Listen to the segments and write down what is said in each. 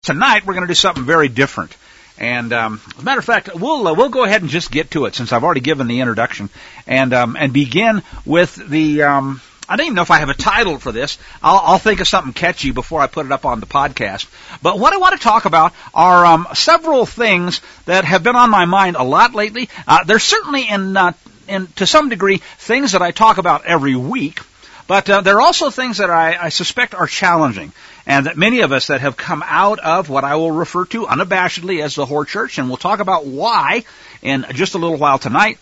tonight we're going to do something very different. And as a matter of fact, we'll go ahead and just get to it since I've already given the introduction, and begin with the. I don't even know if I have a title for this. I'll think of something catchy before I put it up on the podcast. But what I want to talk about are several things that have been on my mind a lot lately. There's certainly in to some degree things that I talk about every week, but there are also things that I suspect are challenging, and that many of us that have come out of what I will refer to unabashedly as the whore church, and we'll talk about why in just a little while tonight,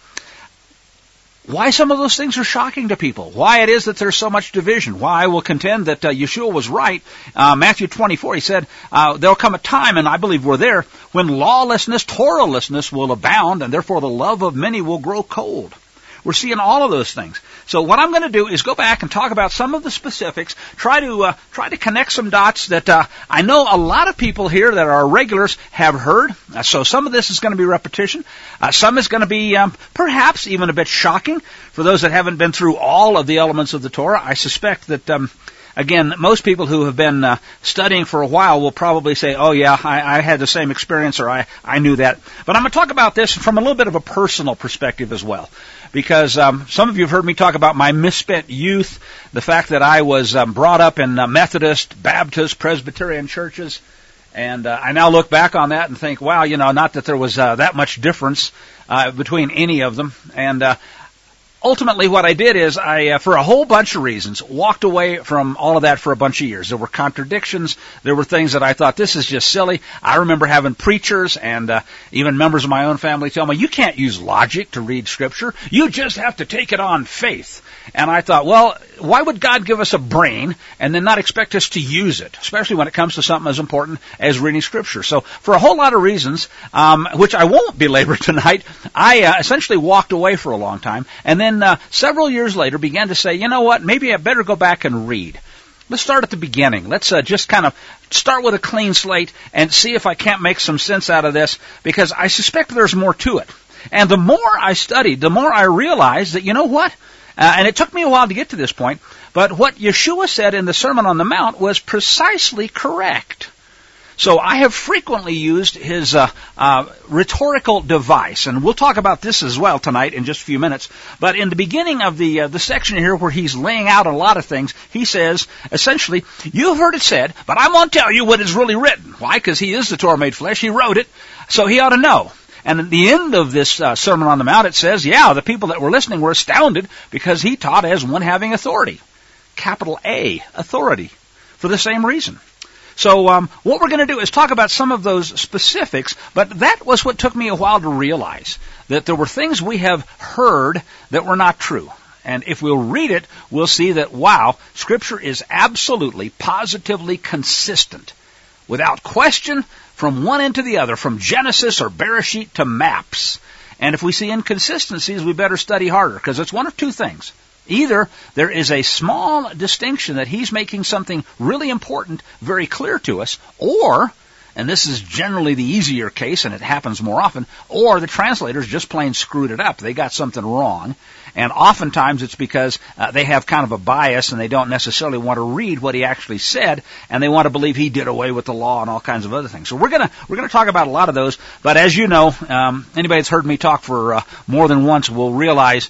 why some of those things are shocking to people, why it is that there's so much division, why I will contend that Yeshua was right. Matthew 24, he said, there'll come a time, and I believe we're there, when lawlessness, Torahlessness will abound, and therefore the love of many will grow cold. We're seeing all of those things. So what I'm going to do is go back and talk about some of the specifics, try to connect some dots that I know a lot of people here that are regulars have heard. So some of this is going to be repetition. Some is going to be perhaps even a bit shocking for those that haven't been through all of the elements of the Torah. I suspect that again, most people who have been studying for a while will probably say, oh yeah, I had the same experience, or I knew that. But I'm going to talk about this from a little bit of a personal perspective as well. Because some of you have heard me talk about my misspent youth, the fact that I was brought up in Methodist, Baptist, Presbyterian churches. And I now look back on that and think, wow, not that there was that much difference between any of them. And ultimately, what I did is I, for a whole bunch of reasons, walked away from all of that for a bunch of years. There were contradictions. There were things that I thought, this is just silly. I remember having preachers and even members of my own family tell me, you can't use logic to read Scripture. You just have to take it on faith. And I thought, well, why would God give us a brain and then not expect us to use it, especially when it comes to something as important as reading Scripture? So for a whole lot of reasons, which I won't belabor tonight, I essentially walked away for a long time. And then several years later began to say, you know what, maybe I better go back and read. Let's start at the beginning. Let's just kind of start with a clean slate and see if I can't make some sense out of this, because I suspect there's more to it. And the more I studied, the more I realized that, you know what? And it took me a while to get to this point, but what Yeshua said in the Sermon on the Mount was precisely correct. So I have frequently used his rhetorical device, and we'll talk about this as well tonight in just a few minutes. But in the beginning of the section here where he's laying out a lot of things, he says, essentially, you've heard it said, but I'm going to tell you what is really written. Why? Because he is the Torah made flesh. He wrote it, so he ought to know. And at the end of this Sermon on the Mount, it says, yeah, the people that were listening were astounded because he taught as one having authority. Capital A, authority, for the same reason. So what we're going to do is talk about some of those specifics, but that was what took me a while to realize, that there were things we have heard that were not true. And if we'll read it, we'll see that, wow, Scripture is absolutely, positively consistent, without question, from one end to the other, from Genesis or Bereshit to maps. And if we see inconsistencies, we better study harder, because it's one of two things. Either there is a small distinction that he's making something really important very clear to us, or, and this is generally the easier case and it happens more often, or the translators just plain screwed it up. They got something wrong. And oftentimes it's because they have kind of a bias and they don't necessarily want to read what he actually said, and they want to believe he did away with the law and all kinds of other things. So we're gonna talk about a lot of those. But as you know, anybody that's heard me talk for more than once will realize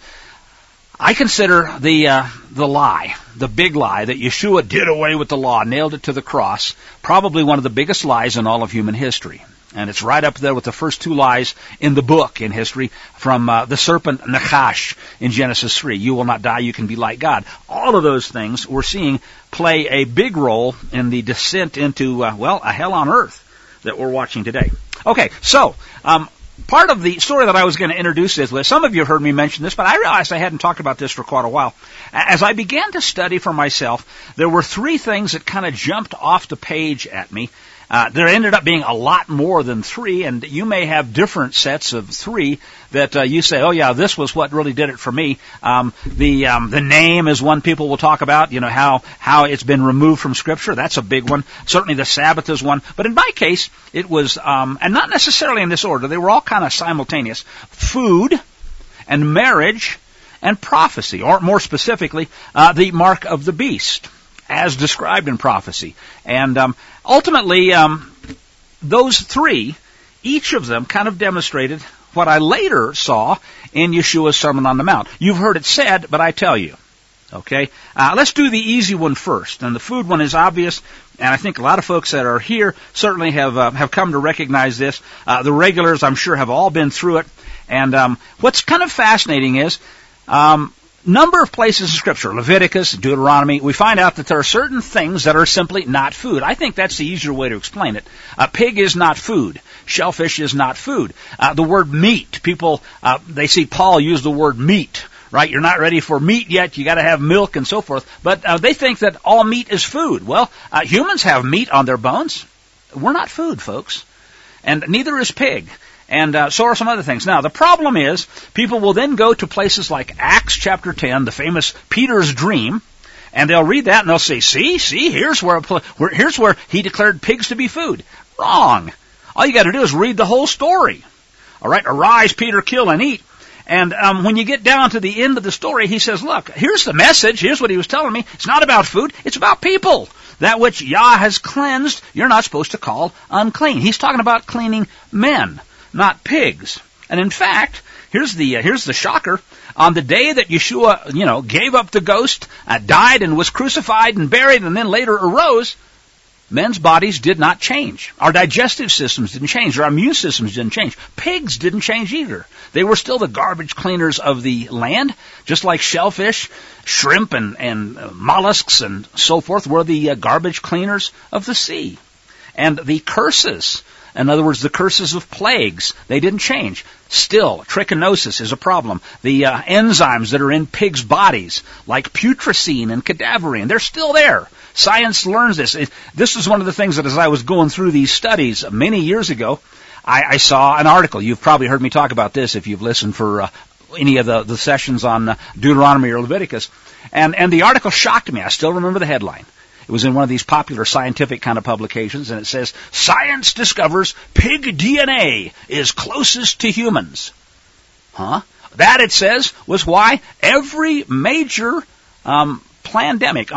I consider the lie, the big lie, that Yeshua did away with the law, nailed it to the cross, probably one of the biggest lies in all of human history. And it's right up there with the first two lies in the book in history from the serpent Nachash in Genesis 3. You will not die, you can be like God. All of those things we're seeing play a big role in the descent into, a hell on earth that we're watching today. Okay, so part of the story that I was going to introduce is, some of you have heard me mention this, but I realized I hadn't talked about this for quite a while. As I began to study for myself, there were three things that kind of jumped off the page at me. There ended up being a lot more than three, and you may have different sets of three that you say, oh yeah, this was what really did it for me. The name is one people will talk about, how it's been removed from Scripture. That's a big one. Certainly the Sabbath is one. But in my case, it was, and not necessarily in this order, they were all kind of simultaneous. Food and marriage and prophecy, or more specifically, the mark of the beast, as described in prophecy. And ultimately, those three, each of them kind of demonstrated what I later saw in Yeshua's Sermon on the Mount. You've heard it said, but I tell you. Okay? Let's do the easy one first. And the food one is obvious, and I think a lot of folks that are here certainly have come to recognize this. The regulars, I'm sure, have all been through it. And what's kind of fascinating is number of places in Scripture, Leviticus, Deuteronomy, we find out that there are certain things that are simply not food. I think that's the easier way to explain it. Pig is not food. Shellfish is not food. The word meat, people, they see Paul use the word meat, right? You're not ready for meat yet, you gotta have milk and so forth. But they think that all meat is food. Well, humans have meat on their bones. We're not food, folks. And neither is pig. And so are some other things. Now, the problem is, people will then go to places like Acts chapter 10, the famous Peter's dream, and they'll read that and they'll say, see, here's where he declared pigs to be food. Wrong. All you got to do is read the whole story. All right, arise, Peter, kill and eat. And when you get down to the end of the story, he says, look, here's the message. Here's what he was telling me. It's not about food. It's about people. That which Yah has cleansed, you're not supposed to call unclean. He's talking about cleaning men, not pigs. And in fact, here's the shocker. On the day that Yeshua, gave up the ghost, died and was crucified and buried and then later arose, men's bodies did not change. Our digestive systems didn't change. Our immune systems didn't change. Pigs didn't change either. They were still the garbage cleaners of the land, just like shellfish, shrimp, and mollusks and so forth were the garbage cleaners of the sea. And the curses, in other words, the curses of plagues, they didn't change. Still, trichinosis is a problem. The enzymes that are in pigs' bodies, like putrescine and cadaverine, they're still there. Science learns this. This was one of the things that as I was going through these studies many years ago, I saw an article. You've probably heard me talk about this if you've listened for any of the sessions on Deuteronomy or Leviticus. And the article shocked me. I still remember the headline. It was in one of these popular scientific kind of publications, and it says, Science discovers pig DNA is closest to humans. That, it says, was why every major pandemic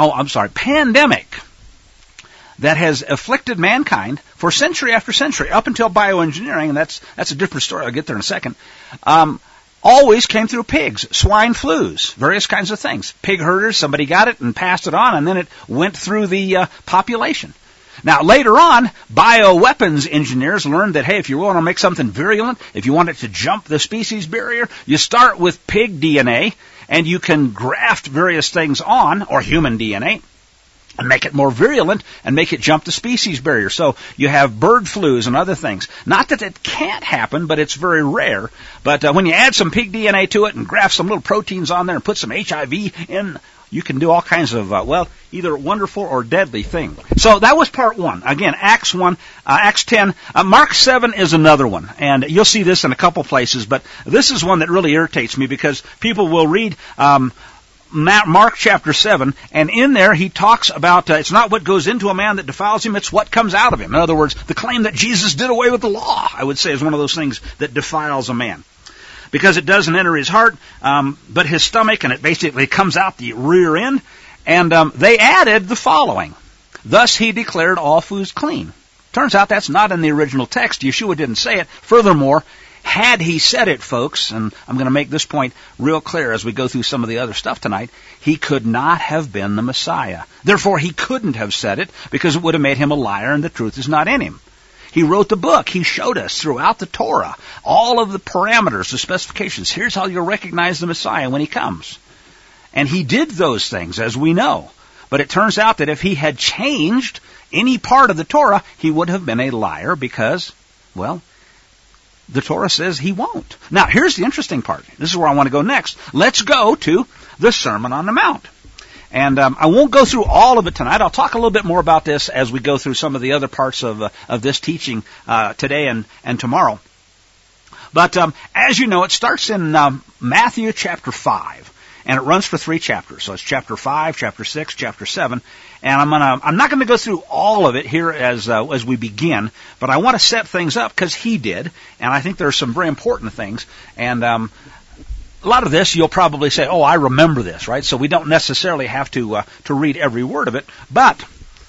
that has afflicted mankind for century after century, up until bioengineering, and that's a different story, I'll get there in a second, always came through pigs, swine flus, various kinds of things. Pig herders, somebody got it and passed it on, and then it went through the population. Now, later on, bioweapons engineers learned that, hey, if you want to make something virulent, if you want it to jump the species barrier, you start with pig DNA, and you can graft various things on, or human DNA, and make it more virulent and make it jump the species barrier. So you have bird flus and other things. Not that it can't happen, but it's very rare. But when you add some pig DNA to it and graft some little proteins on there and put some HIV in, you can do all kinds of, either wonderful or deadly thing. So that was part one. Again, Acts 1, Acts 10. Mark 7 is another one. And you'll see this in a couple places, but this is one that really irritates me because people will read Mark chapter 7, and in there he talks about it's not what goes into a man that defiles him, it's what comes out of him. In other words, the claim that Jesus did away with the law, I would say, is one of those things that defiles a man. Because it doesn't enter his heart, but his stomach, and it basically comes out the rear end. And they added the following. Thus he declared all foods clean. Turns out that's not in the original text. Yeshua didn't say it. Furthermore, had he said it, folks, and I'm going to make this point real clear as we go through some of the other stuff tonight, he could not have been the Messiah. Therefore, he couldn't have said it because it would have made him a liar and the truth is not in him. He wrote the book. He showed us throughout the Torah all of the parameters, the specifications. Here's how you'll recognize the Messiah when he comes. And he did those things, as we know. But it turns out that if he had changed any part of the Torah, he would have been a liar because, well, the Torah says he won't. Now, here's the interesting part. This is where I want to go next. Let's go to the Sermon on the Mount. And I won't go through all of it tonight. I'll talk a little bit more about this as we go through some of the other parts of this teaching today and tomorrow. But as you know, it starts in Matthew chapter 5, and it runs for 3 chapters. So it's chapter 5, chapter 6, chapter 7. And I'm not going to go through all of it here as we begin, but I want to set things up because he did, and I think there are some very important things. And a lot of this you'll probably say, "Oh, I remember this," right? So we don't necessarily have to read every word of it, but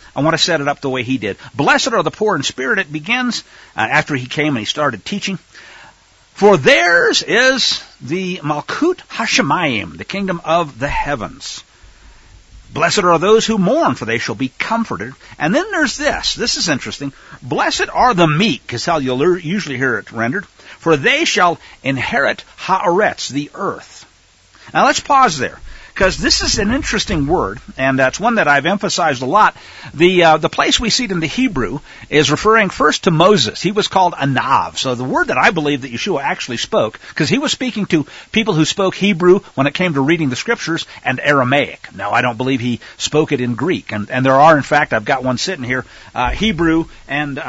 I want to set it up the way he did. Blessed are the poor in spirit. It begins after he came and he started teaching. For theirs is the Malkut Hashemayim, the kingdom of the heavens. Blessed are those who mourn, for they shall be comforted. And then there's this. This is interesting. Blessed are the meek, is how you'll usually hear it rendered, for they shall inherit haaretz, the earth. Now let's pause there, because this is an interesting word, and that's one that I've emphasized a lot. The place we see it in the Hebrew is referring first to Moses. He was called Anav. So the word that I believe that Yeshua actually spoke, because he was speaking to people who spoke Hebrew when it came to reading the Scriptures, and Aramaic. Now, I don't believe he spoke it in Greek. And there are, in fact, I've got one sitting here, Hebrew and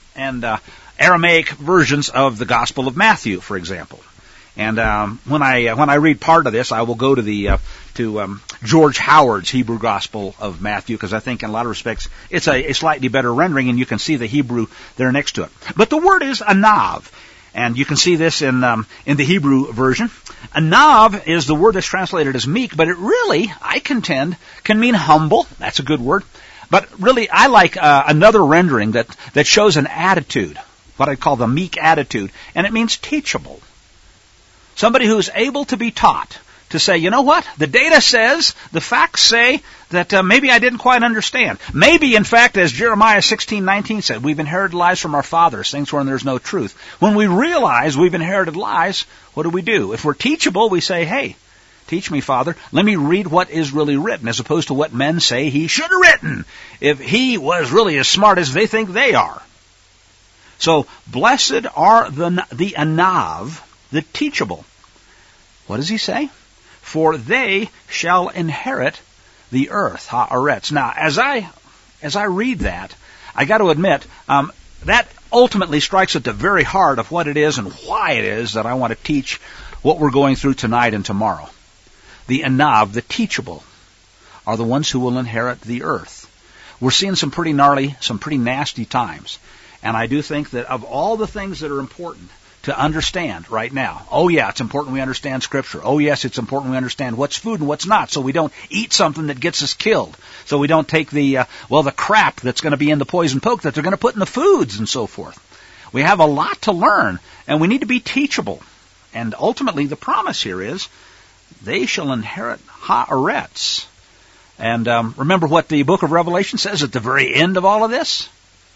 Aramaic versions of the Gospel of Matthew, for example. And when I read part of this, I will go to George Howard's Hebrew Gospel of Matthew, because I think in a lot of respects it's a slightly better rendering, and you can see the Hebrew there next to it. But the word is anav, and you can see this in the Hebrew version. Anav is the word that's translated as meek, but it really, I contend, can mean humble. That's a good word. But really, I like another rendering that shows an attitude, what I call the meek attitude, and it means teachable. Somebody who's able to be taught, to say, you know what, the data says, the facts say that maybe I didn't quite understand. Maybe, in fact, as Jeremiah 16:19 said, we've inherited lies from our fathers, things wherein there's no truth. When we realize we've inherited lies, what do? If we're teachable, we say, hey, teach me, Father. Let me read what is really written, as opposed to what men say he should have written, if he was really as smart as they think they are. So, blessed are the anav, the teachable. What does he say? For they shall inherit the earth, haaretz. Now, as I read that, I got to admit, that ultimately strikes at the very heart of what it is and why it is that I want to teach what we're going through tonight and tomorrow. The anav, the teachable, are the ones who will inherit the earth. We're seeing some pretty gnarly, some pretty nasty times. And I do think that of all the things that are important to understand right now, oh yeah, it's important we understand Scripture. Oh yes, it's important we understand what's food and what's not, so we don't eat something that gets us killed. So we don't take the crap that's going to be in the poison poke that they're going to put in the foods and so forth. We have a lot to learn, and we need to be teachable. And ultimately, the promise here is, they shall inherit haaretz. And remember what the book of Revelation says at the very end of all of this?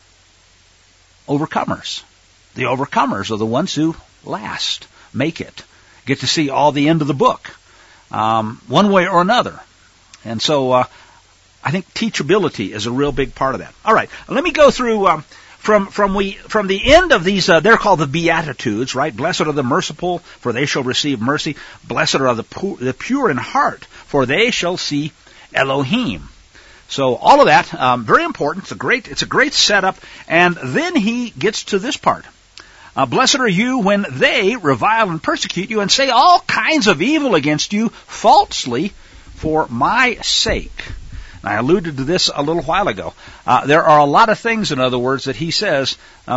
Overcomers. The overcomers are the ones who last, make it, get to see all the end of the book, one way or another. And so I think teachability is a real big part of that. All right, let me go through from the end of these. They're called the Beatitudes, right? Blessed are the merciful, for they shall receive mercy. Blessed are the pure in heart, for they shall see Elohim. So all of that, very important. It's a great setup. And then he gets to this part. Blessed are you when they revile and persecute you and say all kinds of evil against you falsely for my sake. And I alluded to this a little while ago. There are a lot of things, in other words, that he says,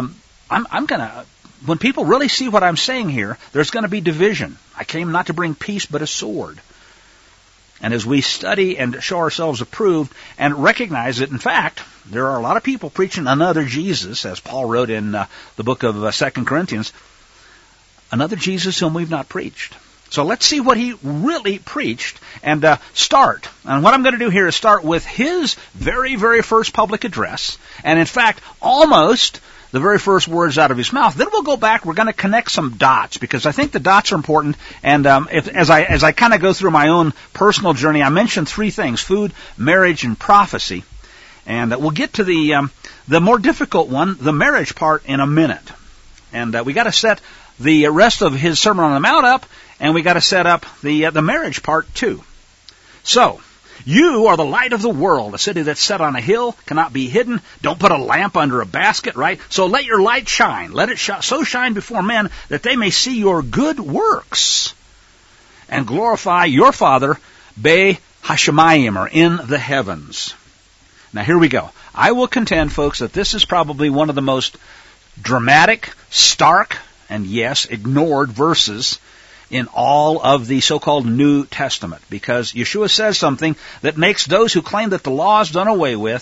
when people really see what I'm saying here, there's going to be division. I came not to bring peace, but a sword. And as we study and show ourselves approved and recognize that, in fact, there are a lot of people preaching another Jesus, as Paul wrote in the book of 2 Corinthians, another Jesus whom we've not preached. So let's see what he really preached and start. And what I'm going to do here is start with his very, very first public address, and in fact, almost the very first words out of his mouth. Then we'll go back. We're going to connect some dots, because I think the dots are important. And as I kind of go through my own personal journey, I mentioned three things: food, marriage, and prophecy. And we'll get to the more difficult one, the marriage part, in a minute. And we got to set the rest of his Sermon on the Mount up, and we got to set up the marriage part too. So, you are the light of the world. A city that's set on a hill cannot be hidden. Don't put a lamp under a basket, right? So let your light shine. Let it so shine before men that they may see your good works and glorify your Father, Be Hashemayim, or in the heavens. Now here we go. I will contend, folks, that this is probably one of the most dramatic, stark, and yes, ignored verses in all of the so-called New Testament, because Yeshua says something that makes those who claim that the law is done away with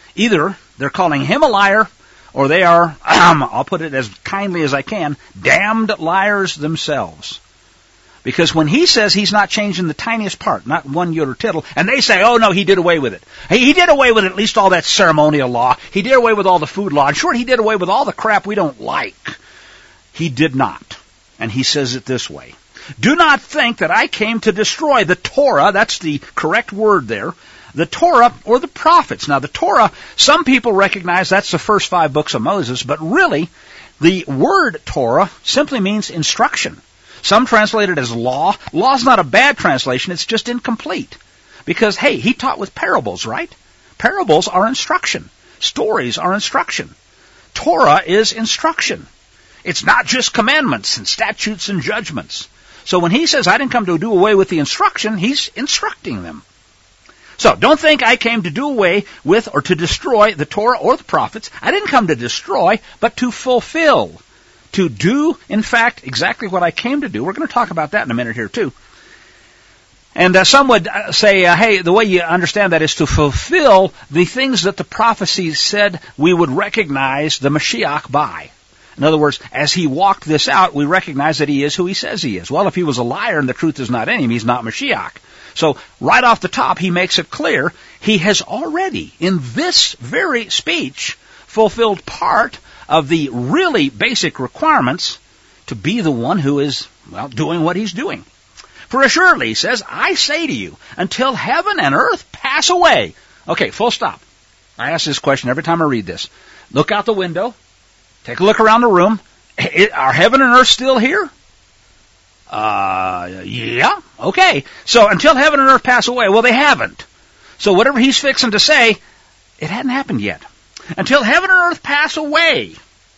Either they're calling him a liar, or they are, I'll put it as kindly as I can, damned liars themselves. Because when he says he's not changing the tiniest part, not one jot or tittle, and they say, oh no, he did away with it. He did away with at least all that ceremonial law. He did away with all the food law. In short, he did away with all the crap we don't like. He did not. And he says it this way. Do not think that I came to destroy the Torah, that's the correct word there, the Torah or the prophets. Now the Torah, some people recognize that's the first 5 books of Moses, but really the word Torah simply means instruction. Some translate it as law. Law is not a bad translation, it's just incomplete. Because, hey, he taught with parables, right? Parables are instruction. Stories are instruction. Torah is instruction. It's not just commandments and statutes and judgments. So when he says, I didn't come to do away with the instruction, he's instructing them. So don't think I came to do away with or to destroy the Torah or the prophets. I didn't come to destroy, but to fulfill. To do, in fact, exactly what I came to do. We're going to talk about that in a minute here, too. And some would say, hey, the way you understand that is to fulfill the things that the prophecies said we would recognize the Mashiach by. In other words, as he walked this out, we recognize that he is who he says he is. Well, if he was a liar and the truth is not in him, he's not Mashiach. So right off the top, he makes it clear he has already, in this very speech, fulfilled part of the really basic requirements to be the one who is, well, doing what he's doing. For assuredly, he says, I say to you, until heaven and earth pass away. Okay, full stop. I ask this question every time I read this. Look out the window. Take a look around the room. Are heaven and earth still here? Yeah. Okay. So until heaven and earth pass away, well, they haven't. So whatever he's fixing to say, it hadn't happened yet. Until heaven and earth pass away,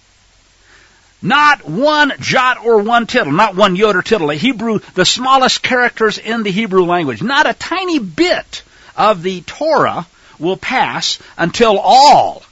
not one jot or one tittle, not one jot or tittle, the smallest characters in the Hebrew language, not a tiny bit of the Torah will pass until all,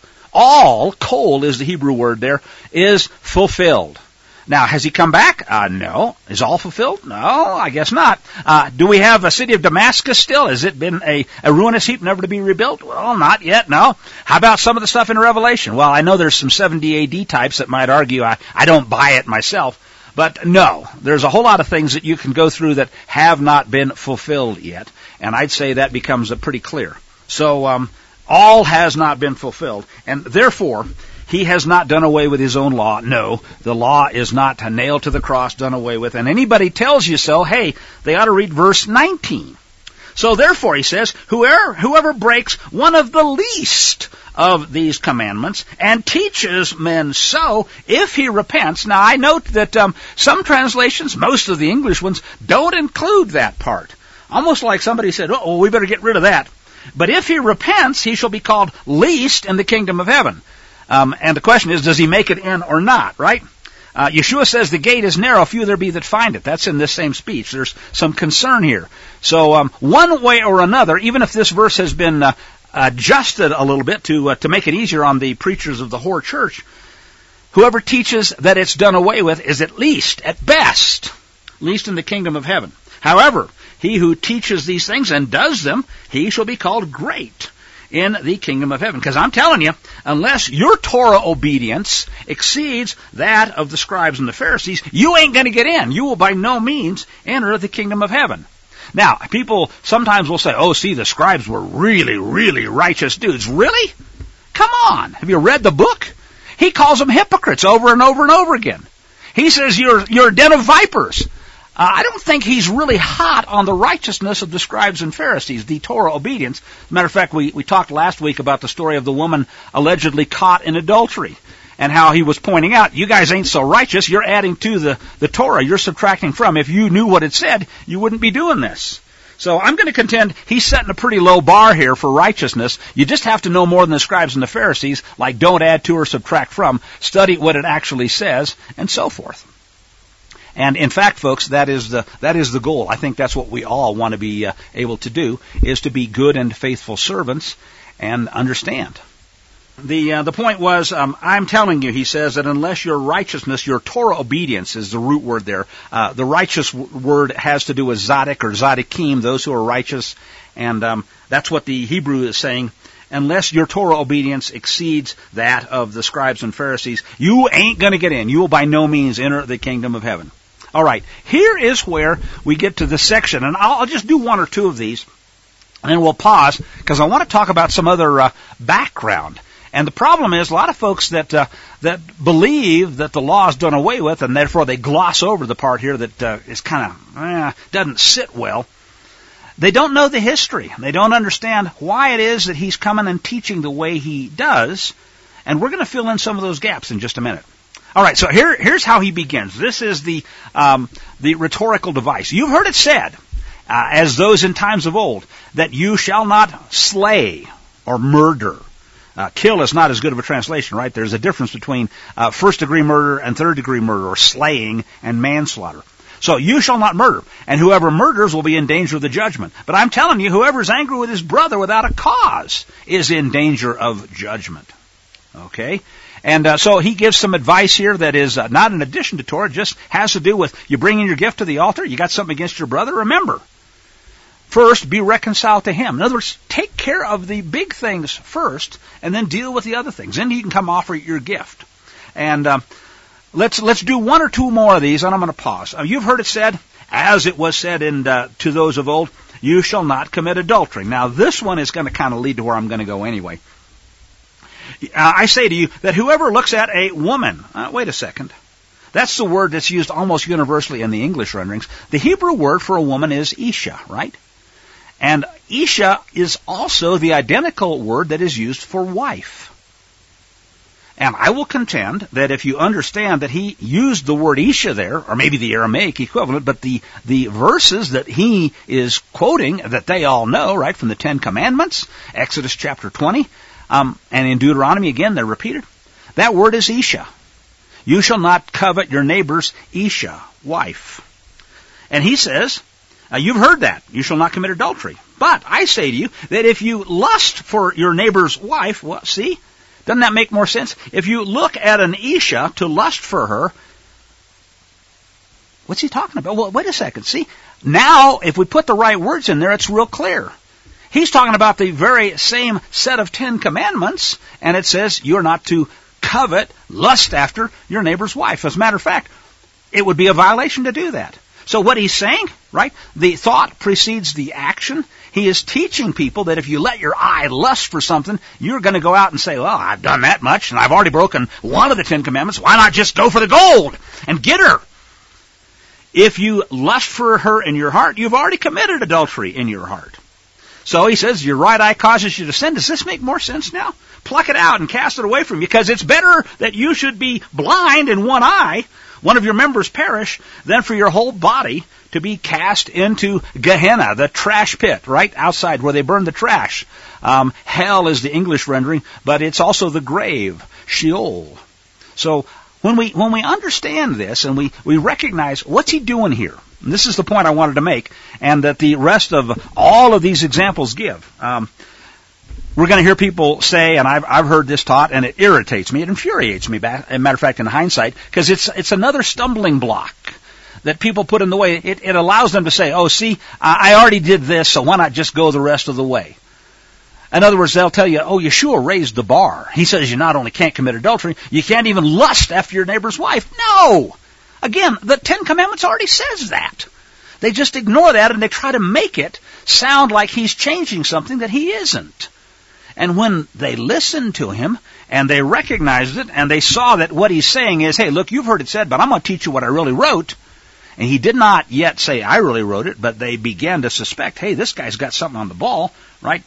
kol is the Hebrew word there, is fulfilled. Now, has he come back? No. Is all fulfilled? No, I guess not. Do we have a city of Damascus still? Has it been a ruinous heap never to be rebuilt? Well, not yet, no. How about some of the stuff in Revelation? Well, I know there's some 70 AD types that might argue I don't buy it myself. But no, there's a whole lot of things that you can go through that have not been fulfilled yet. And I'd say that becomes pretty clear. So, all has not been fulfilled. And therefore, he has not done away with his own law. No, the law is not nailed to the cross, done away with. And anybody tells you so, hey, they ought to read verse 19. So therefore, he says, whoever breaks one of the least of these commandments and teaches men so, if he repents. Now, I note that some translations, most of the English ones, don't include that part. Almost like somebody said, oh, we better get rid of that. But if he repents, he shall be called least in the kingdom of heaven. And the question is, does he make it in or not, right? Yeshua says the gate is narrow, few there be that find it. That's in this same speech. There's some concern here. So one way or another, even if this verse has been adjusted a little bit to make it easier on the preachers of the whore church, whoever teaches that it's done away with is at best, least in the kingdom of heaven. However, he who teaches these things and does them, he shall be called great in the kingdom of heaven. Because I'm telling you, unless your Torah obedience exceeds that of the scribes and the Pharisees, you ain't going to get in. You will by no means enter the kingdom of heaven. Now, people sometimes will say, oh, see, the scribes were really, really righteous dudes. Really? Come on. Have you read the book? He calls them hypocrites over and over and over again. He says, you're a den of vipers. I don't think he's really hot on the righteousness of the scribes and Pharisees, the Torah obedience. As a matter of fact, we talked last week about the story of the woman allegedly caught in adultery and how he was pointing out, you guys ain't so righteous, you're adding to the Torah, you're subtracting from. If you knew what it said, you wouldn't be doing this. So I'm going to contend he's setting a pretty low bar here for righteousness. You just have to know more than the scribes and the Pharisees, like don't add to or subtract from, study what it actually says, and so forth. And in fact, folks, that is the goal. I think that's what we all want to be able to do, is to be good and faithful servants and understand. The point was, I'm telling you, he says, that unless your righteousness, your Torah obedience is the root word there. The righteous word has to do with Zadok or Zadikim, those who are righteous. And that's what the Hebrew is saying. unless your Torah obedience exceeds that of the scribes and Pharisees, you ain't going to get in. You will by no means enter the kingdom of heaven. All right, here is where we get to this section, and I'll just do one or two of these, and then we'll pause, because I want to talk about some other background. And the problem is, a lot of folks that believe that the law is done away with, and therefore they gloss over the part here that is kind of doesn't sit well. They don't know the history. They don't understand why it is that he's coming and teaching the way he does. And we're going to fill in some of those gaps in just a minute. All right, so here's how he begins. This is the rhetorical device. You've heard it said, as those in times of old, that you shall not slay or murder. Kill is not as good of a translation, right? There's a difference between first-degree murder and third-degree murder, or slaying and manslaughter. So you shall not murder, and whoever murders will be in danger of the judgment. But I'm telling you, whoever is angry with his brother without a cause is in danger of judgment. Okay? And so he gives some advice here that is not in addition to Torah, just has to do with you bringing your gift to the altar, you got something against your brother, remember. First, be reconciled to him. In other words, take care of the big things first, and then deal with the other things. Then you can come offer your gift. And let's do one or two more of these, and I'm going to pause. You've heard it said, as it was said to those of old, you shall not commit adultery. Now, this one is going to kind of lead to where I'm going to go anyway. I say to you that whoever looks at a woman, wait a second. That's the word that's used almost universally in the English renderings. The Hebrew word for a woman is Isha, right? And Isha is also the identical word that is used for wife. And I will contend that if you understand that he used the word Isha there, or maybe the Aramaic equivalent, but the verses that he is quoting, that they all know, right, from the Ten Commandments, Exodus chapter 20, and in Deuteronomy again, they're repeated. That word is Isha. You shall not covet your neighbor's Isha, wife. And he says, you've heard that. You shall not commit adultery. But I say to you that if you lust for your neighbor's wife, well, see, doesn't that make more sense? If you look at an Isha to lust for her, what's he talking about? Well, wait a second. See, now if we put the right words in there, it's real clear. He's talking about the very same set of 10 commandments, and it says you're not to covet, lust after your neighbor's wife. As a matter of fact, it would be a violation to do that. So what he's saying, right, the thought precedes the action. He is teaching people that if you let your eye lust for something, you're going to go out and say, well, I've done that much, and I've already broken one of the 10 commandments. Why not just go for the gold and get her? If you lust for her in your heart, you've already committed adultery in your heart. So he says, your right eye causes you to sin. Does this make more sense now? Pluck it out and cast it away from you, because it's better that you should be blind in one eye, one of your members perish, than for your whole body to be cast into Gehenna, the trash pit, right outside where they burn the trash. Hell is the English rendering, but it's also the grave, Sheol. So when we understand this and we recognize what's he doing here, and this is the point I wanted to make, and that the rest of all of these examples give. We're going to hear people say, and I've heard this taught, and it irritates me, it infuriates me, as a matter of fact, in hindsight, because it's another stumbling block that people put in the way. It allows them to say, oh, see, I already did this, so why not just go the rest of the way? In other words, they'll tell you, oh, Yeshua raised the bar. He says you not only can't commit adultery, you can't even lust after your neighbor's wife. No! Again, the 10 Commandments already says that. They just ignore that and they try to make it sound like he's changing something that he isn't. And when they listened to him and they recognized it and they saw that what he's saying is, hey, look, you've heard it said, but I'm going to teach you what I really wrote. And he did not yet say, I really wrote it, but they began to suspect, hey, this guy's got something on the ball, right?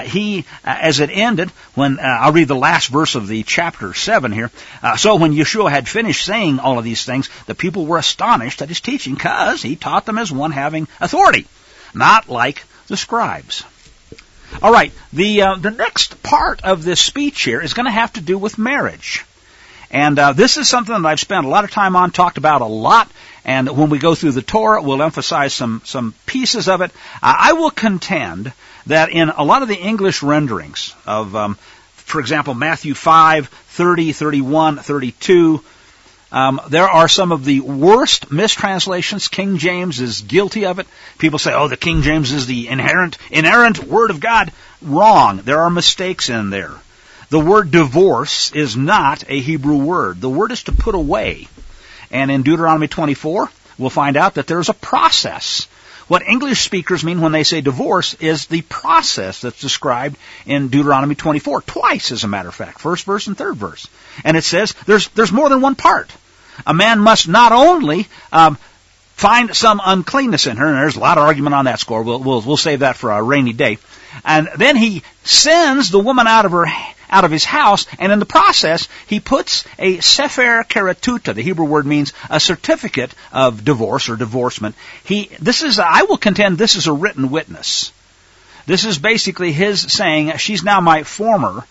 As it ended, when I'll read the last verse of the chapter 7 here. So when Yeshua had finished saying all of these things, the people were astonished at his teaching, because he taught them as one having authority, not like the scribes. All right, the next part of this speech here is going to have to do with marriage. And this is something that I've spent a lot of time on, talked about a lot, and when we go through the Torah, we'll emphasize some pieces of it. I will contend that in a lot of the English renderings of, for example, Matthew 5, 30, 31, 32, There are some of the worst mistranslations. King James is guilty of it. People say, oh, the King James is the inerrant Word of God. Wrong. There are mistakes in there. The word divorce is not a Hebrew word. The word is to put away. And in Deuteronomy 24, we'll find out that there's a process. What English speakers mean when they say divorce is the process that's described in Deuteronomy 24, twice as a matter of fact, first verse and third verse. And it says there's more than one part. A man must not only find some uncleanness in her, and there's a lot of argument on that score. We'll save that for a rainy day. And then he sends the woman out of his house, and in the process, he puts a sefer keretuta. The Hebrew word means a certificate of divorce or divorcement. I will contend this is a written witness. This is basically his saying, she's now my former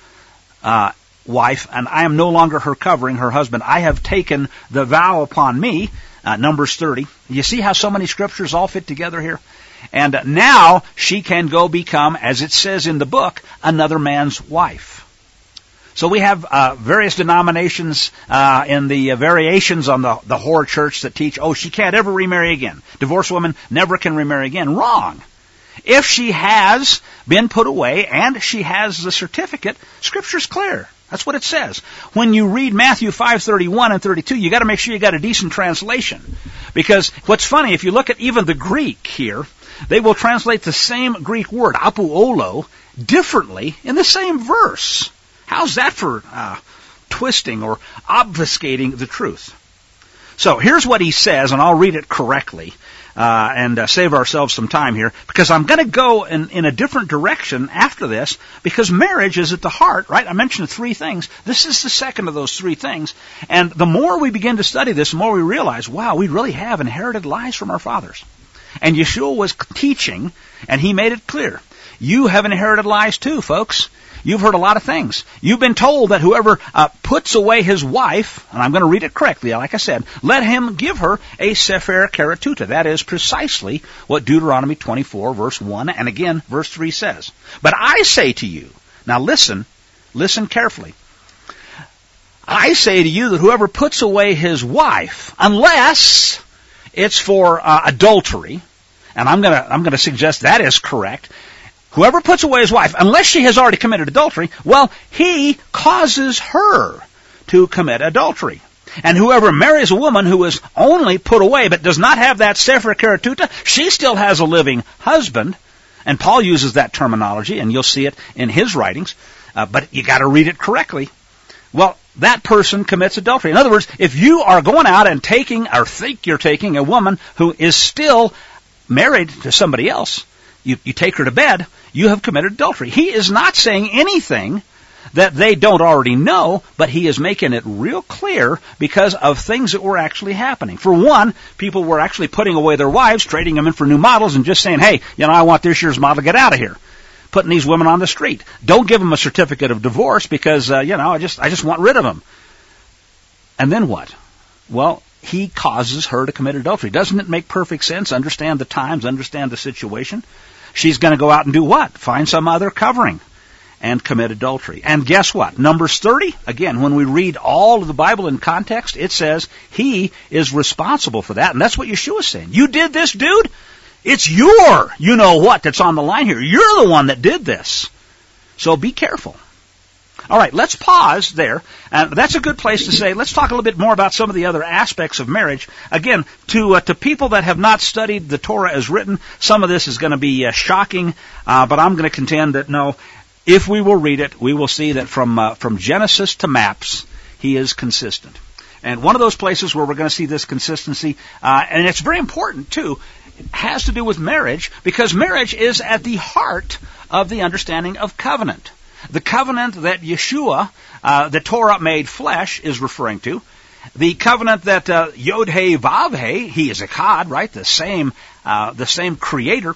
wife, and I am no longer her covering, her husband. I have taken the vow upon me, Numbers 30. You see how so many scriptures all fit together here? And now she can go become, as it says in the book, another man's wife. So we have various denominations in the variations on the whore church that teach, she can't ever remarry again. Divorced woman never can remarry again. Wrong. If she has been put away and she has the certificate, Scripture's clear. That's what it says. When you read Matthew 5:31 and 32, you got to make sure you got a decent translation. Because what's funny, if you look at even the Greek here, they will translate the same Greek word, apouolo, differently in the same verse. How's that for twisting or obfuscating the truth? So here's what he says, and I'll read it correctly and save ourselves some time here, because I'm going to go in a different direction after this, because marriage is at the heart, right? I mentioned three things. This is the second of those three things. And the more we begin to study this, the more we realize, wow, we really have inherited lies from our fathers. And Yeshua was teaching, and he made it clear. You have inherited lies too, folks. You've heard a lot of things. You've been told that whoever puts away his wife, and I'm going to read it correctly, like I said, let him give her a sefer keretuta. That is precisely what Deuteronomy 24, verse 1, and again, verse 3 says. But I say to you, now listen carefully. I say to you that whoever puts away his wife, unless it's for adultery, and I'm going to suggest that is correct. Whoever puts away his wife, unless she has already committed adultery, well, he causes her to commit adultery. And whoever marries a woman who is only put away but does not have that sefer keretuta, she still has a living husband. And Paul uses that terminology, and you'll see it in his writings. But you got to read it correctly. Well, that person commits adultery. In other words, if you are going out and taking, or think you're taking, a woman who is still married to somebody else, you take her to bed, you have committed adultery. He is not saying anything that they don't already know, but he is making it real clear because of things that were actually happening. For one, people were actually putting away their wives, trading them in for new models, and just saying, hey, I want this year's model, get out of here. Putting these women on the street. Don't give them a certificate of divorce because, I just want rid of them. And then what? Well, he causes her to commit adultery. Doesn't it make perfect sense? Understand the times, understand the situation. She's going to go out and do what? Find some other covering and commit adultery. And guess what? Numbers 30, again, when we read all of the Bible in context, it says he is responsible for that. And that's what Yeshua is saying. You did this, dude? It's your you-know-what that's on the line here. You're the one that did this. So be careful. All right, let's pause there. And that's a good place to say, let's talk a little bit more about some of the other aspects of marriage. Again, to people that have not studied the Torah as written, some of this is going to be shocking, but I'm going to contend that no, if we will read it, we will see that from Genesis to maps, he is consistent. And one of those places where we're going to see this consistency, and it's very important too, has to do with marriage, because marriage is at the heart of the understanding of covenant. The covenant that Yeshua, the Torah made flesh, is referring to. The covenant that Yod-Heh Vav-Heh, he is Echad, right? The same creator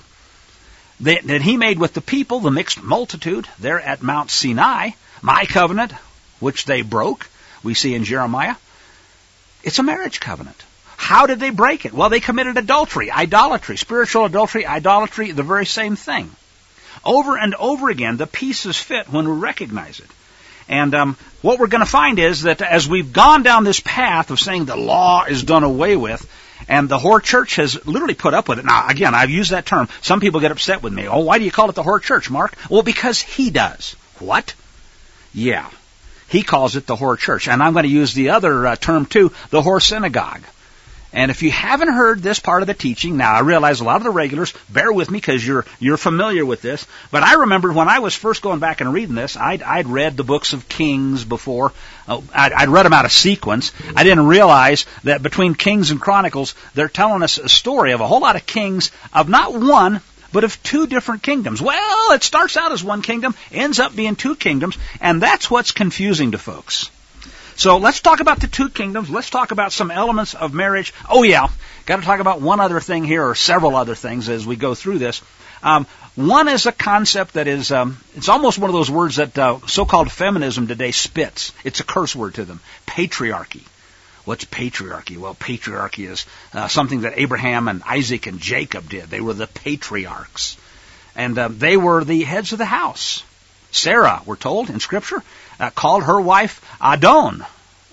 that he made with the people, the mixed multitude, there at Mount Sinai. My covenant, which they broke, we see in Jeremiah. It's a marriage covenant. How did they break it? Well, they committed adultery, idolatry, spiritual adultery, idolatry, the very same thing. Over and over again, the pieces fit when we recognize it. And what we're going to find is that as we've gone down this path of saying the law is done away with, and the whore church has literally put up with it. Now, again, I've used that term. Some people get upset with me. Oh, why do you call it the whore church, Mark? Well, because he does. What? Yeah. He calls it the whore church. And I'm going to use the other term too, the whore synagogue. And if you haven't heard this part of the teaching, now I realize a lot of the regulars, bear with me because you're familiar with this, but I remember when I was first going back and reading this, I'd read the books of Kings before. I'd read them out of sequence. I didn't realize that between Kings and Chronicles, they're telling us a story of a whole lot of kings of not one, but of two different kingdoms. Well, it starts out as one kingdom, ends up being two kingdoms, and that's what's confusing to folks. So let's talk about the two kingdoms. Let's talk about some elements of marriage. Oh yeah, got to talk about one other thing here, or several other things as we go through this. One is a concept that is, it's almost one of those words that so-called feminism today spits. It's a curse word to them. Patriarchy. What's patriarchy? Well, patriarchy is something that Abraham and Isaac and Jacob did. They were the patriarchs. And they were the heads of the house. Sarah, we're told in Scripture, called her wife Adon.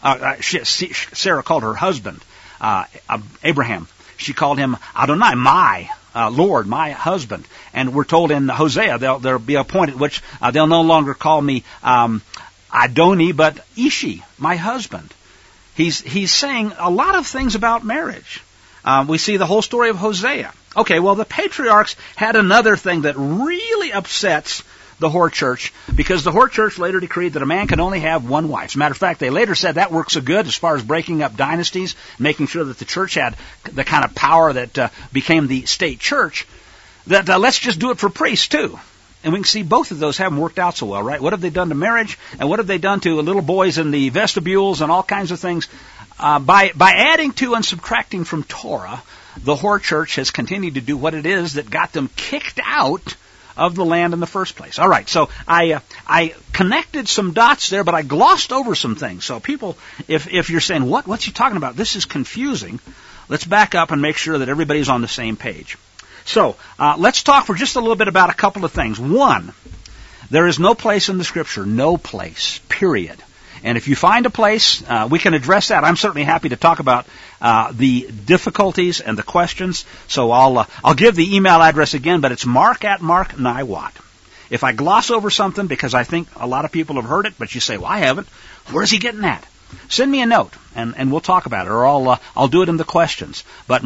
Sarah called her husband, Abraham. She called him Adonai, my Lord, my husband. And we're told in Hosea, there'll be a point at which they'll no longer call me Adoni, but Ishi, my husband. He's saying a lot of things about marriage. We see the whole story of Hosea. Okay, well, the patriarchs had another thing that really upsets the whore church, because the whore church later decreed that a man can only have one wife. As a matter of fact, they later said that worked so good as far as breaking up dynasties, making sure that the church had the kind of power that became the state church, that let's just do it for priests too. And we can see both of those haven't worked out so well, right? What have they done to marriage, and what have they done to little boys in the vestibules and all kinds of things? By adding to and subtracting from Torah, the whore church has continued to do what it is that got them kicked out of the land in the first place. All right, so I connected some dots there, but I glossed over some things. So people, if you're saying, what's he talking about? This is confusing. Let's back up and make sure that everybody's on the same page. So let's talk for just a little bit about a couple of things. One, there is no place in the Scripture, no place, period. And if you find a place, we can address that. I'm certainly happy to talk about the difficulties and the questions. So I'll give the email address again, but it's mark@markniwat. If I gloss over something, because I think a lot of people have heard it, but you say, well, I haven't, where's he getting that? Send me a note, and we'll talk about it, or I'll do it in the questions. But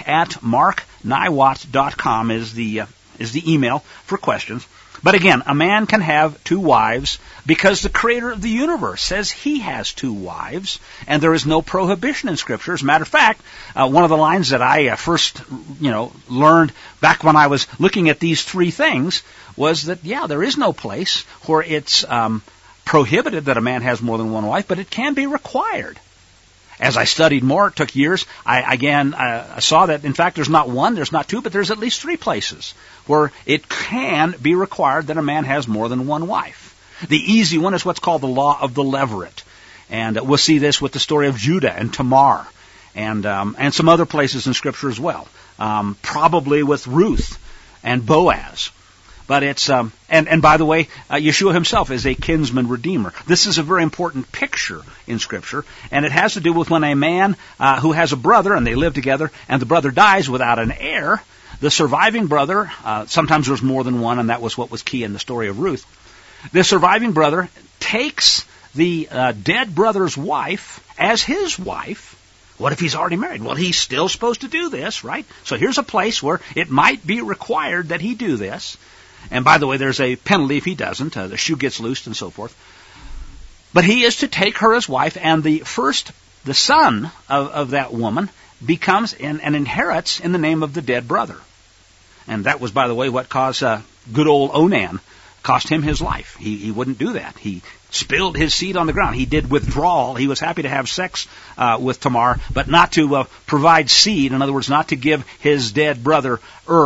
mark@markniwat.com is the email for questions. But again, a man can have two wives because the Creator of the universe says he has two wives, and there is no prohibition in Scripture. As a matter of fact, one of the lines that I first, learned back when I was looking at these three things was that, there is no place where it's prohibited that a man has more than one wife, but it can be required. As I studied more, it took years, I saw that, in fact, there's not one, there's not two, but there's at least three places where it can be required that a man has more than one wife. The easy one is what's called the law of the levirate. And we'll see this with the story of Judah and Tamar and some other places in Scripture as well. Probably with Ruth and Boaz. But it's, and by the way, Yeshua himself is a kinsman redeemer. This is a very important picture in Scripture, and it has to do with when a man who has a brother, and they live together, and the brother dies without an heir, the surviving brother, sometimes there's more than one, and that was what was key in the story of Ruth, the surviving brother takes the dead brother's wife as his wife. What if he's already married? Well, he's still supposed to do this, right? So here's a place where it might be required that he do this. And by the way, there's a penalty if he doesn't. The shoe gets loosed and so forth. But he is to take her as wife, and the son of that woman becomes and inherits in the name of the dead brother. And that was, by the way, what caused good old Onan, cost him his life. He wouldn't do that. He spilled his seed on the ground. He did withdrawal. He was happy to have sex with Tamar, but not to provide seed. In other words, not to give his dead brother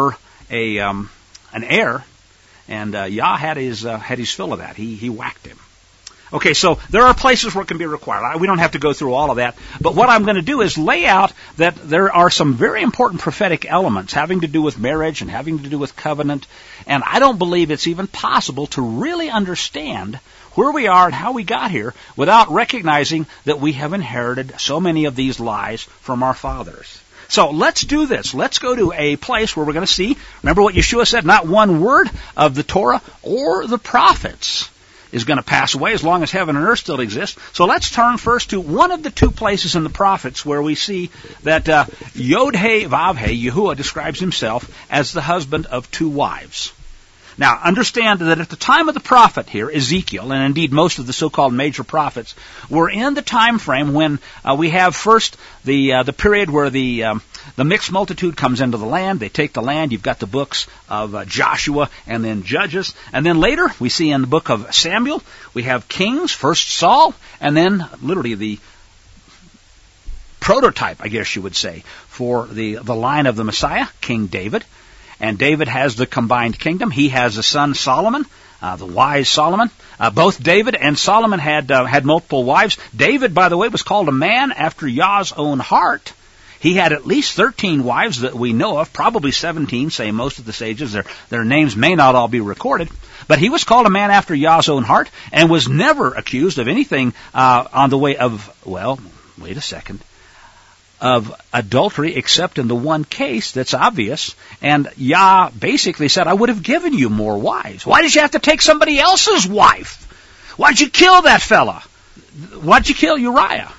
an heir. And Yah had his fill of that. He whacked him. Okay, so there are places where it can be required. We don't have to go through all of that. But what I'm going to do is lay out that there are some very important prophetic elements having to do with marriage and having to do with covenant. And I don't believe it's even possible to really understand where we are and how we got here without recognizing that we have inherited so many of these lies from our fathers. So let's do this. Let's go to a place where we're going to see, remember what Yeshua said, not one word of the Torah or the prophets is going to pass away as long as heaven and earth still exist. So let's turn first to one of the two places in the prophets where we see that Yod-Heh Vav-Heh, Yahuwah describes himself as the husband of two wives. Now, understand that at the time of the prophet here, Ezekiel, and indeed most of the so-called major prophets, were in the time frame when we have first the period where the mixed multitude comes into the land. They take the land. You've got the books of Joshua and then Judges. And then later, we see in the book of Samuel, we have Kings, first Saul, and then literally the prototype, I guess you would say, for the line of the Messiah, King David. And David has the combined kingdom. He has a son, Solomon, the wise Solomon. Both David and Solomon had multiple wives. David, by the way, was called a man after Yah's own heart. He had at least 13 wives that we know of, probably 17, say most of the sages. Their names may not all be recorded. But he was called a man after Yah's own heart and was never accused of anything on the way of, well, wait a second, of adultery except in the one case that's obvious. And Yah basically said, I would have given you more wives. Why did you have to take somebody else's wife? Why'd you kill that fella? Why'd you kill Uriah?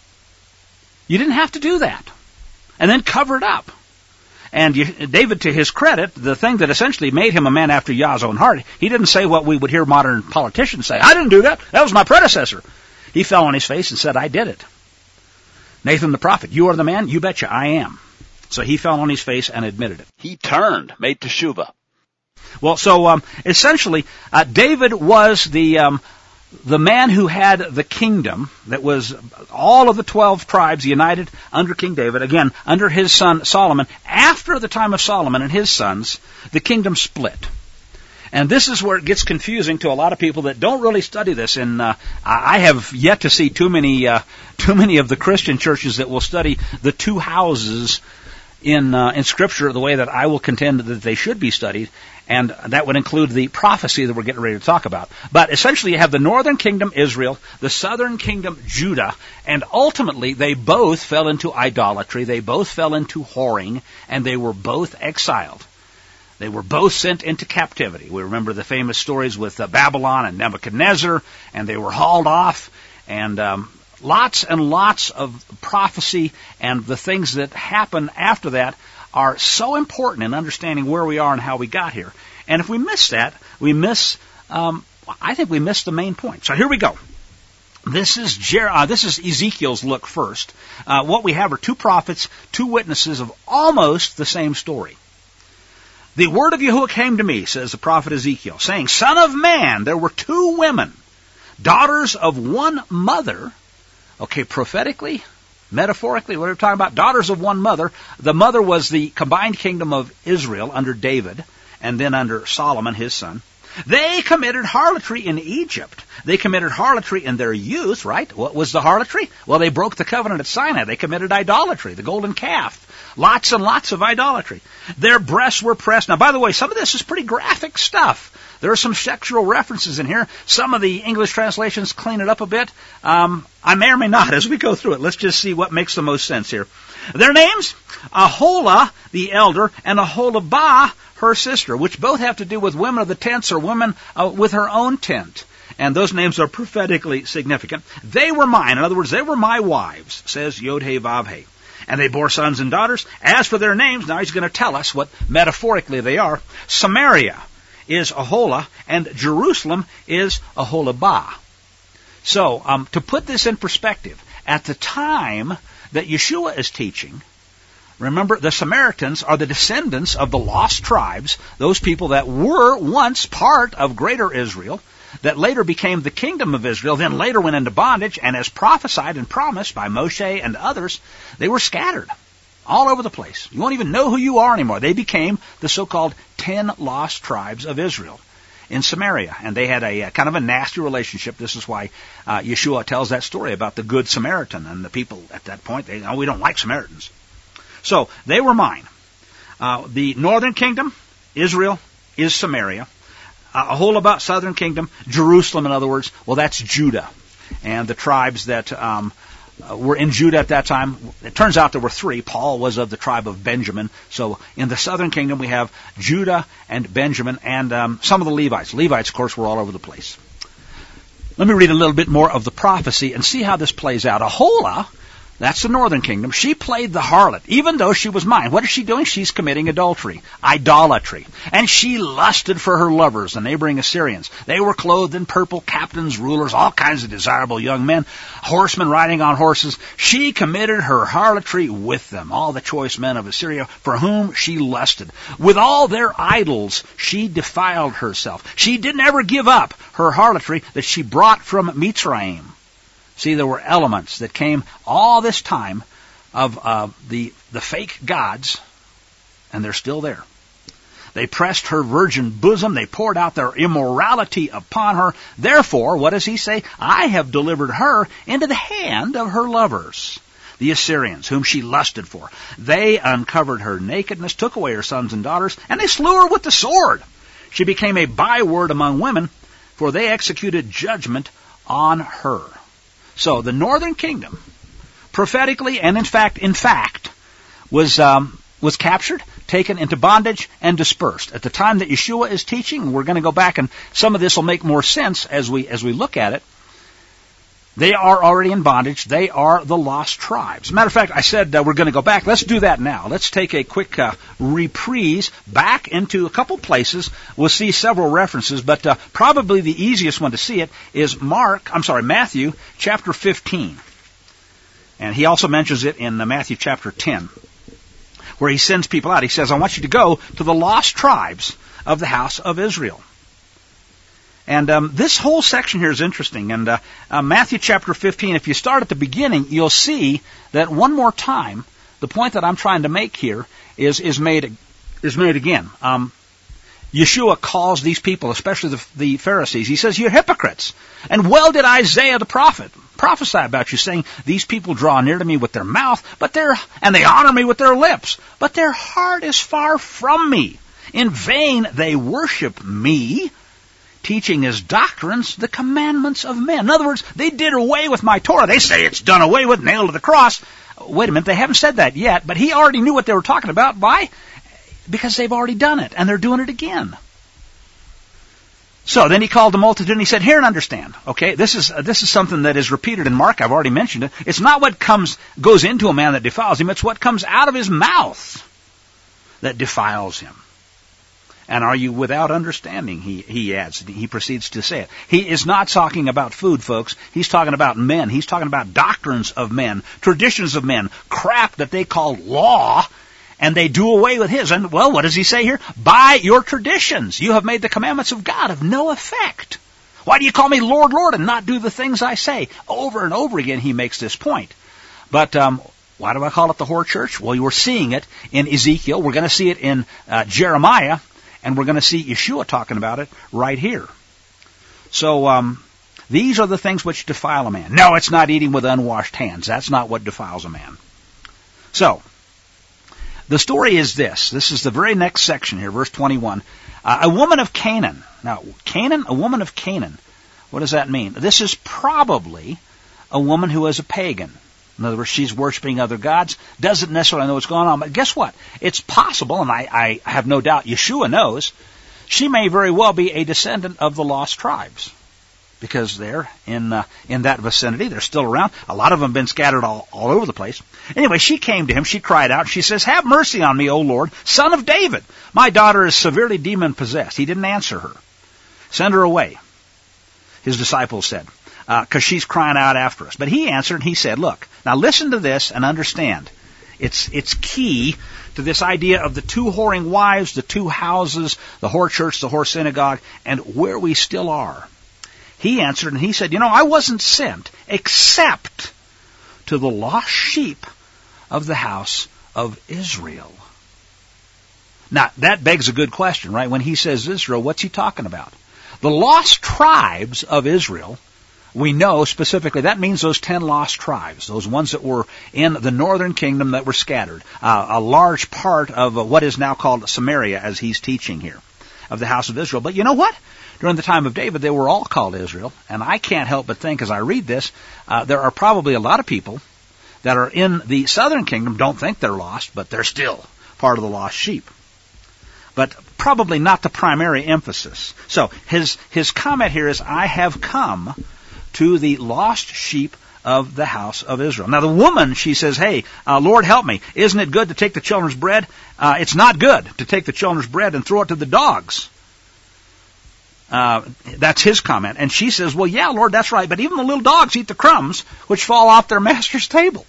You didn't have to do that. And then cover it up. And David, to his credit, the thing that essentially made him a man after Yah's own heart, he didn't say what we would hear modern politicians say. I didn't do that. That was my predecessor. He fell on his face and said, I did it. Nathan the prophet, you are the man? You betcha, I am. So he fell on his face and admitted it. He turned, made teshuvah. Well, so essentially, David was the man who had the kingdom that was all of the 12 tribes united under King David, again, under his son Solomon. After the time of Solomon and his sons, the kingdom split. And this is where it gets confusing to a lot of people that don't really study this. And I have yet to see too many of the Christian churches that will study the two houses in Scripture the way that I will contend that they should be studied. And that would include the prophecy that we're getting ready to talk about. But essentially you have the northern kingdom, Israel, the southern kingdom, Judah, and ultimately they both fell into idolatry, they both fell into whoring, and they were both exiled. They were both sent into captivity. We remember the famous stories with Babylon and Nebuchadnezzar, and they were hauled off, and lots and lots of prophecy and the things that happen after that are so important in understanding where we are and how we got here. And if we miss that, I think we miss the main point. So here we go. This is Ezekiel's look first. What we have are two prophets, two witnesses of almost the same story. The word of Yahuwah came to me, says the prophet Ezekiel, saying, Son of man, there were two women, daughters of one mother. Okay, prophetically, metaphorically, what are we talking about? Daughters of one mother. The mother was the combined kingdom of Israel under David, and then under Solomon, his son. They committed harlotry in Egypt. They committed harlotry in their youth, right? What was the harlotry? Well, they broke the covenant at Sinai. They committed idolatry, the golden calf. Lots and lots of idolatry. Their breasts were pressed. Now, by the way, some of this is pretty graphic stuff. There are some sexual references in here. Some of the English translations clean it up a bit. I may or may not as we go through it. Let's just see what makes the most sense here. Their names, Aholah, the elder, and Aholibah, her sister, which both have to do with women of the tents or women with her own tent. And those names are prophetically significant. They were mine. In other words, they were my wives, says Yod-Heh Vav-Heh. And they bore sons and daughters. As for their names, now he's going to tell us what metaphorically they are. Samaria is Aholah, and Jerusalem is Aholibah. So, to put this in perspective, at the time that Yeshua is teaching, remember, the Samaritans are the descendants of the lost tribes, those people that were once part of greater Israel, that later became the kingdom of Israel, then later went into bondage, and as prophesied and promised by Moshe and others, they were scattered all over the place. You won't even know who you are anymore. They became the so-called 10 lost tribes of Israel in Samaria, and they had a kind of a nasty relationship. This is why Yeshua tells that story about the good Samaritan, and the people at that point, we don't like Samaritans. So, they were mine. The northern kingdom, Israel, is Samaria. Aholibah, southern kingdom. Jerusalem, in other words, well, that's Judah. And the tribes that were in Judah at that time, it turns out there were three. Paul was of the tribe of Benjamin. So in the southern kingdom, we have Judah and Benjamin and some of the Levites. Levites, of course, were all over the place. Let me read a little bit more of the prophecy and see how this plays out. Aholah, that's the northern kingdom, she played the harlot, even though she was mine. What is she doing? She's committing adultery, idolatry. And she lusted for her lovers, the neighboring Assyrians. They were clothed in purple, captains, rulers, all kinds of desirable young men, horsemen riding on horses. She committed her harlotry with them, all the choice men of Assyria, for whom she lusted. With all their idols, she defiled herself. She didn't ever give up her harlotry that she brought from Mitzrayim. See, there were elements that came all this time of the fake gods, and they're still there. They pressed her virgin bosom. They poured out their immorality upon her. Therefore, what does he say? I have delivered her into the hand of her lovers, the Assyrians, whom she lusted for. They uncovered her nakedness, took away her sons and daughters, and they slew her with the sword. She became a byword among women, for they executed judgment on her. So the northern kingdom, prophetically and in fact, was captured, taken into bondage, and dispersed. At the time that Yeshua is teaching, we're going to go back, and some of this will make more sense as we look at it. They are already in bondage. They are the lost tribes. As a matter of fact, I said we're going to go back. Let's do that now. Let's take a quick reprise back into a couple places. We'll see several references, but probably the easiest one to see it is Matthew chapter 15. And he also mentions it in Matthew chapter 10, where he sends people out. He says, I want you to go to the lost tribes of the house of Israel. And this whole section here is interesting. And Matthew chapter 15, if you start at the beginning, you'll see that one more time, the point that I'm trying to make here is made again. Yeshua calls these people, especially the Pharisees, he says, you're hypocrites. And well did Isaiah the prophet prophesy about you, saying, these people draw near to me with their mouth, and they honor me with their lips, but their heart is far from me. In vain they worship me, teaching as doctrines the commandments of men. In other words, they did away with my Torah. They say it's done away with, nailed to the cross. Wait a minute, they haven't said that yet, but he already knew what they were talking about. Why? Because they've already done it, and they're doing it again. So then he called the multitude and he said, hear and understand. Okay, this is something that is repeated in Mark. I've already mentioned it. It's not what goes into a man that defiles him. It's what comes out of his mouth that defiles him. And are you without understanding, he adds. He proceeds to say it. He is not talking about food, folks. He's talking about men. He's talking about doctrines of men, traditions of men, crap that they call law, and they do away with his. And, well, what does he say here? By your traditions, you have made the commandments of God of no effect. Why do you call me Lord, Lord, and not do the things I say? Over and over again he makes this point. But why do I call it the whore church? Well, you were seeing it in Ezekiel. We're going to see it in Jeremiah. And we're going to see Yeshua talking about it right here. So these are the things which defile a man. No, it's not eating with unwashed hands. That's not what defiles a man. So the story is this. This is the very next section here, verse 21. A woman of Canaan. Now, Canaan, a woman of Canaan. What does that mean? This is probably a woman who is a pagan. In other words, she's worshiping other gods, doesn't necessarily know what's going on. But guess what? It's possible, and I have no doubt Yeshua knows, she may very well be a descendant of the lost tribes. Because they're in that vicinity. They're still around. A lot of them have been scattered all over the place. Anyway, she came to him. She cried out. She says, have mercy on me, O Lord, son of David. My daughter is severely demon-possessed. He didn't answer her. Send her away, his disciples said. Because she's crying out after us. But he answered and he said, look, now listen to this and understand. It's key to this idea of the two whoring wives, the two houses, the whore church, the whore synagogue, and where we still are. He answered and he said, I wasn't sent except to the lost sheep of the house of Israel. Now, that begs a good question, right? When he says Israel, what's he talking about? The lost tribes of Israel, we know specifically, that means those 10 lost tribes, those ones that were in the northern kingdom that were scattered, a large part of what is now called Samaria, as he's teaching here, of the house of Israel. But you know what? during the time of David, they were all called Israel. And I can't help but think as I read this, there are probably a lot of people that are in the southern kingdom, don't think they're lost, but they're still part of the lost sheep. But probably not the primary emphasis. So his comment here is, I have come to the lost sheep of the house of Israel. Now the woman, she says, hey, Lord help me. Isn't it good to take the children's bread? It's not good to take the children's bread and throw it to the dogs. That's his comment. And she says, well, yeah, Lord, that's right. But even the little dogs eat the crumbs which fall off their master's table.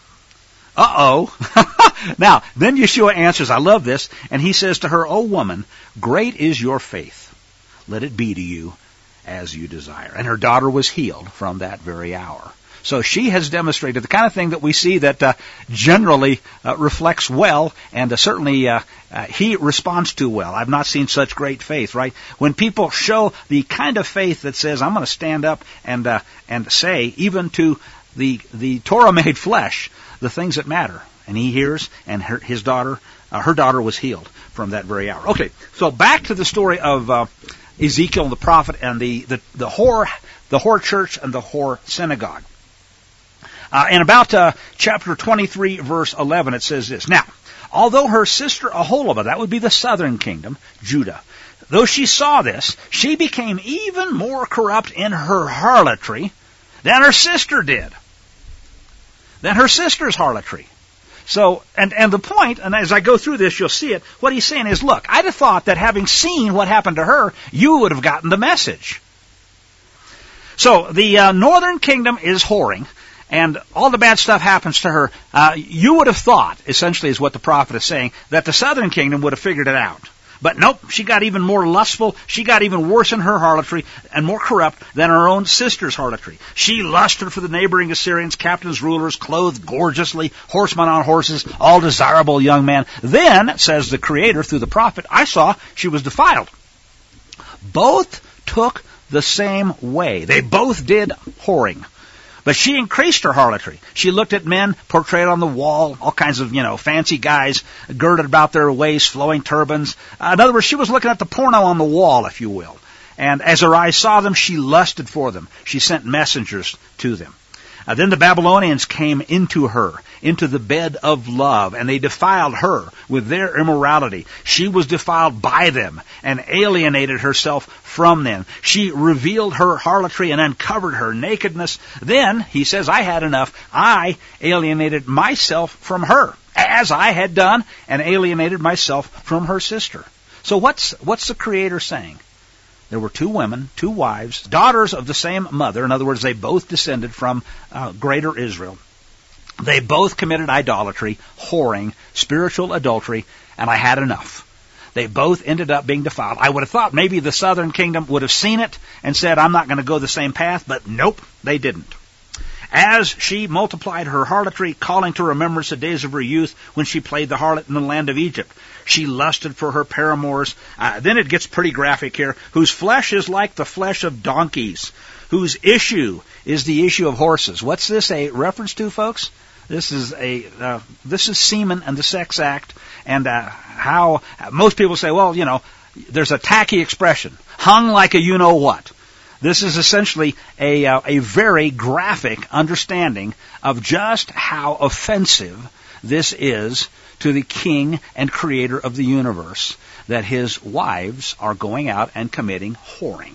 Uh-oh. Now, then Yeshua answers, I love this, and he says to her, O woman, great is your faith. Let it be to you as you desire. And her daughter was healed from that very hour. So she has demonstrated the kind of thing that we see that generally reflects well, and certainly he responds to well. I've not seen such great faith, right? When people show the kind of faith that says, I'm going to stand up and say, even to the Torah-made flesh, the things that matter. And he hears, and her daughter was healed from that very hour. Okay, so back to the story of Ezekiel the prophet and the whore church and the whore synagogue. In about chapter 23, verse 11, it says this. Now, although her sister Aholibah, that would be the southern kingdom, Judah, though she saw this, she became even more corrupt in her harlotry than her sister did. Than her sister's harlotry. So, and the point, and as I go through this, you'll see it, what he's saying is, look, I'd have thought that having seen what happened to her, you would have gotten the message. So, the northern kingdom is whoring, and all the bad stuff happens to her. You would have thought, essentially is what the prophet is saying, that the southern kingdom would have figured it out. But nope, she got even more lustful, she got even worse in her harlotry, and more corrupt than her own sister's harlotry. She lusted for the neighboring Assyrians, captains, rulers, clothed gorgeously, horsemen on horses, all desirable young men. Then, says the Creator through the prophet, I saw she was defiled. Both took the same way. They both did whoring. But she increased her harlotry. She looked at men portrayed on the wall, all kinds of, fancy guys girded about their waist, flowing turbans. In other words, she was looking at the porno on the wall, if you will. And as her eyes saw them, she lusted for them. She sent messengers to them. Then the Babylonians came into her, into the bed of love, and they defiled her with their immorality. She was defiled by them and alienated herself from them. She revealed her harlotry and uncovered her nakedness. Then, he says, I had enough. I alienated myself from her, as I had done, and alienated myself from her sister. So what's the Creator saying? There were two women, two wives, daughters of the same mother. In other words, they both descended from greater Israel. They both committed idolatry, whoring, spiritual adultery, and I had enough. They both ended up being defiled. I would have thought maybe the southern kingdom would have seen it and said, I'm not going to go the same path, but nope, they didn't. As she multiplied her harlotry, calling to remembrance the days of her youth when she played the harlot in the land of Egypt. She lusted for her paramours. Then it gets pretty graphic here. Whose flesh is like the flesh of donkeys. Whose issue is the issue of horses. What's this a reference to, folks? This is semen and the sex act. And how most people say, well, there's a tacky expression. Hung like a you-know-what. This is essentially a very graphic understanding of just how offensive this is to the King and Creator of the universe, that his wives are going out and committing whoring.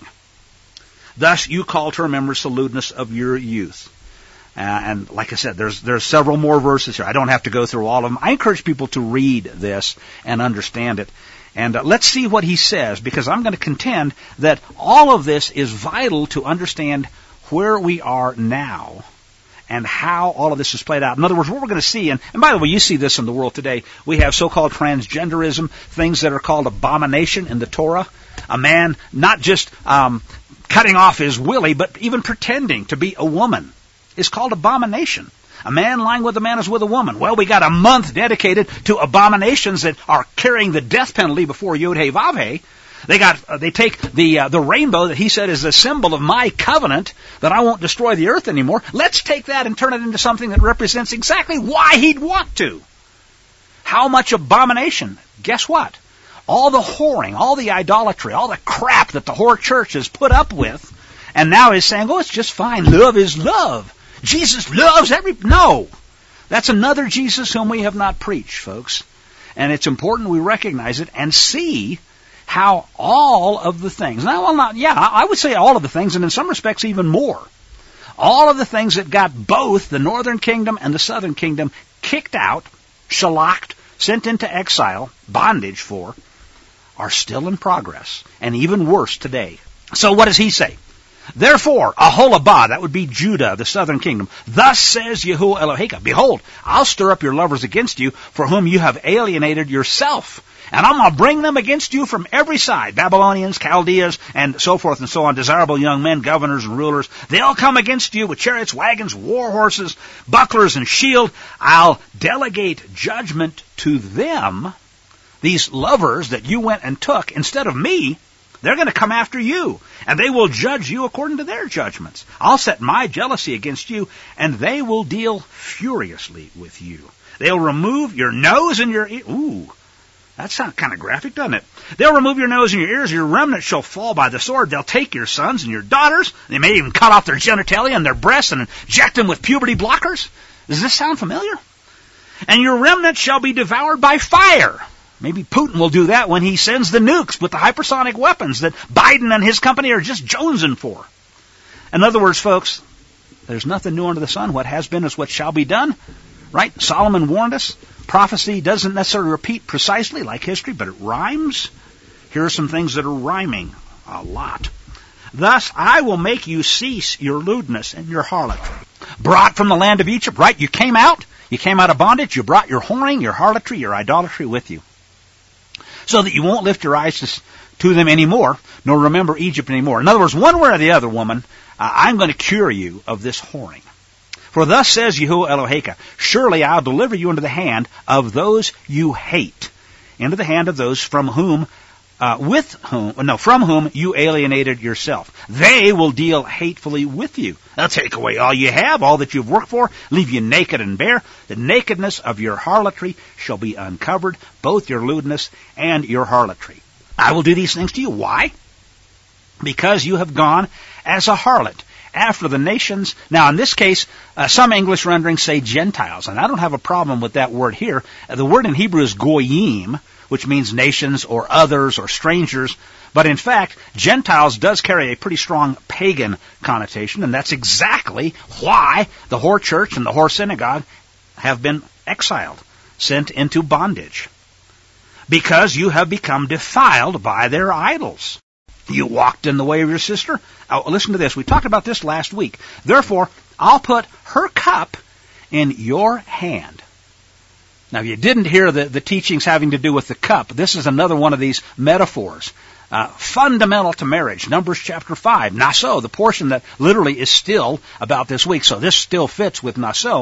Thus you call to remembrance the lewdness of your youth. And like I said, there's several more verses here. I don't have to go through all of them. I encourage people to read this and understand it. And let's see what he says, because I'm going to contend that all of this is vital to understand where we are now and how all of this is played out. In other words, what we're going to see, and by the way, you see this in the world today, we have so-called transgenderism, things that are called abomination in the Torah. A man not just cutting off his willy, but even pretending to be a woman is called abomination. A man lying with a man is with a woman. Well, we got a month dedicated to abominations that are carrying the death penalty before Yod-Heh-Vav-Heh. They take the rainbow that he said is a symbol of my covenant, that I won't destroy the earth anymore. Let's take that and turn it into something that represents exactly why he'd want to. How much abomination? Guess what? all the whoring, all the idolatry, all the crap that the whore church has put up with, and now is saying, oh, it's just fine. Love is love. Jesus loves No. That's another Jesus whom we have not preached, folks. And it's important we recognize it and see how all of the things, I would say all of the things, and in some respects even more, all of the things that got both the northern kingdom and the southern kingdom kicked out, shellacked, sent into exile, bondage for, are still in progress, and even worse today. So what does he say? Therefore, Aholabah, that would be Judah, the southern kingdom, thus says Yahuwah Eloheka, behold, I'll stir up your lovers against you, for whom you have alienated yourself. And I'm going to bring them against you from every side, Babylonians, Chaldeans, and so forth and so on, desirable young men, governors and rulers. They'll come against you with chariots, wagons, war horses, bucklers, and shield. I'll delegate judgment to them, these lovers that you went and took, instead of me. They're going to come after you, and they will judge you according to their judgments. I'll set my jealousy against you, and they will deal furiously with you. They'll remove your nose and your ear. Ooh, that sounds kind of graphic, doesn't it? They'll remove your nose and your ears. Your remnant shall fall by the sword. They'll take your sons and your daughters. They may even cut off their genitalia and their breasts and inject them with puberty blockers. Does this sound familiar? And your remnant shall be devoured by fire. Maybe Putin will do that when he sends the nukes with the hypersonic weapons that Biden and his company are just jonesing for. In other words, folks, there's nothing new under the sun. What has been is what shall be done. Right? Solomon warned us. Prophecy doesn't necessarily repeat precisely like history, but it rhymes. Here are some things that are rhyming a lot. Thus, I will make you cease your lewdness and your harlotry. Brought from the land of Egypt, right? You came out of bondage. You brought your whoring, your harlotry, your idolatry with you, so that you won't lift your eyes to them anymore, nor remember Egypt anymore. In other words, one way or the other, woman, I'm going to cure you of this whoring. For thus says Yahuwah Eloheka, surely I'll deliver you into the hand of those you hate, into the hand of those from whom you alienated yourself. They will deal hatefully with you. They'll take away all you have, all that you've worked for, leave you naked and bare. The nakedness of your harlotry shall be uncovered, both your lewdness and your harlotry. I will do these things to you. Why? Because you have gone as a harlot after the nations. Now, in this case, some English renderings say Gentiles, and I don't have a problem with that word here. The word in Hebrew is goyim, which means nations or others or strangers. But in fact, Gentiles does carry a pretty strong pagan connotation, and that's exactly why the whore church and the whore synagogue have been exiled, sent into bondage. Because you have become defiled by their idols. You walked in the way of your sister. Oh, listen to this. We talked about this last week. Therefore, I'll put her cup in your hand. Now, if you didn't hear the teachings having to do with the cup, this is another one of these metaphors. Fundamental to marriage. Numbers chapter 5. Naso, the portion that literally is still about this week. So this still fits with Naso.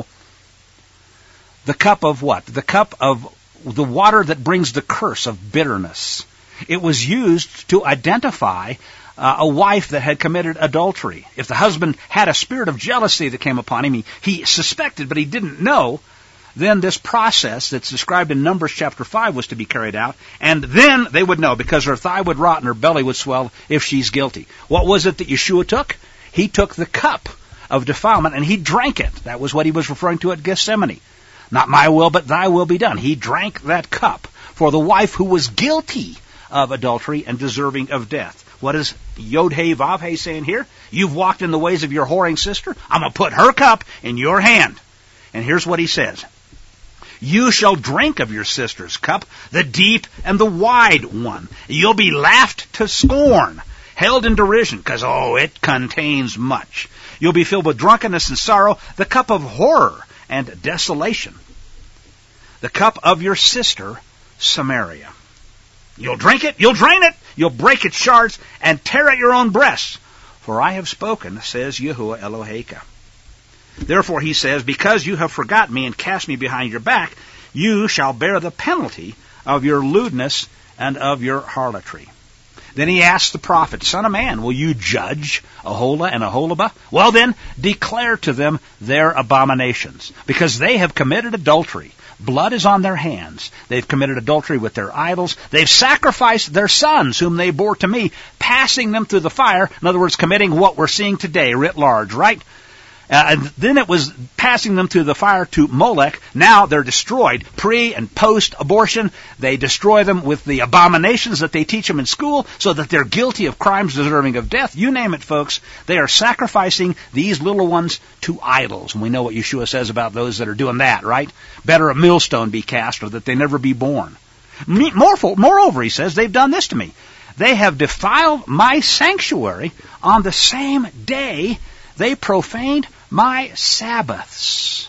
The cup of what? The cup of the water that brings the curse of bitterness. It was used to identify a wife that had committed adultery. If the husband had a spirit of jealousy that came upon him, he suspected, but he didn't know, then this process that's described in Numbers chapter 5 was to be carried out, and then they would know, because her thigh would rot and her belly would swell if she's guilty. What was it that Yeshua took? He took the cup of defilement and he drank it. That was what he was referring to at Gethsemane. Not my will, but thy will be done. He drank that cup for the wife who was guilty of adultery and deserving of death. What is Yod-Heh Vav-Heh saying here? You've walked in the ways of your whoring sister. I'm going to put her cup in your hand. And here's what he says. You shall drink of your sister's cup, the deep and the wide one. You'll be laughed to scorn, held in derision, because, it contains much. You'll be filled with drunkenness and sorrow, the cup of horror and desolation. The cup of your sister, Samaria. You'll drink it, you'll drain it, you'll break its shards, and tear at your own breasts. For I have spoken, says Yahuwah Eloheka. Therefore, he says, because you have forgotten me and cast me behind your back, you shall bear the penalty of your lewdness and of your harlotry. Then he asked the prophet, Son of man, will you judge Aholah and Aholabah? Well then, declare to them their abominations, because they have committed adultery. Blood is on their hands. They've committed adultery with their idols. They've sacrificed their sons, whom they bore to me, passing them through the fire. In other words, committing what we're seeing today, writ large, right? And then it was passing them through the fire to Molech. Now they're destroyed. Pre- and post-abortion, they destroy them with the abominations that they teach them in school so that they're guilty of crimes deserving of death. You name it, folks. They are sacrificing these little ones to idols. And we know what Yeshua says about those that are doing that, right? Better a millstone be cast or that they never be born. Moreover, he says, they've done this to me. They have defiled my sanctuary. On the same day they profaned my Sabbaths.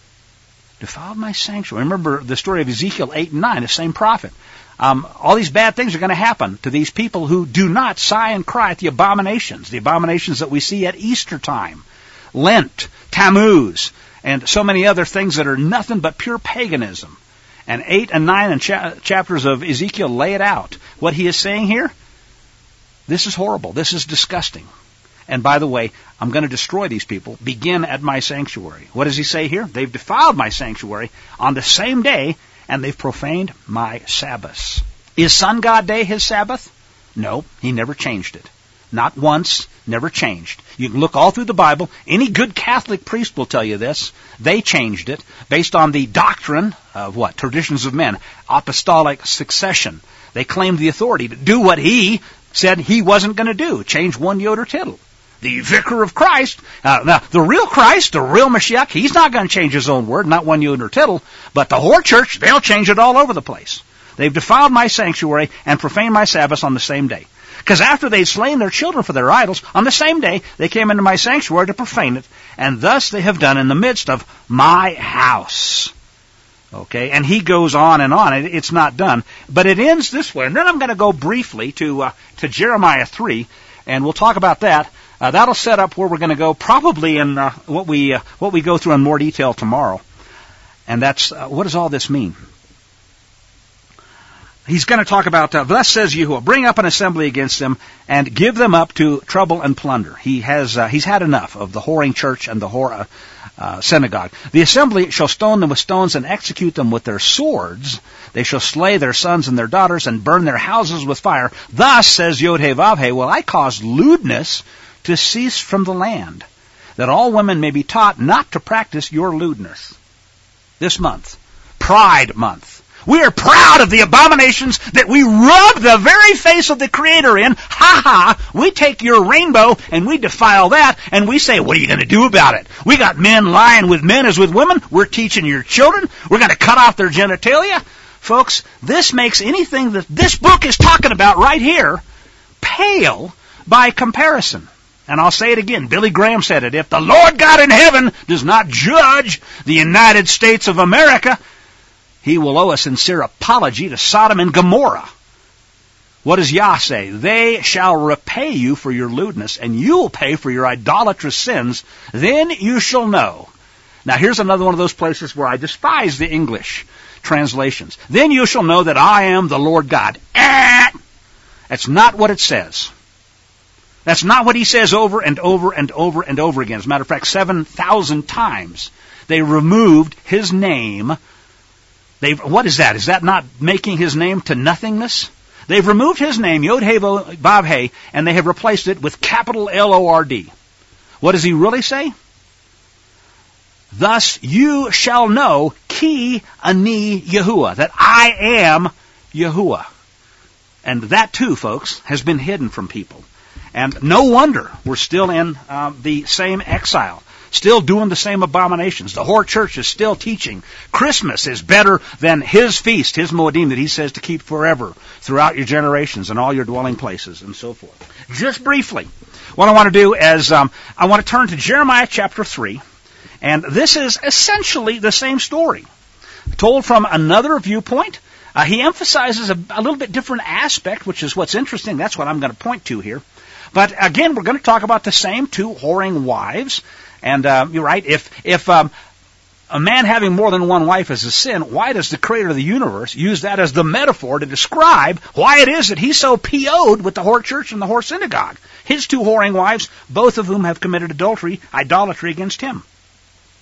Defiled my sanctuary. Remember the story of Ezekiel 8 and 9, the same prophet. All these bad things are going to happen to these people who do not sigh and cry at the abominations that we see at Easter time, Lent, Tammuz, and so many other things that are nothing but pure paganism. And 8 and 9 and chapters of Ezekiel lay it out. What he is saying here, this is horrible. This is disgusting. And by the way, I'm going to destroy these people. Begin at my sanctuary. What does he say here? They've defiled my sanctuary on the same day, and they've profaned my Sabbaths. Is Sun God Day his Sabbath? No, he never changed it. Not once, never changed. You can look all through the Bible. Any good Catholic priest will tell you this. They changed it based on the doctrine of what? Traditions of men. Apostolic succession. They claimed the authority to do what he said he wasn't going to do. Change one jot or tittle. The vicar of Christ, now the real Christ, the real Mashiach, he's not going to change his own word, not one jot or tittle, but the whore church, they'll change it all over the place. They've defiled my sanctuary and profaned my Sabbaths on the same day. Because after they'd slain their children for their idols, on the same day they came into my sanctuary to profane it, and thus they have done in the midst of my house. Okay, and he goes on and on. It's not done. But it ends this way. And then I'm going to go briefly to Jeremiah 3, and we'll talk about that. That'll set up where we're going to go probably in what we go through in more detail tomorrow. And that's, what does all this mean? He's going to talk about, thus says Yahuwah, bring up an assembly against them and give them up to trouble and plunder. He's had enough of the whoring church and the whore synagogue. The assembly shall stone them with stones and execute them with their swords. They shall slay their sons and their daughters and burn their houses with fire. Thus says Yod-Heh-Vav-Heh, will I cause lewdness to cease from the land, that all women may be taught not to practice your lewdness. This month, Pride Month. We are proud of the abominations that we rub the very face of the Creator in. Ha ha! We take your rainbow and we defile that, and we say, what are you going to do about it? We got men lying with men as with women. We're teaching your children. We're going to cut off their genitalia. Folks, this makes anything that this book is talking about right here pale by comparison. And I'll say it again. Billy Graham said it. If the Lord God in heaven does not judge the United States of America, he will owe a sincere apology to Sodom and Gomorrah. What does Yah say? They shall repay you for your lewdness, and you will pay for your idolatrous sins. Then you shall know. Now here's another one of those places where I despise the English translations. Then you shall know that I am the Lord God. That's not what it says. That's not what he says over and over and over and over again. As a matter of fact, 7,000 times they removed his name. What is that? Is that not making his name to nothingness? They've removed his name, Yod-Heh-Vav-Heh, and they have replaced it with capital L-O-R-D. What does he really say? Thus you shall know, Ki Ani Yahuwah, that I am Yahuwah. And that too, folks, has been hidden from people. And no wonder we're still in the same exile, still doing the same abominations. The whore church is still teaching Christmas is better than his feast, his Moedim, that he says to keep forever throughout your generations and all your dwelling places and so forth. Just briefly, what I want to do is I want to turn to Jeremiah chapter 3, and this is essentially the same story, told from another viewpoint. He emphasizes a little bit different aspect, which is what's interesting. That's what I'm going to point to here. But again, we're going to talk about the same two whoring wives. And you're right, if a man having more than one wife is a sin, why does the Creator of the universe use that as the metaphor to describe why it is that he's so PO'd with the whore church and the whore synagogue? His two whoring wives, both of whom have committed idolatry against him.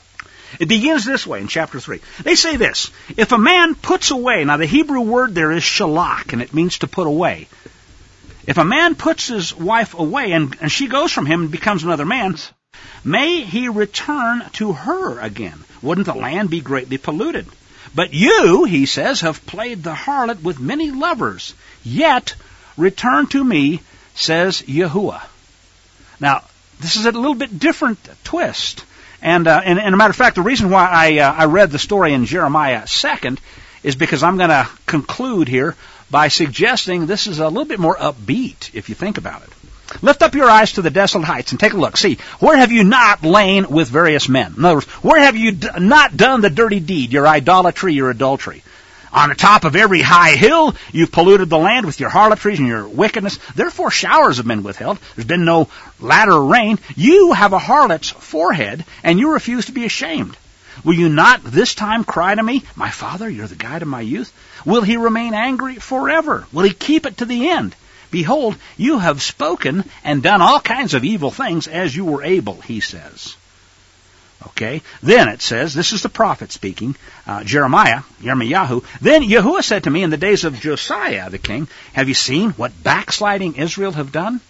It begins this way in chapter 3. They say this: if a man puts away, now the Hebrew word there is shalach, and it means to put away. If a man puts his wife away and she goes from him and becomes another man's, may he return to her again. Wouldn't the land be greatly polluted? But you, he says, have played the harlot with many lovers. Yet return to me, says Yahuwah. Now, this is a little bit different twist. And a matter of fact, the reason why I read the story in Jeremiah 2nd is because I'm going to conclude here by suggesting this is a little bit more upbeat, if you think about it. Lift up your eyes to the desolate heights and take a look. See, where have you not lain with various men? In other words, where have you not done the dirty deed, your idolatry, your adultery? On the top of every high hill, you've polluted the land with your harlotries and your wickedness. Therefore, showers have been withheld. There's been no latter rain. You have a harlot's forehead, and you refuse to be ashamed. Will you not this time cry to me, my father, you're the guide of my youth? Will he remain angry forever? Will he keep it to the end? Behold, you have spoken and done all kinds of evil things as you were able, he says. Okay, then it says, this is the prophet speaking, Yirmiyahu. Then Yahuwah said to me in the days of Josiah the king, have you seen what backsliding Israel have done?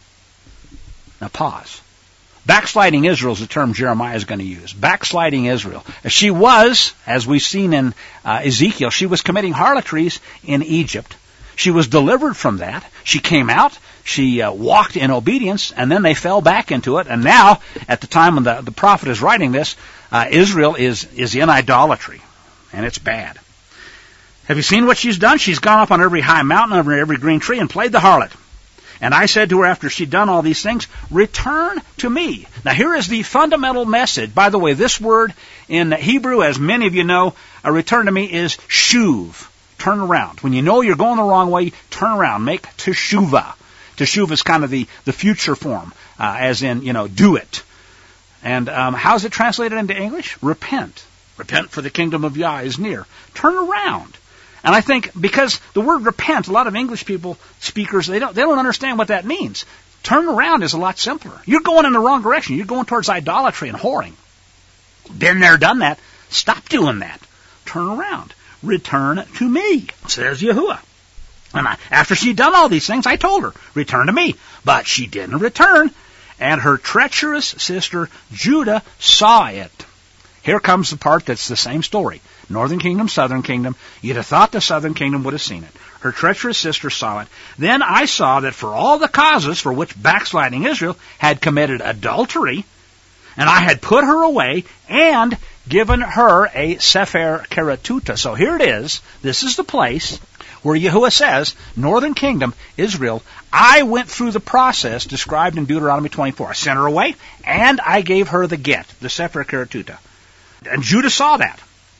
Now pause. Backsliding Israel is the term Jeremiah is going to use. Backsliding Israel. She was, as we've seen in Ezekiel, she was committing harlotries in Egypt. She was delivered from that. She came out. She walked in obedience, and then they fell back into it. And now, at the time when the prophet is writing this, Israel is in idolatry, and it's bad. Have you seen what she's done? She's gone up on every high mountain, over every green tree, and played the harlot. And I said to her after she'd done all these things, return to me. Now here is the fundamental message. By the way, this word in Hebrew, as many of you know, return to me is shuv. Turn around. When you know you're going the wrong way, turn around. Make teshuvah. Teshuvah is kind of the future form, as in, do it. And how is it translated into English? Repent. Repent, for the kingdom of Yah is near. Turn around. And I think because the word repent, a lot of English speakers, they don't understand what that means. Turn around is a lot simpler. You're going in the wrong direction. You're going towards idolatry and whoring. Been there, done that. Stop doing that. Turn around. Return to me, says Yahuwah. And after she'd done all these things, I told her, return to me. But she didn't return. And her treacherous sister Judah saw it. Here comes the part that's the same story. Northern kingdom, southern kingdom. You'd have thought the southern kingdom would have seen it. Her treacherous sister saw it. Then I saw that for all the causes for which backsliding Israel had committed adultery, and I had put her away and given her a Sefer Keretuta. So here it is. This is the place where Yahuwah says, Northern Kingdom, Israel, I went through the process described in Deuteronomy 24. I sent her away, and I gave her the get, the Sefer Keretuta. And Judah saw that.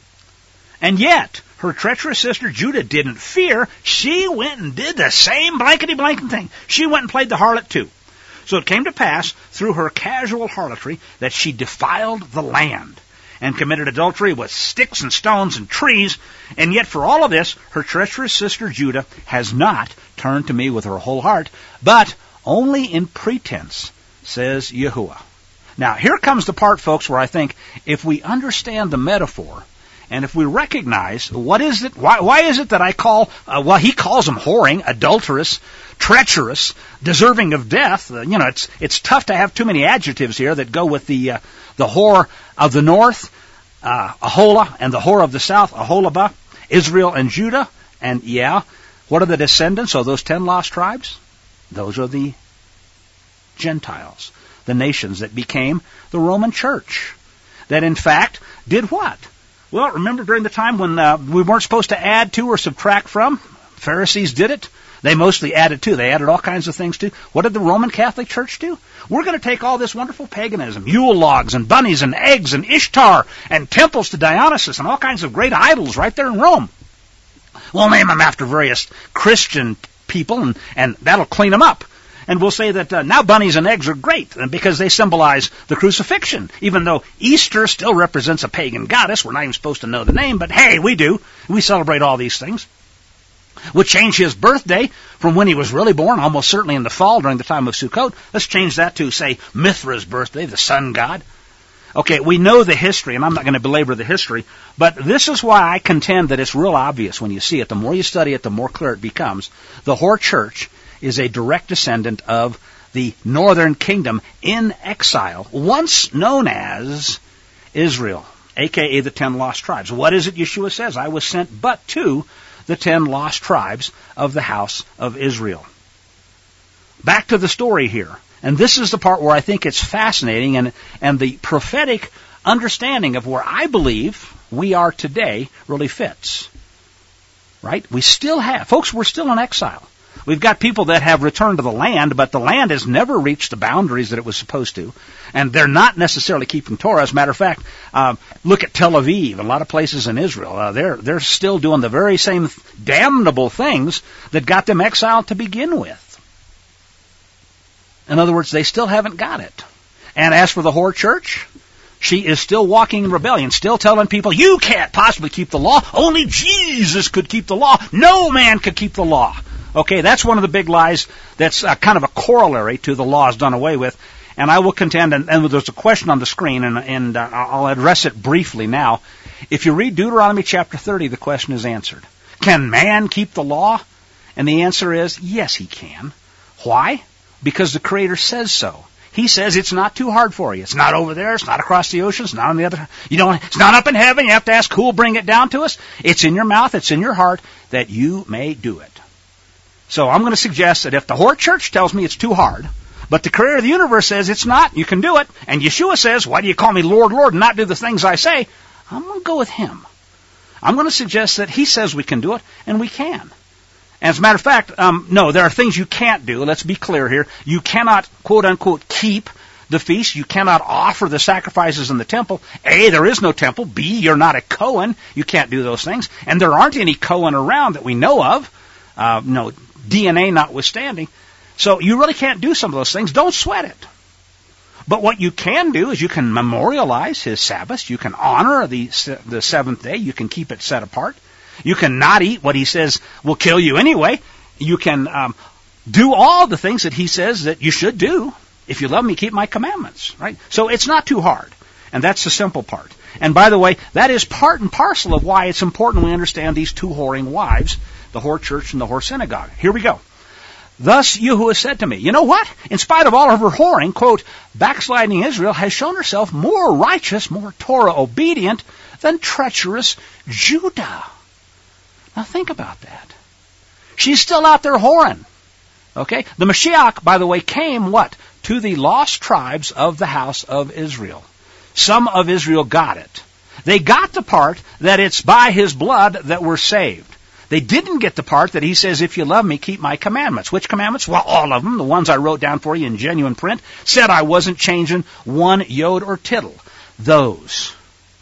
And yet, her treacherous sister Judah didn't fear. She went and did the same blankety-blanket thing. She went and played the harlot too. So it came to pass, through her casual harlotry, that she defiled the land and committed adultery with sticks and stones and trees. And yet for all of this, her treacherous sister Judah has not turned to me with her whole heart, but only in pretense, says Yahuwah. Now, here comes the part, folks, where I think if we understand the metaphor, and if we recognize what is it, why is it that I call, he calls them whoring, adulterous, treacherous, deserving of death. It's tough to have too many adjectives here that go with the whore of the north, Aholah, and the whore of the south, Aholabah, Israel and Judah. And what are the descendants of those 10 lost tribes? Those are the Gentiles, the nations that became the Roman Church, that in fact did what? Well, remember during the time when we weren't supposed to add to or subtract from? Pharisees did it. They mostly added to. They added all kinds of things to. What did the Roman Catholic Church do? We're going to take all this wonderful paganism, Yule logs and bunnies and eggs and Ishtar and temples to Dionysus and all kinds of great idols right there in Rome. We'll name them after various Christian people, and that'll clean them up. And we'll say that now bunnies and eggs are great because they symbolize the crucifixion. Even though Easter still represents a pagan goddess, we're not even supposed to know the name, but hey, we do. We celebrate all these things. We'll change his birthday from when he was really born, almost certainly in the fall during the time of Sukkot. Let's change that to, say, Mithra's birthday, the sun god. Okay, we know the history, and I'm not going to belabor the history, but this is why I contend that it's real obvious when you see it. The more you study it, the more clear it becomes. The Hor Church is a direct descendant of the northern kingdom in exile, once known as Israel, a.k.a. the 10 lost tribes. What is it Yeshua says? I was sent but to the 10 lost tribes of the house of Israel. Back to the story here. And this is the part where I think it's fascinating, and the prophetic understanding of where I believe we are today really fits. Right? We still have, folks, we're still in exile. We've got people that have returned to the land, but the land has never reached the boundaries that it was supposed to. And they're not necessarily keeping Torah. As a matter of fact, look at Tel Aviv, a lot of places in Israel. They're still doing the very same damnable things that got them exiled to begin with. In other words, they still haven't got it. And as for the Hor Church, she is still walking in rebellion, still telling people, you can't possibly keep the law. Only Jesus could keep the law. No man could keep the law. Okay, that's one of the big lies that's kind of a corollary to the laws done away with. And I will contend, and there's a question on the screen, and I'll address it briefly now. If you read Deuteronomy chapter 30, the question is answered. Can man keep the law? And the answer is, yes, he can. Why? Because the Creator says so. He says it's not too hard for you. It's not over there. It's not across the ocean. It's not on the other. It's not up in heaven. You have to ask who will bring it down to us. It's in your mouth. It's in your heart that you may do it. So I'm going to suggest that if the Hor Church tells me it's too hard, but the Creator of the universe says it's not, you can do it, and Yeshua says, why do you call me Lord, Lord, and not do the things I say? I'm going to go with him. I'm going to suggest that he says we can do it, and we can. As a matter of fact, no, there are things you can't do. Let's be clear here. You cannot, quote unquote, keep the feast. You cannot offer the sacrifices in the temple. A, there is no temple. B, you're not a Cohen. You can't do those things. And there aren't any Cohen around that we know of. No, DNA notwithstanding. So you really can't do some of those things. Don't sweat it. But what you can do is you can memorialize his Sabbath. You can honor the seventh day. You can keep it set apart. You can not eat what he says will kill you anyway. You can do all the things that he says that you should do. If you love me, keep my commandments. Right? So it's not too hard. And that's the simple part. And by the way, that is part and parcel of why it's important we understand these two whoring wives, the Hor Church and the Hor Synagogue. Here we go. Thus Yahuwah said to me, you know what? In spite of all of her whoring, quote, backsliding Israel has shown herself more righteous, more Torah obedient than treacherous Judah. Now think about that. She's still out there whoring. Okay? The Mashiach, by the way, came what? To the lost tribes of the house of Israel. Some of Israel got it. They got the part that it's by his blood that we're saved. They didn't get the part that he says, if you love me, keep my commandments. Which commandments? Well, all of them. The ones I wrote down for you in genuine print said I wasn't changing one yod or tittle. Those.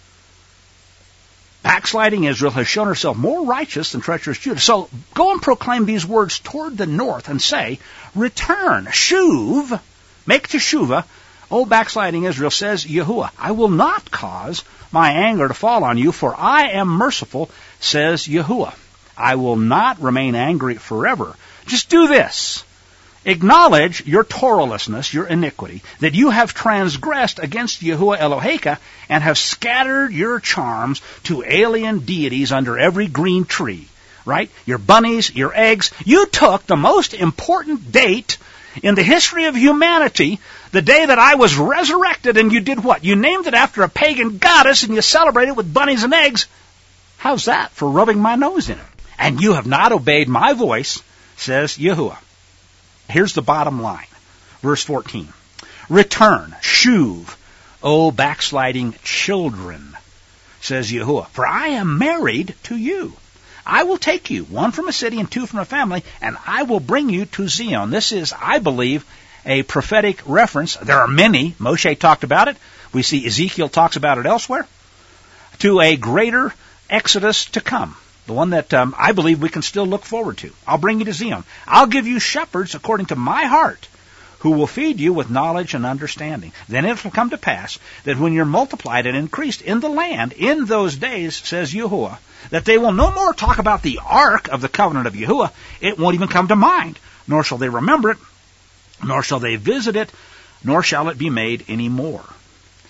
Backsliding Israel has shown herself more righteous than treacherous Judah. So go and proclaim these words toward the north and say, return, shuv, make teshuvah. O backsliding Israel, says Yahuwah, I will not cause my anger to fall on you, for I am merciful, says Yahuwah. I will not remain angry forever. Just do this. Acknowledge your Torahlessness, your iniquity, that you have transgressed against Yahuwah Eloheka and have scattered your charms to alien deities under every green tree. Right? Your bunnies, your eggs. You took the most important date in the history of humanity, the day that I was resurrected, and you did what? You named it after a pagan goddess and you celebrated with bunnies and eggs. How's that for rubbing my nose in it? And you have not obeyed my voice, says Yahuwah. Here's the bottom line. Verse 14. Return, shuv, O backsliding children, says Yahuwah, for I am married to you. I will take you, one from a city and two from a family, and I will bring you to Zion. This is, I believe, a prophetic reference. There are many. Moshe talked about it. We see Ezekiel talks about it elsewhere. To a greater exodus to come. The one that I believe we can still look forward to. I'll bring you to Zion. I'll give you shepherds according to my heart, who will feed you with knowledge and understanding. Then it will come to pass that when you're multiplied and increased in the land in those days, says Yahuwah, that they will no more talk about the ark of the covenant of Yahuwah. It won't even come to mind, nor shall they remember it, nor shall they visit it, nor shall it be made any more.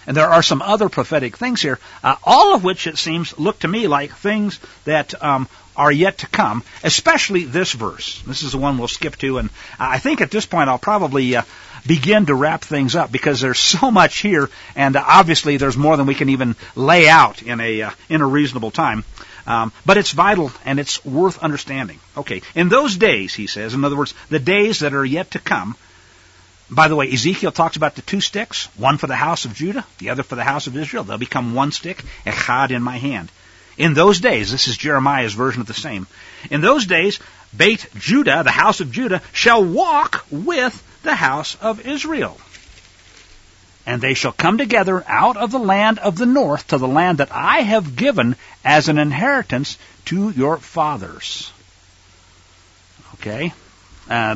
And there are some other prophetic things here, all of which, it seems, look to me like things that are yet to come, especially this verse. This is the one we'll skip to, and I think at this point I'll probably begin to wrap things up because there's so much here, and obviously there's more than we can even lay out in a reasonable time. But it's vital and it's worth understanding. Okay, in those days, he says, in other words, the days that are yet to come. By the way, Ezekiel talks about the two sticks, one for the house of Judah, the other for the house of Israel. They'll become one stick, echad in my hand. In those days, this is Jeremiah's version of the same. In those days, Beit Judah, the house of Judah, shall walk with the house of Israel. And they shall come together out of the land of the north to the land that I have given as an inheritance to your fathers. Okay? Let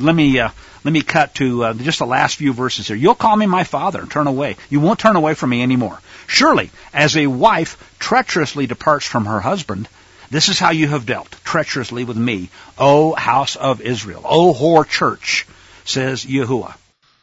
me cut to just the last few verses here. You'll call me my father and turn away. You won't turn away from me anymore. Surely, as a wife treacherously departs from her husband, this is how you have dealt treacherously with me, O house of Israel, O whore church, says Yahuwah.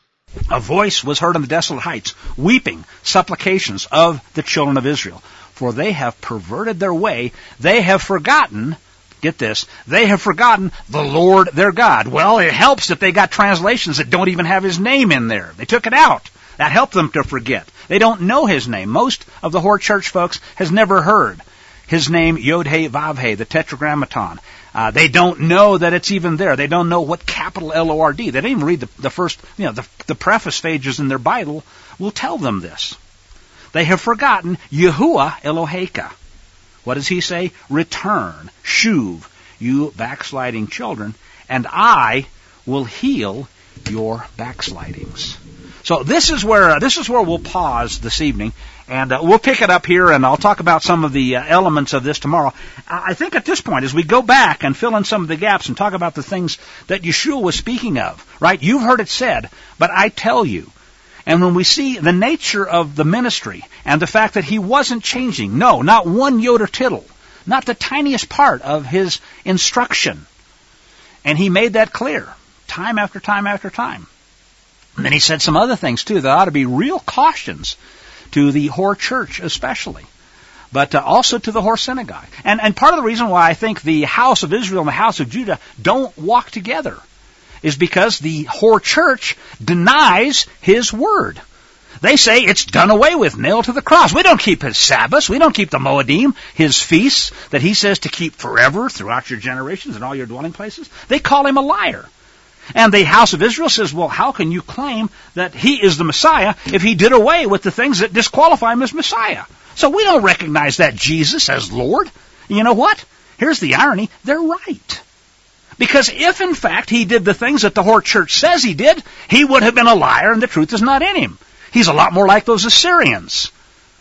A voice was heard on the desolate heights, weeping supplications of the children of Israel. For they have perverted their way, they have forgotten, get this, they have forgotten the Lord their God. Well, it helps that they got translations that don't even have His name in there. They took it out. That helped them to forget. They don't know His name. Most of the whore church folks has never heard His name, Yod-He, Vav-He, the Tetragrammaton. They don't know that it's even there. They don't know what capital L-O-R-D. They didn't even read the first, the preface pages in their Bible will tell them this. They have forgotten Yahuwah Eloheka. What does He say? Return, shuv, you backsliding children, and I will heal your backslidings. So this is where we'll pause this evening, and we'll pick it up here, and I'll talk about some of the elements of this tomorrow. I think at this point, as we go back and fill in some of the gaps and talk about the things that Yeshua was speaking of, right? You've heard it said, but I tell you. And when we see the nature of the ministry and the fact that He wasn't changing, no, not one jot or tittle, not the tiniest part of His instruction. And He made that clear time after time after time. And then He said some other things, too, that ought to be real cautions to the whore church especially, but also to the whore synagogue. And part of the reason why I think the house of Israel and the house of Judah don't walk together is because the whore church denies His word. They say it's done away with, nailed to the cross. We don't keep His Sabbaths. We don't keep the Moedim, His feasts that He says to keep forever throughout your generations and all your dwelling places. They call Him a liar. And the house of Israel says, well, how can you claim that He is the Messiah if He did away with the things that disqualify Him as Messiah? So we don't recognize that Jesus as Lord. You know what? Here's the irony. They're right. Because if, in fact, He did the things that the whore church says He did, He would have been a liar and the truth is not in Him. He's a lot more like those Assyrians.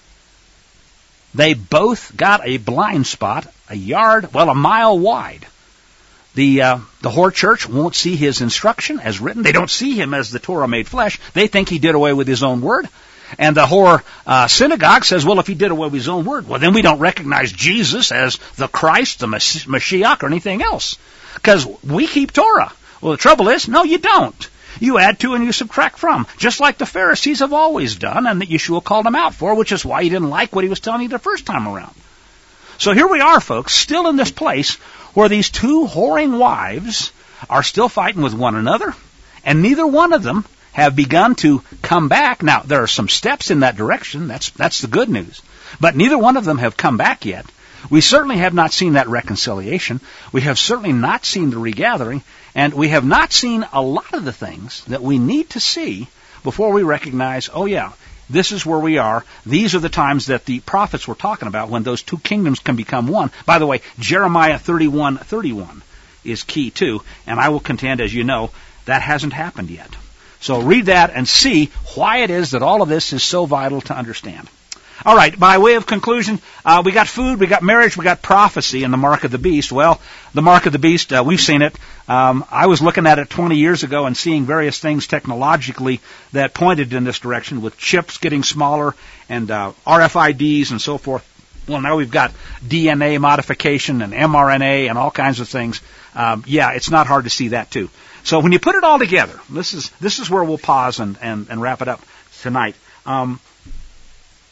They both got a blind spot, a mile wide. The whore church won't see His instruction as written. They don't see Him as the Torah made flesh. They think He did away with His own word. And the whore synagogue says, well, if He did away with His own word, well, then we don't recognize Jesus as the Christ, the Mashiach, or anything else. Because we keep Torah. Well, the trouble is, no, you don't. You add to and you subtract from, just like the Pharisees have always done, and that Yeshua called them out for, which is why He didn't like what He was telling you the first time around. So here we are, folks, still in this place where these two whoring wives are still fighting with one another, and neither one of them have begun to come back. Now, there are some steps in that direction. That's the good news. But neither one of them have come back yet. We certainly have not seen that reconciliation. We have certainly not seen the regathering, and we have not seen a lot of the things that we need to see before we recognize, oh yeah, this is where we are. These are the times that the prophets were talking about when those two kingdoms can become one. By the way, Jeremiah 31:31 is key too, and I will contend, as you know, that hasn't happened yet. So read that and see why it is that all of this is so vital to understand. All right, by way of conclusion, we got food, we got marriage, we got prophecy in the mark of the beast. Well, the mark of the beast, we've seen it. I was looking at it 20 years ago and seeing various things technologically that pointed in this direction, with chips getting smaller and RFIDs and so forth. Well, now we've got DNA modification and mRNA and all kinds of things. It's not hard to see that too. So when you put it all together, this is where we'll pause and wrap it up tonight.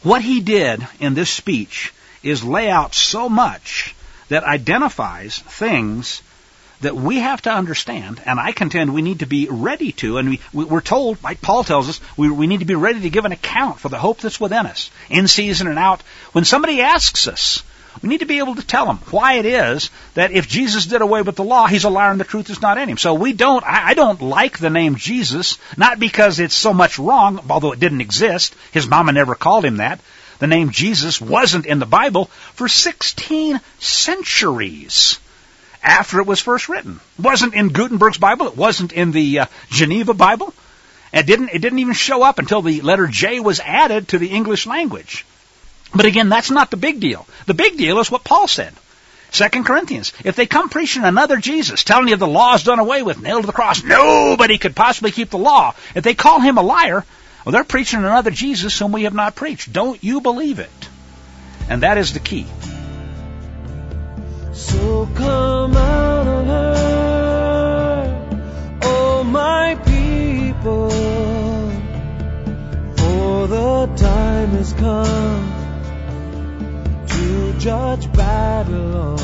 what he did in this speech is lay out so much that identifies things that we have to understand, and I contend we need to be ready to, and we're told, like Paul tells us, we need to be ready to give an account for the hope that's within us, in season and out. When somebody asks us, we need to be able to tell them why it is that if Jesus did away with the law, he's a liar and the truth is not in him. So I don't like the name Jesus, not because it's so much wrong, although it didn't exist. His mama never called him that. The name Jesus wasn't in the Bible for 16 centuries after it was first written. It wasn't in Gutenberg's Bible. It wasn't in the Geneva Bible. It didn't even show up until the letter J was added to the English language. But again, that's not the big deal. The big deal is what Paul said. 2 Corinthians, if they come preaching another Jesus, telling you the law is done away with, nailed to the cross, nobody could possibly keep the law. If they call him a liar, well, they're preaching another Jesus whom we have not preached. Don't you believe it? And that is the key. So come out of her, oh my people, for the time has come to judge Babylon.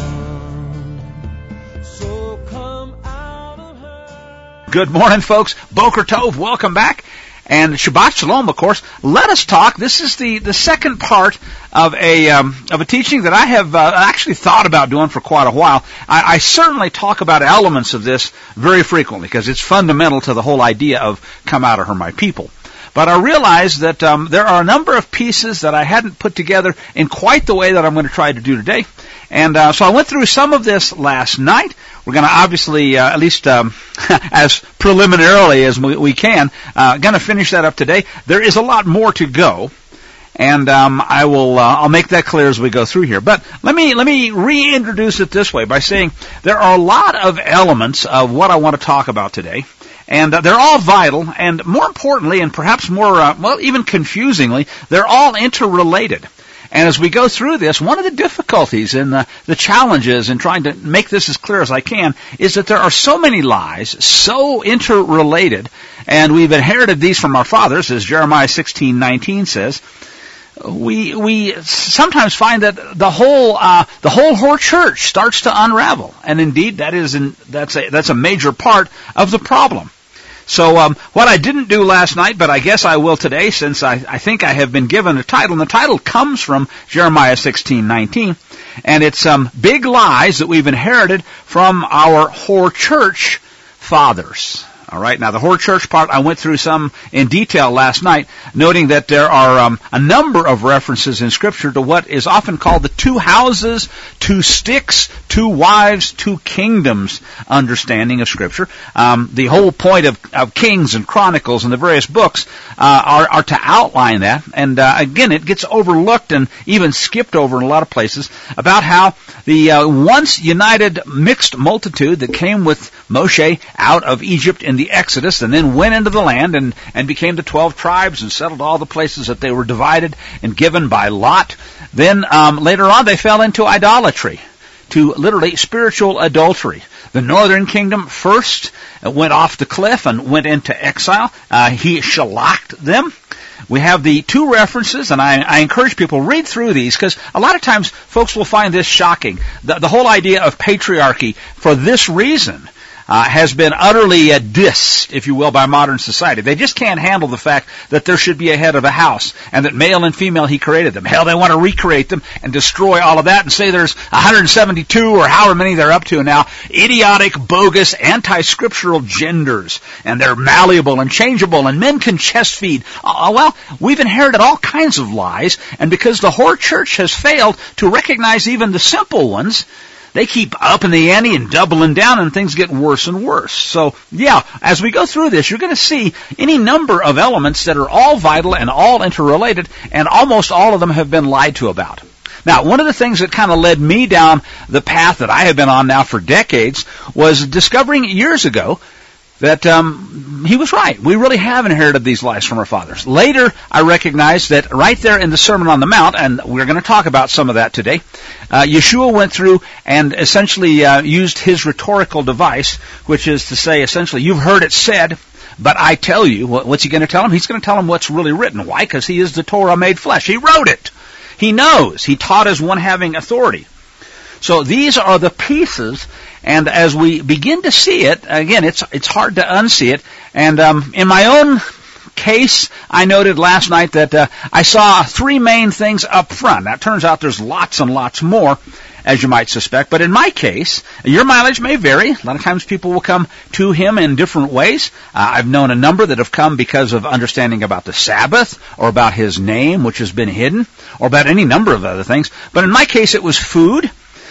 So come out of her. Good morning, folks. Boker Tov, welcome back. And Shabbat Shalom, of course. Let us talk. This is the second part of a teaching that I have actually thought about doing for quite a while. I certainly talk about elements of this very frequently because it's fundamental to the whole idea of come out of her, my people. But I realize that there are a number of pieces that I hadn't put together in quite the way that I'm going to try to do today. And so I went through some of this last night. We're going to obviously, at least as preliminarily as we can, going to finish that up today. There is a lot more to go, and I'll make that clear as we go through here. But let me reintroduce it this way by saying there are a lot of elements of what I want to talk about today. And they're all vital, and more importantly, and perhaps more, even confusingly, they're all interrelated. And as we go through this, one of the difficulties and the challenges in trying to make this as clear as I can is that there are so many lies, so interrelated, and we've inherited these from our fathers, as Jeremiah 16:19 says. We sometimes find that the whole whore church starts to unravel, and indeed that's a major part of the problem. So what I didn't do last night, but I guess I will today, since I think I have been given a title, and the title comes from Jeremiah 16:19, and it's big lies that we've inherited from our whore church fathers. All right. Now, the whore church part, I went through some in detail last night, noting that there are a number of references in Scripture to what is often called the two houses, two sticks, two wives, two kingdoms understanding of Scripture. The whole point of Kings and Chronicles and the various books are to outline that. And again, it gets overlooked and even skipped over in a lot of places about how the once united mixed multitude that came with Moshe out of Egypt in the Exodus and then went into the land and became the 12 tribes and settled all the places that they were divided and given by lot. Then later on they fell into idolatry, to literally spiritual adultery. The northern kingdom first went off the cliff and went into exile. He shellacked them. We have the two references, and I encourage people to read through these, because a lot of times folks will find this shocking. The whole idea of patriarchy, for this reason, has been utterly dissed, if you will, by modern society. They just can't handle the fact that there should be a head of a house, and that male and female, he created them. Hell, they want to recreate them and destroy all of that and say there's 172 or however many they're up to now, idiotic, bogus, anti-scriptural genders, and they're malleable and changeable, and men can chest feed. Well, we've inherited all kinds of lies, and because the whore church has failed to recognize even the simple ones, they keep upping the ante and doubling down, and things get worse and worse. So, yeah, as we go through this, you're going to see any number of elements that are all vital and all interrelated, and almost all of them have been lied to about. Now, one of the things that kind of led me down the path that I have been on now for decades was discovering years ago that he was right. We really have inherited these lies from our fathers. Later, I recognized that right there in the Sermon on the Mount, and we're going to talk about some of that today, Yeshua went through and essentially used his rhetorical device, which is to say, essentially, you've heard it said, But I tell you, what's he going to tell them? He's going to tell them what's really written. Why? Because he is the Torah made flesh. He wrote it. He knows. He taught as one having authority. So these are the pieces, and as we begin to see it, again, it's hard to unsee it. And in my own case, I noted last night that I saw three main things up front. Now, it turns out there's lots and lots more, as you might suspect. But in my case, your mileage may vary. A lot of times people will come to him in different ways. I've known a number that have come because of understanding about the Sabbath, or about his name, which has been hidden, or about any number of other things. But in my case, it was food.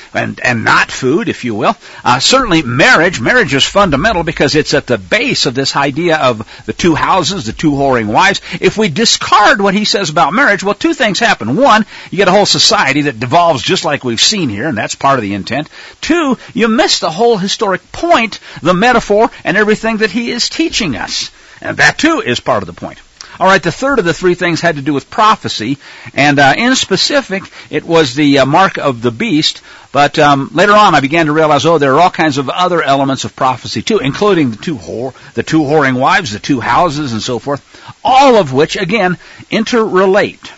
And not food, if you will. Certainly marriage. Marriage is fundamental because it's at the base of this idea of the two houses, the two whoring wives. If we discard what he says about marriage, well, two things happen. One, you get a whole society that devolves just like we've seen here, and that's part of the intent. Two, you miss the whole historic point, the metaphor, and everything that he is teaching us. And that, too, is part of the point. All right, the third of the three things had to do with prophecy, and in specific, it was the mark of the beast. But later on, I began to realize, there are all kinds of other elements of prophecy too, including the two whoring wives, the two houses, and so forth, all of which, again, interrelate.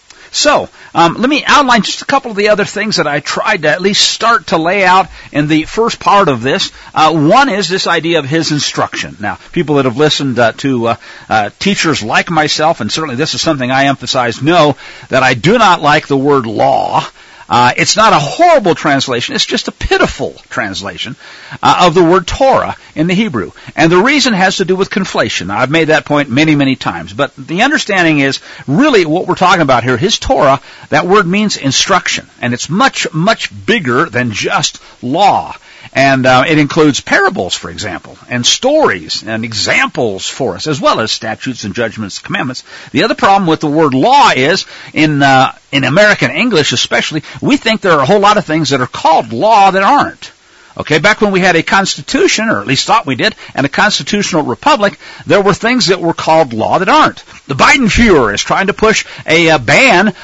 So, let me outline just a couple of the other things that I tried to at least start to lay out in the first part of this. One is this idea of his instruction. Now, people that have listened to teachers like myself, and certainly this is something I emphasize, know that I do not like the word law. It's not a horrible translation. It's just a pitiful translation of the word Torah in the Hebrew. And the reason has to do with conflation. Now, I've made that point many, many times. But the understanding is really what we're talking about here. His Torah, that word means instruction. And it's much, much bigger than just law. And it includes parables, for example, and stories and examples for us, as well as statutes and judgments, commandments. The other problem with the word law is, in American English especially, we think there are a whole lot of things that are called law that aren't. Okay, back when we had a constitution, or at least thought we did, and a constitutional republic, there were things that were called law that aren't. The Biden Fuhrer is trying to push a ban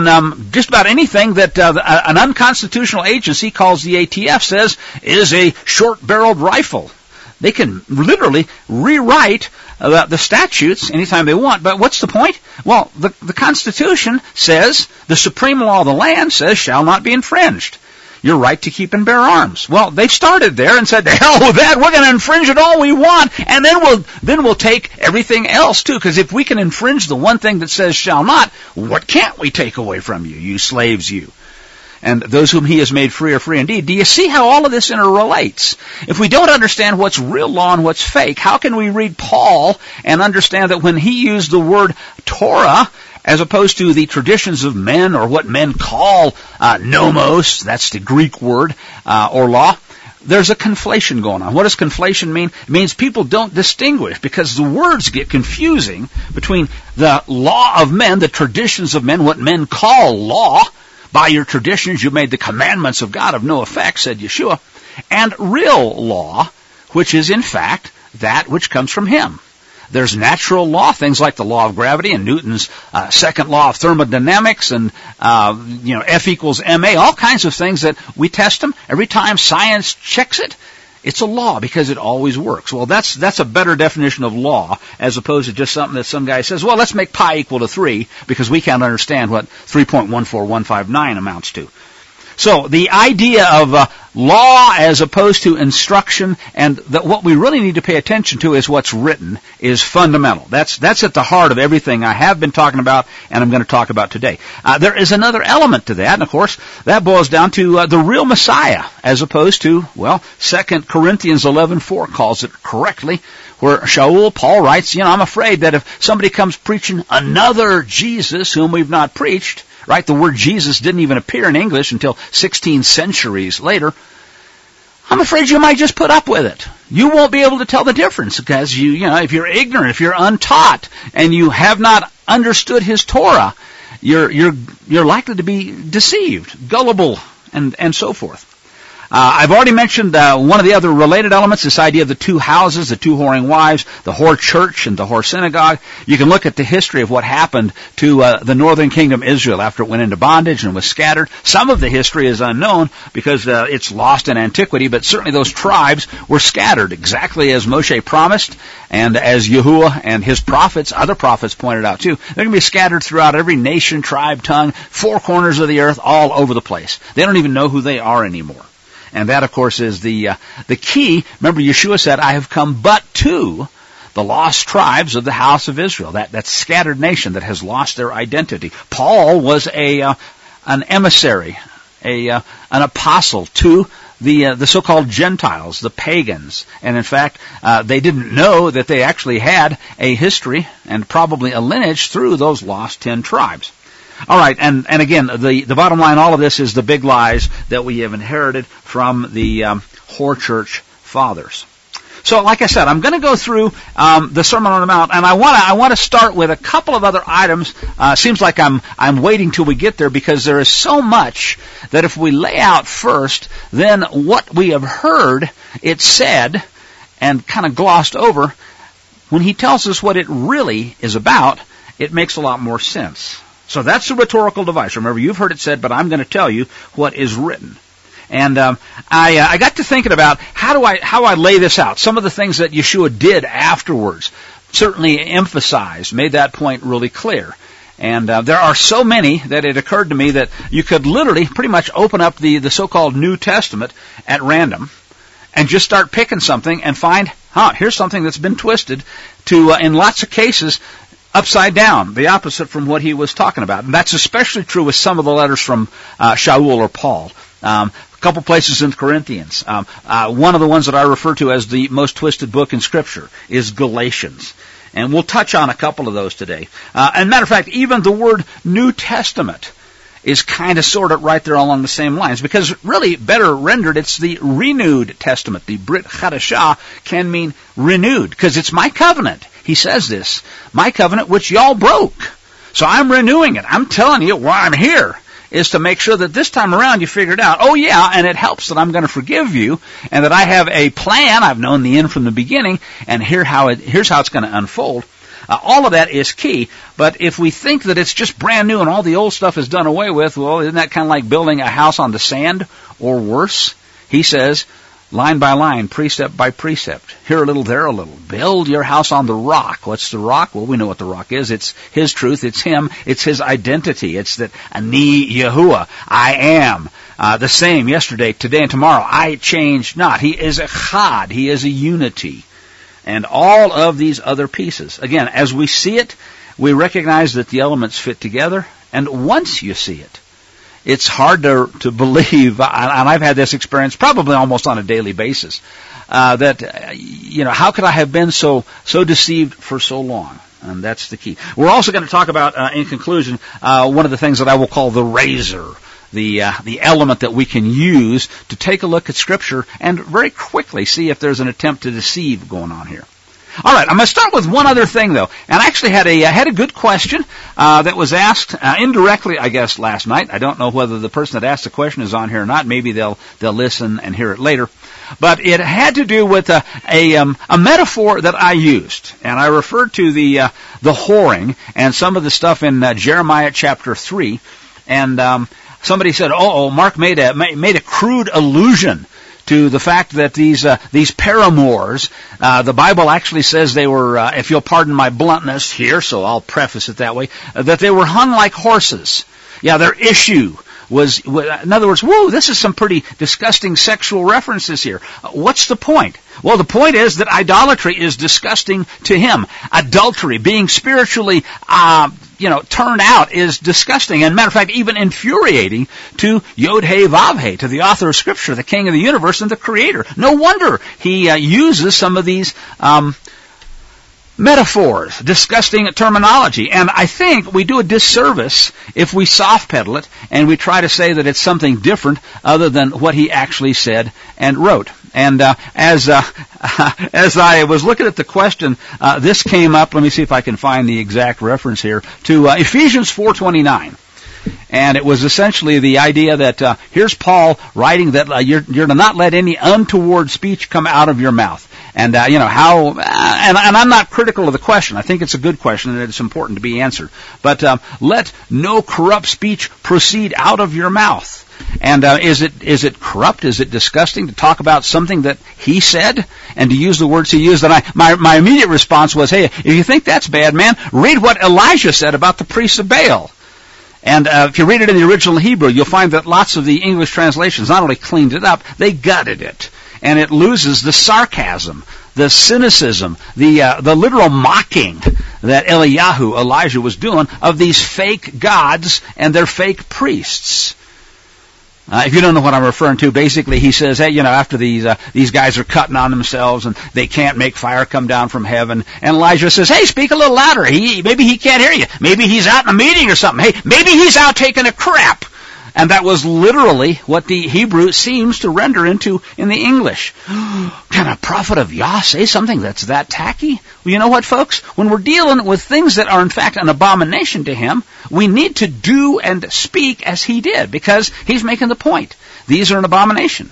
on just about anything that an unconstitutional agency calls the ATF says is a short-barreled rifle. They can literally rewrite the statutes anytime they want, but what's the point? Well, the Constitution says, the supreme law of the land says, shall not be infringed. Your right to keep and bear arms. Well, they started there and said, the hell with that, we're going to infringe it all we want, and then we'll take everything else too, because if we can infringe the one thing that says shall not, what can't we take away from you, you slaves, you? And those whom he has made free are free indeed. Do you see how all of this interrelates? If we don't understand what's real law and what's fake, how can we read Paul and understand that when he used the word Torah, as opposed to the traditions of men, or what men call nomos, that's the Greek word, or law, there's a conflation going on. What does conflation mean? It means people don't distinguish, because the words get confusing between the law of men, the traditions of men, what men call law. By your traditions you made the commandments of God of no effect, said Yeshua, and real law, which is in fact that which comes from him. There's natural law, things like the law of gravity and Newton's second law of thermodynamics, and F equals ma, all kinds of things that we test them. Every time science checks it, it's a law because it always works. Well, that's a better definition of law, as opposed to just something that some guy says, well, let's make pi equal to 3 because we can't understand what 3.14159 amounts to. So the idea of law as opposed to instruction, and what we really need to pay attention to is what's written, is fundamental. That's at the heart of everything I have been talking about and I'm going to talk about today. There is another element to that, and of course that boils down to the real Messiah, as opposed to, 2 Corinthians 11:4 calls it correctly, where Shaul, Paul writes, I'm afraid that if somebody comes preaching another Jesus whom we've not preached, right? The word Jesus didn't even appear in English until 16 centuries later. I'm afraid you might just put up with it. You won't be able to tell the difference because if you're ignorant, if you're untaught, and you have not understood his Torah, you're likely to be deceived, gullible, and so forth. I've already mentioned one of the other related elements, this idea of the two houses, the two whoring wives, the whore church and the whore synagogue. You can look at the history of what happened to the northern kingdom Israel after it went into bondage and was scattered. Some of the history is unknown because it's lost in antiquity, but certainly those tribes were scattered exactly as Moshe promised and as Yahuwah and his prophets, other prophets pointed out too. They're going to be scattered throughout every nation, tribe, tongue, four corners of the earth, all over the place. They don't even know who they are anymore. And that, of course, is the key. Remember, Yeshua said, I have come but to the lost tribes of the house of Israel, that scattered nation that has lost their identity. Paul was an emissary, an apostle to the so-called Gentiles, the pagans. And in fact, they didn't know that they actually had a history and probably a lineage through those lost 10 tribes. All right, and again, the bottom line, all of this is the big lies that we have inherited from the whore church fathers. So, like I said, I'm going to go through the Sermon on the Mount, and I want to start with a couple of other items. Seems like I'm waiting till we get there because there is so much that if we lay out first, then what we have heard it said and kind of glossed over, when he tells us what it really is about, it makes a lot more sense. So that's the rhetorical device. Remember, you've heard it said, but I'm going to tell you what is written. And I got to thinking about how I lay this out. Some of the things that Yeshua did afterwards certainly emphasized, made that point really clear. And there are so many that it occurred to me that you could literally pretty much open up the so-called New Testament at random and just start picking something and find, here's something that's been twisted to, in lots of cases, upside down, the opposite from what he was talking about. And that's especially true with some of the letters from Shaul or Paul. A couple places in Corinthians. One of the ones that I refer to as the most twisted book in Scripture is Galatians. And we'll touch on a couple of those today. And matter of fact, even the word New Testament is kind of sort of right there along the same lines. Because really, better rendered, it's the renewed testament. The Brit Chadashah can mean renewed, because it's my covenant. He says this, my covenant which y'all broke. So I'm renewing it. I'm telling you why I'm here is to make sure that this time around you figured out, oh yeah, and it helps that I'm going to forgive you and that I have a plan. I've known the end from the beginning, and here's how it's going to unfold. All of that is key, but if we think that it's just brand new and all the old stuff is done away with, well, isn't that kind of like building a house on the sand or worse? He says, line by line, precept by precept, here a little, there a little. Build your house on the rock. What's the rock? Well, we know what the rock is. It's His truth. It's Him. It's His identity. It's that Ani Yahuwah. I am the same yesterday, today, and tomorrow. I change not. He is a Chad. He is a unity. And all of these other pieces. Again, as we see it, we recognize that the elements fit together. And once you see it, it's hard to believe, and I've had this experience probably almost on a daily basis, that, how could I have been so deceived for so long? And that's the key. We're also going to talk about, in conclusion, one of the things that I will call the razor, the element that we can use to take a look at Scripture and very quickly see if there's an attempt to deceive going on here. All right, I'm going to start with one other thing, though. And I actually had a good question that was asked indirectly, I guess, last night. I don't know whether the person that asked the question is on here or not. Maybe they'll listen and hear it later. But it had to do with a metaphor that I used, and I referred to the whoring and some of the stuff in Jeremiah chapter 3. And somebody said, Mark made a crude allusion to the fact that these paramours, the Bible actually says they were, if you'll pardon my bluntness here, so I'll preface it that way, that they were hung like horses. Yeah, their issue was, in other words, this is some pretty disgusting sexual references here. What's the point? Well, the point is that idolatry is disgusting to him. Adultery, being spiritually, turned out is disgusting. And matter of fact, even infuriating to Yod-Heh Vav-Heh, to the author of Scripture, the King of the universe and the Creator. No wonder he uses some of these metaphors, disgusting terminology. And I think we do a disservice if we soft pedal it and we try to say that it's something different other than what he actually said and wrote. And as I was looking at the question, this came up. Let me see if I can find the exact reference here to Ephesians 4:29. And it was essentially the idea that here's Paul writing that you're to not let any untoward speech come out of your mouth. And how? And I'm not critical of the question. I think it's a good question and it's important to be answered. But let no corrupt speech proceed out of your mouth. And is it corrupt? Is it disgusting to talk about something that he said and to use the words he used? And my immediate response was, hey, if you think that's bad, man, read what Elijah said about the priests of Baal. And if you read it in the original Hebrew, you'll find that lots of the English translations not only cleaned it up, they gutted it. And it loses the sarcasm, the cynicism, the literal mocking that Elijah was doing of these fake gods and their fake priests. If you don't know what I'm referring to, basically he says, hey, after these guys are cutting on themselves and they can't make fire come down from heaven, and Elijah says, hey, speak a little louder. Maybe he can't hear you. Maybe he's out in a meeting or something. Hey, maybe he's out taking a crap. And that was literally what the Hebrew seems to render into in the English. Can a prophet of Yah say something that's that tacky? Well, you know what, folks? When we're dealing with things that are in fact an abomination to him, we need to do and speak as he did, because he's making the point. These are an abomination.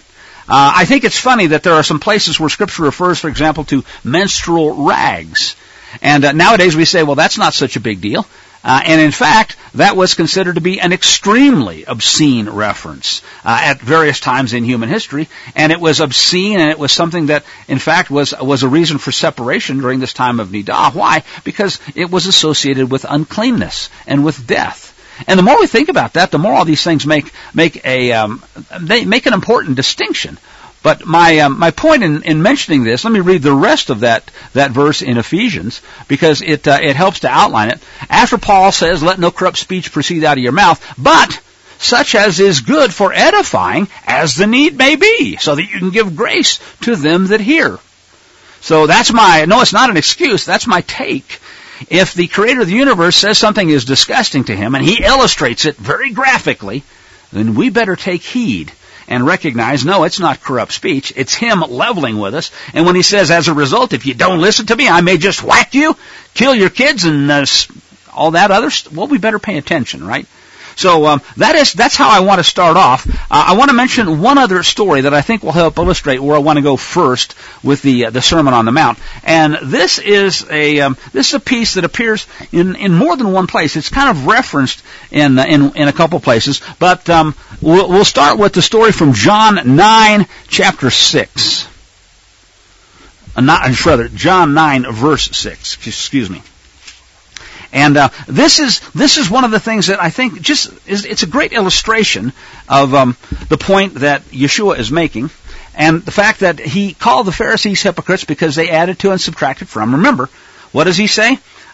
I think it's funny that there are some places where Scripture refers, for example, to menstrual rags. And nowadays we say, well, that's not such a big deal. And in fact, that was considered to be an extremely obscene reference at various times in human history. And it was obscene, and it was something that, in fact, was a reason for separation during this time of Nidah. Why? Because it was associated with uncleanness and with death. And the more we think about that, the more all these things make an important distinction. But my point in mentioning this, let me read the rest of that verse in Ephesians, because it helps to outline it. After Paul says, let no corrupt speech proceed out of your mouth, but such as is good for edifying as the need may be, so that you can give grace to them that hear. So that's no, it's not an excuse, that's my take. If the creator of the universe says something is disgusting to him, and he illustrates it very graphically, then we better take heed and recognize, no, it's not corrupt speech. It's him leveling with us. And when he says, as a result, if you don't listen to me, I may just whack you, kill your kids, and all that other stuff, well, we better pay attention, right? So that's how I want to start off. I want to mention one other story that I think will help illustrate where I want to go first with the Sermon on the Mount. And this is a piece that appears in more than one place. It's kind of referenced in a couple places, but we'll start with the story from John 9, chapter 6. John 9, verse 6. Excuse me. And this is one of the things that I think it's a great illustration of the point that Yeshua is making, and the fact that he called the Pharisees hypocrites because they added to and subtracted from. Remember, what does he say?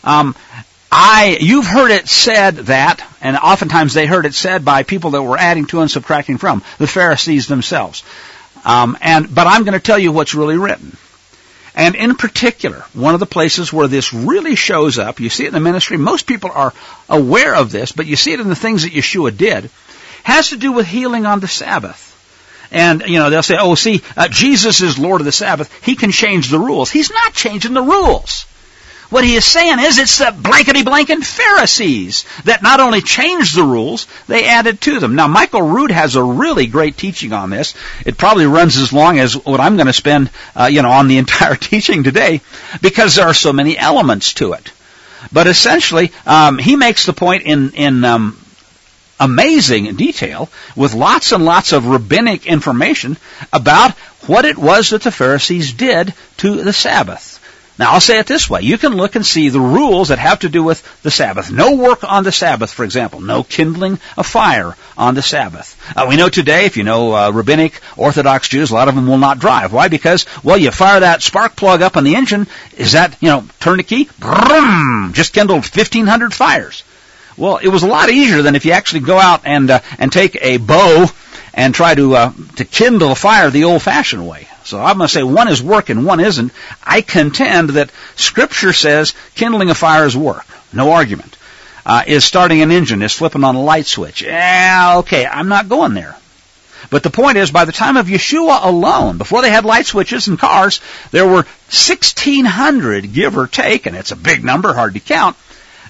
You've heard it said that, and oftentimes they heard it said by people that were adding to and subtracting from, the Pharisees themselves. But I'm going to tell you what's really written. And in particular, one of the places where this really shows up, you see it in the ministry, most people are aware of this, but you see it in the things that Yeshua did, has to do with healing on the Sabbath. And, they'll say, Jesus is Lord of the Sabbath. He can change the rules. He's not changing the rules. What he is saying is it's the blankety-blanking Pharisees that not only changed the rules, they added to them. Now, Michael Rood has a really great teaching on this. It probably runs as long as what I'm going to spend, on the entire teaching today, because there are so many elements to it. But essentially, he makes the point in amazing detail, with lots and lots of rabbinic information about what it was that the Pharisees did to the Sabbath. Now, I'll say it this way. You can look and see the rules that have to do with the Sabbath. No work on the Sabbath, for example. No kindling a fire on the Sabbath. We know today, if you know rabbinic Orthodox Jews, a lot of them will not drive. Why? Because, you fire that spark plug up on the engine. Is that, turn the key? Brum! Just kindled 1,500 fires. Well, it was a lot easier than if you actually go out and take a bow and try to kindle a fire the old-fashioned way. So I'm going to say one is work and one isn't. I contend that Scripture says kindling a fire is work. No argument. Is starting an engine, is flipping on a light switch. Okay, I'm not going there. But the point is, by the time of Yeshua alone, before they had light switches and cars, there were 1,600, give or take, and it's a big number, hard to count,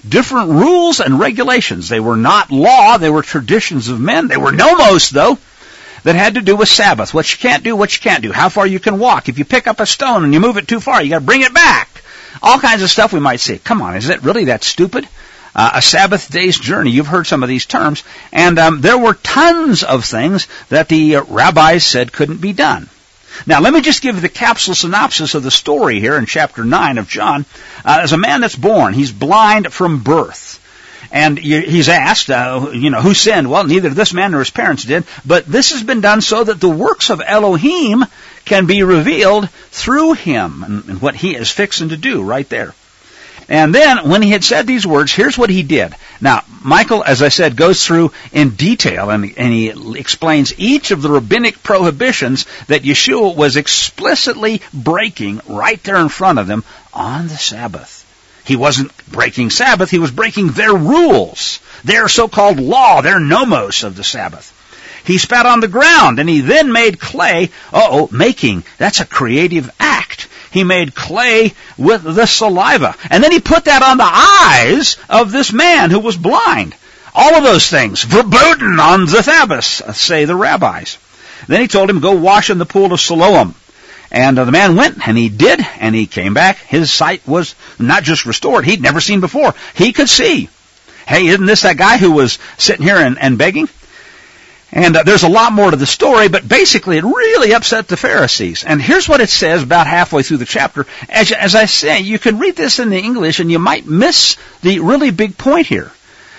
different rules and regulations. They were not law, they were traditions of men. They were nomos, though, that had to do with Sabbath. What you can't do, how far you can walk. If you pick up a stone and you move it too far, you got to bring it back. All kinds of stuff we might say. Come on, is it really that stupid? A Sabbath day's journey. You've heard some of these terms. And there were tons of things that the rabbis said couldn't be done. Now, let me just give you the capsule synopsis of the story here in chapter 9 of John. There's a man that's born. He's blind from birth. And he's asked, who sinned? Well, neither this man nor his parents did. But this has been done so that the works of Elohim can be revealed through him and what he is fixing to do right there. And then, when he had said these words, here's what he did. Now, Michael, as I said, goes through in detail, and he explains each of the rabbinic prohibitions that Yeshua was explicitly breaking right there in front of them on the Sabbath. He wasn't breaking Sabbath, he was breaking their rules, their so-called law, their nomos of the Sabbath. He spat on the ground, and he then made clay. Making, that's a creative act. He made clay with the saliva. And then he put that on the eyes of this man who was blind. All of those things, verboten on the Sabbath, say the rabbis. Then he told him, go wash in the pool of Siloam. And the man went, and he did, and he came back. His sight was not just restored. He'd never seen before. He could see. Hey, isn't this that guy who was sitting here and begging? And there's a lot more to the story, but basically it really upset the Pharisees. And here's what it says about halfway through the chapter. As I say, you can read this in the English and you might miss the really big point here.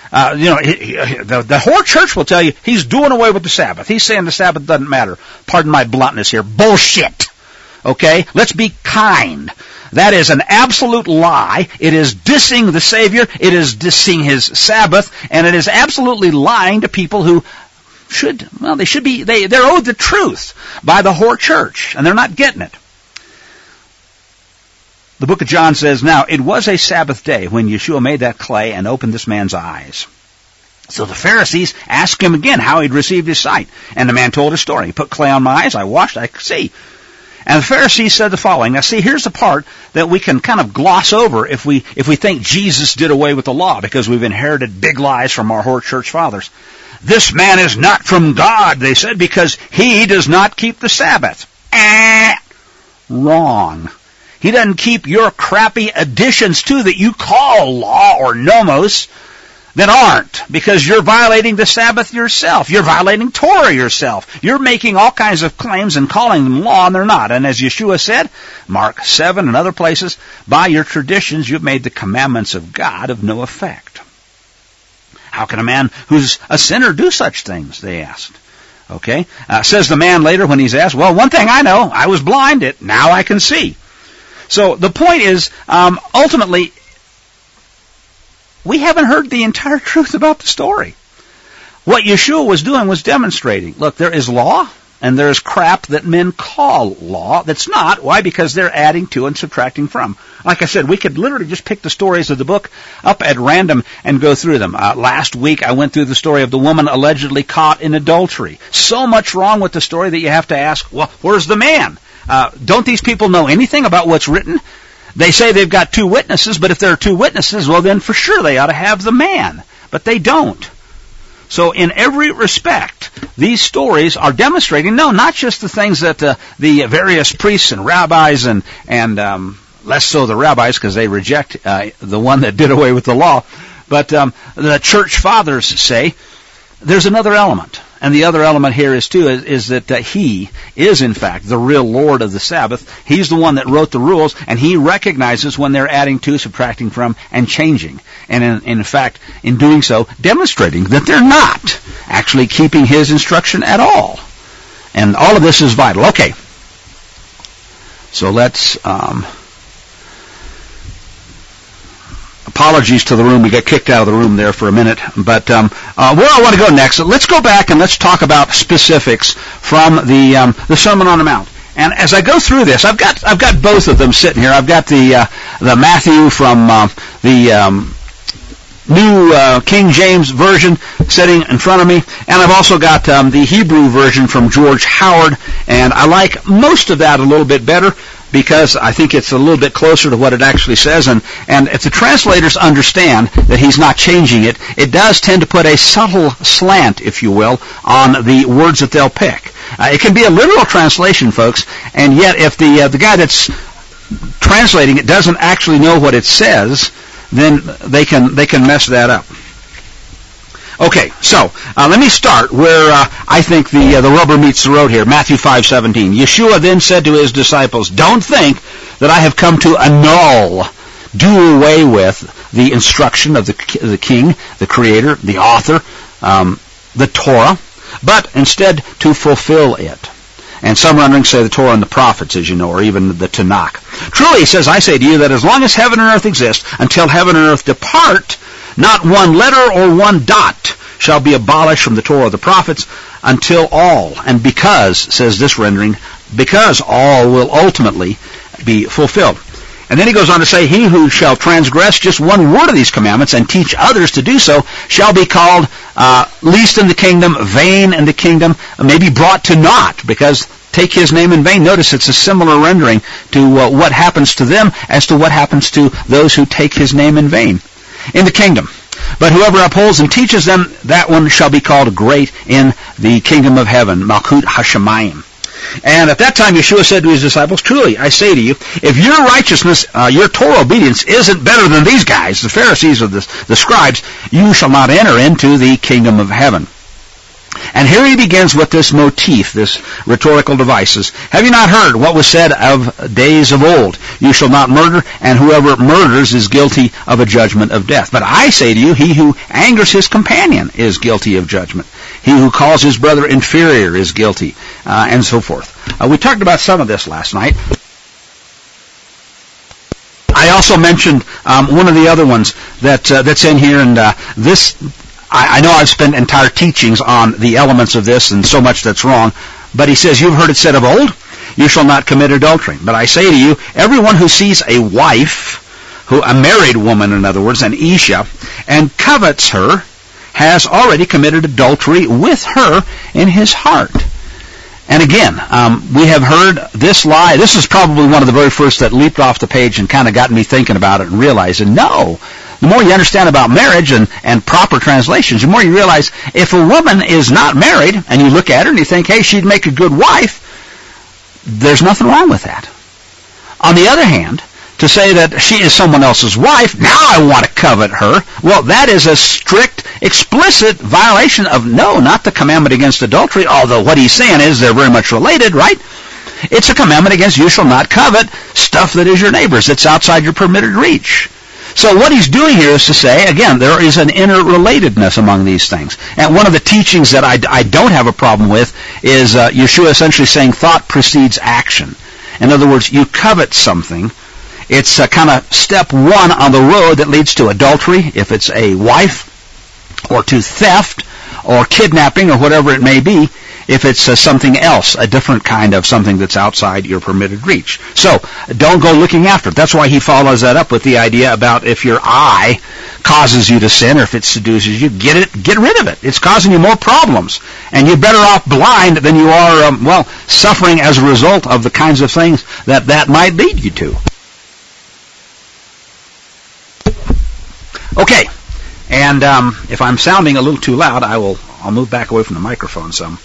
The whole church will tell you he's doing away with the Sabbath. He's saying the Sabbath doesn't matter. Pardon my bluntness here. Bullshit. Okay? Let's be kind. That is an absolute lie. It is dissing the Savior. It is dissing his Sabbath. And it is absolutely lying to people who they're owed the truth by the whole church, and they're not getting it. The book of John says, now, it was a Sabbath day when Yeshua made that clay and opened this man's eyes. So the Pharisees asked him again how he'd received his sight. And the man told his story. He put clay on my eyes, I washed, I could see. And the Pharisees said the following. Now see, here's the part that we can kind of gloss over if we think Jesus did away with the law because we've inherited big lies from our whole church fathers. This man is not from God, they said, because he does not keep the Sabbath. Wrong. He doesn't keep your crappy additions to that you call law or nomos that aren't, because you're violating the Sabbath yourself. You're violating Torah yourself. You're making all kinds of claims and calling them law, and they're not. And as Yeshua said, Mark 7 and other places, by your traditions you've made the commandments of God of no effect. How can a man who's a sinner do such things, they asked. Okay? Says the man later when he's asked, well, one thing I know, I was blind, now I can see. So the point is, ultimately, we haven't heard the entire truth about the story. What Yeshua was doing was demonstrating, look, there is law, and there is crap that men call law that's not. Why? Because they're adding to and subtracting from. Like I said, we could literally just pick the stories of the book up at random and go through them. Last week I went through the story of the woman allegedly caught in adultery. So much wrong with the story that you have to ask, well, where's the man? Don't these people know anything about what's written? They say they've got 2 witnesses, but if there are 2 witnesses, well then for sure they ought to have the man. But they don't. So in every respect, these stories are demonstrating, no, not just the things that the various priests and rabbis and less so the rabbis because they reject the one that did away with the law, but the church fathers say there's another element. And the other element here is that he is in fact the real Lord of the Sabbath. He's the one that wrote the rules, and he recognizes when they're adding to, subtracting from, and changing. And in fact, in doing so, demonstrating that they're not actually keeping his instruction at all. And all of this is vital. Okay. So let's apologies to the room. We got kicked out of the room there for a minute. But where I want to go next, let's go back and let's talk about specifics from the Sermon on the Mount. And as I go through this, I've got both of them sitting here. I've got the Matthew from the New King James Version sitting in front of me, and I've also got the Hebrew version from George Howard, and I like most of that a little bit better. because I think it's a little bit closer to what it actually says, and if the translators understand that he's not changing it, it does tend to put a subtle slant, if you will, on the words that they'll pick. It can be a literal translation, folks, and yet if the guy that's translating it doesn't actually know what it says, then they can mess that up. Okay, so let me start where I think the rubber meets the road here. Matthew 5:17. Yeshua then said to his disciples, "Don't think that I have come to annul, do away with the instruction of the King, the Creator, the Author, the Torah, but instead to fulfill it." And some renderings say the Torah and the prophets, as you know, or even the Tanakh. Truly, he says, I say to you that as long as heaven and earth exist, until heaven and earth depart, not one letter or one dot shall be abolished from the Torah of the prophets until all. And because, says this rendering, because all will ultimately be fulfilled. And then he goes on to say, he who shall transgress just one word of these commandments and teach others to do so shall be called least in the kingdom, vain in the kingdom, maybe brought to naught, because take his name in vain. Notice it's a similar rendering to what happens to them as to what happens to those who take his name in vain in the kingdom. But whoever upholds and teaches them, that one shall be called great in the kingdom of heaven, Malkut Hashemayim. And at that time Yeshua said to his disciples, truly, I say to you, if your righteousness, your Torah obedience isn't better than these guys, the Pharisees or the scribes, you shall not enter into the kingdom of heaven. And here he begins with this motif, this rhetorical devices. Have you not heard what was said of days of old? You shall not murder, and whoever murders is guilty of a judgment of death. But I say to you, he who angers his companion is guilty of judgment. He who calls his brother inferior is guilty, and so forth. We talked about some of this last night. I also mentioned one of the other ones that's in here, and this... I know I've spent entire teachings on the elements of this and so much that's wrong, but he says, you've heard it said of old, you shall not commit adultery. But I say to you, everyone who sees a wife, a married woman, in other words, an Isha, and covets her, has already committed adultery with her in his heart. And again, we have heard this lie. This is probably one of the very first that leaped off the page and kind of got me thinking about it and realizing, no. The more you understand about marriage and proper translations, the more you realize if a woman is not married and you look at her and you think, hey, she'd make a good wife, there's nothing wrong with that. On the other hand, to say that she is someone else's wife, now I want to covet her, well, that is a strict, explicit violation of not the commandment against adultery, although what he's saying is they're very much related, right? It's a commandment against you shall not covet stuff that is your neighbor's. It's outside your permitted reach. So what he's doing here is to say, again, there is an interrelatedness among these things. And one of the teachings that I don't have a problem with is Yeshua essentially saying thought precedes action. In other words, you covet something. It's kind of step one on the road that leads to adultery, if it's a wife, or to theft, or kidnapping, or whatever it may be, if it's something else, a different kind of something that's outside your permitted reach. So, don't go looking after it. That's why he follows that up with the idea about if your eye causes you to sin, or if it seduces you, get rid of it. It's causing you more problems. And you're better off blind than you are, suffering as a result of the kinds of things that might lead you to. Okay. And if I'm sounding a little too loud, I'll move back away from the microphone some.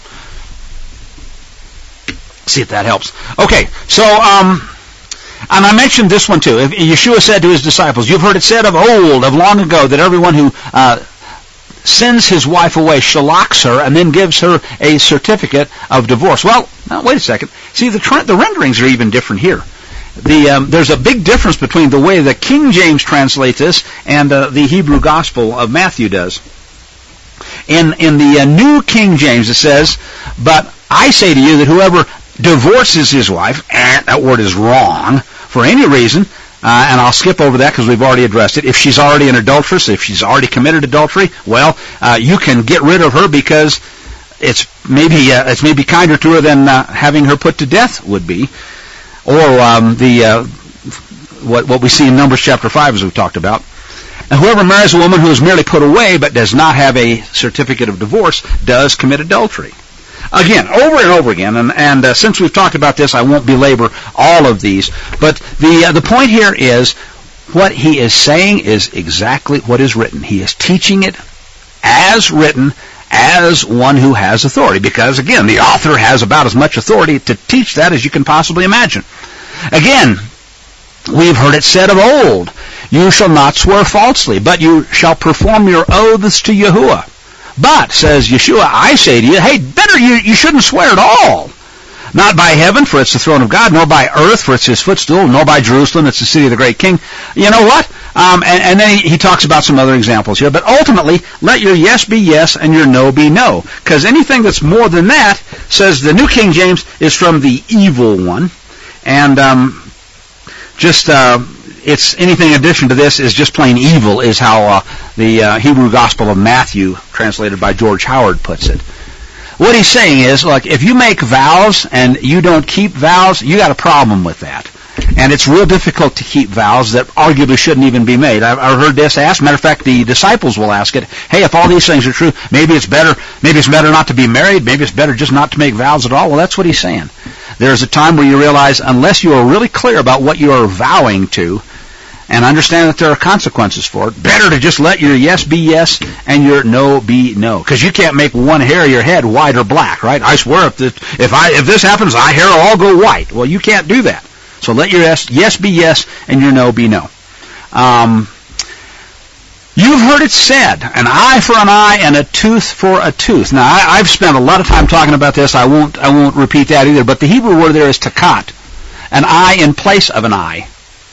See if that helps. Okay, so, and I mentioned this one too. Yeshua said to his disciples, you've heard it said of old, of long ago, that everyone who sends his wife away shalaks her and then gives her a certificate of divorce. Well, now, wait a second. See, the renderings are even different here. There's a big difference between the way the King James translates this and the Hebrew Gospel of Matthew does. In the New King James it says, but I say to you that whoever divorces his wife, and that word is wrong, for any reason, and I'll skip over that because we've already addressed it. If she's already an adulteress, if she's already committed adultery, well, you can get rid of her because it's maybe kinder to her than having her put to death would be. Or what we see in Numbers chapter 5 as we've talked about. And whoever marries a woman who is merely put away but does not have a certificate of divorce does commit adultery. Again, over and over again, and since we've talked about this, I won't belabor all of these, but the point here is what he is saying is exactly what is written. He is teaching it as written, as one who has authority, because again, the author has about as much authority to teach that as you can possibly imagine. Again, we've heard it said of old, you shall not swear falsely, but you shall perform your oaths to Yahuwah. But, says Yeshua, I say to you, hey, better you shouldn't swear at all. Not by heaven, for it's the throne of God, nor by earth, for it's his footstool, nor by Jerusalem, it's the city of the great king. You know what? And then he talks about some other examples here. But ultimately, let your yes be yes and your no be no. Because anything that's more than that, says the New King James, is from the evil one. And it's anything in addition to this is just plain evil, is how the Hebrew Gospel of Matthew, translated by George Howard, puts it. What he's saying is, look, if you make vows and you don't keep vows, you got a problem with that. And it's real difficult to keep vows that arguably shouldn't even be made. I've heard this asked. Matter of fact, the disciples will ask it. Hey, if all these things are true, maybe it's better not to be married. Maybe it's better just not to make vows at all. Well, that's what he's saying. There's a time where you realize, unless you are really clear about what you are vowing to, and understand that there are consequences for it, better to just let your yes be yes and your no be no. Because you can't make one hair of your head white or black, right? I swear if this happens, my hair will all go white. Well, you can't do that. So let your yes be yes and your no be no. You've heard it said, an eye for an eye and a tooth for a tooth. Now, I've spent a lot of time talking about this. I won't repeat that either. But the Hebrew word there is takat, an eye in place of an eye.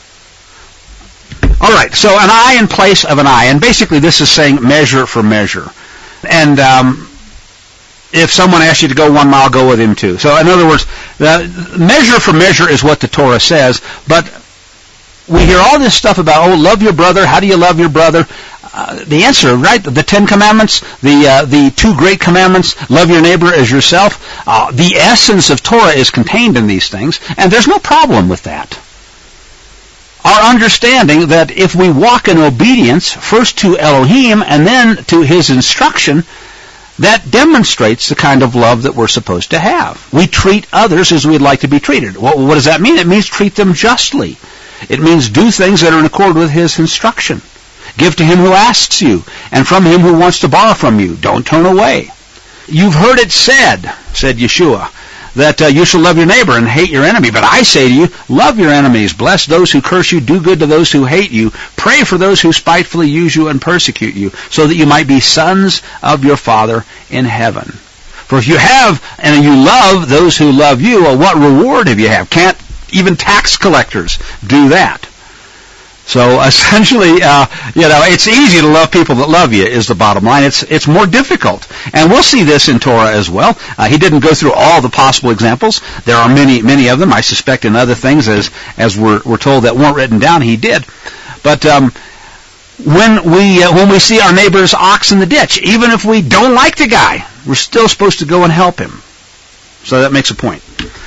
All right, so an eye in place of an eye, and basically this is saying measure for measure. And if someone asks you to go 1 mile, go with him too. So in other words, measure for measure is what the Torah says, but we hear all this stuff about, love your brother, how do you love your brother? The answer, right, the 10 Commandments, the 2 great commandments, love your neighbor as yourself, the essence of Torah is contained in these things, and there's no problem with that. Our understanding that if we walk in obedience, first to Elohim and then to his instruction, that demonstrates the kind of love that we're supposed to have. We treat others as we'd like to be treated. What does that mean? It means treat them justly. It means do things that are in accord with his instruction. Give to him who asks you, and from him who wants to borrow from you. Don't turn away. You've heard it said Yeshua, that you shall love your neighbor and hate your enemy. But I say to you, love your enemies, bless those who curse you, do good to those who hate you, pray for those who spitefully use you and persecute you, so that you might be sons of your Father in heaven. For if you have and you love those who love you, well, what reward have you have? Can't even tax collectors do that? So essentially, it's easy to love people that love you is the bottom line. It's more difficult. And we'll see this in Torah as well. He didn't go through all the possible examples. There are many of them. I suspect in other things, as we're told, that weren't written down, he did. But when we see our neighbor's ox in the ditch, even if we don't like the guy, we're still supposed to go and help him. So that makes a point.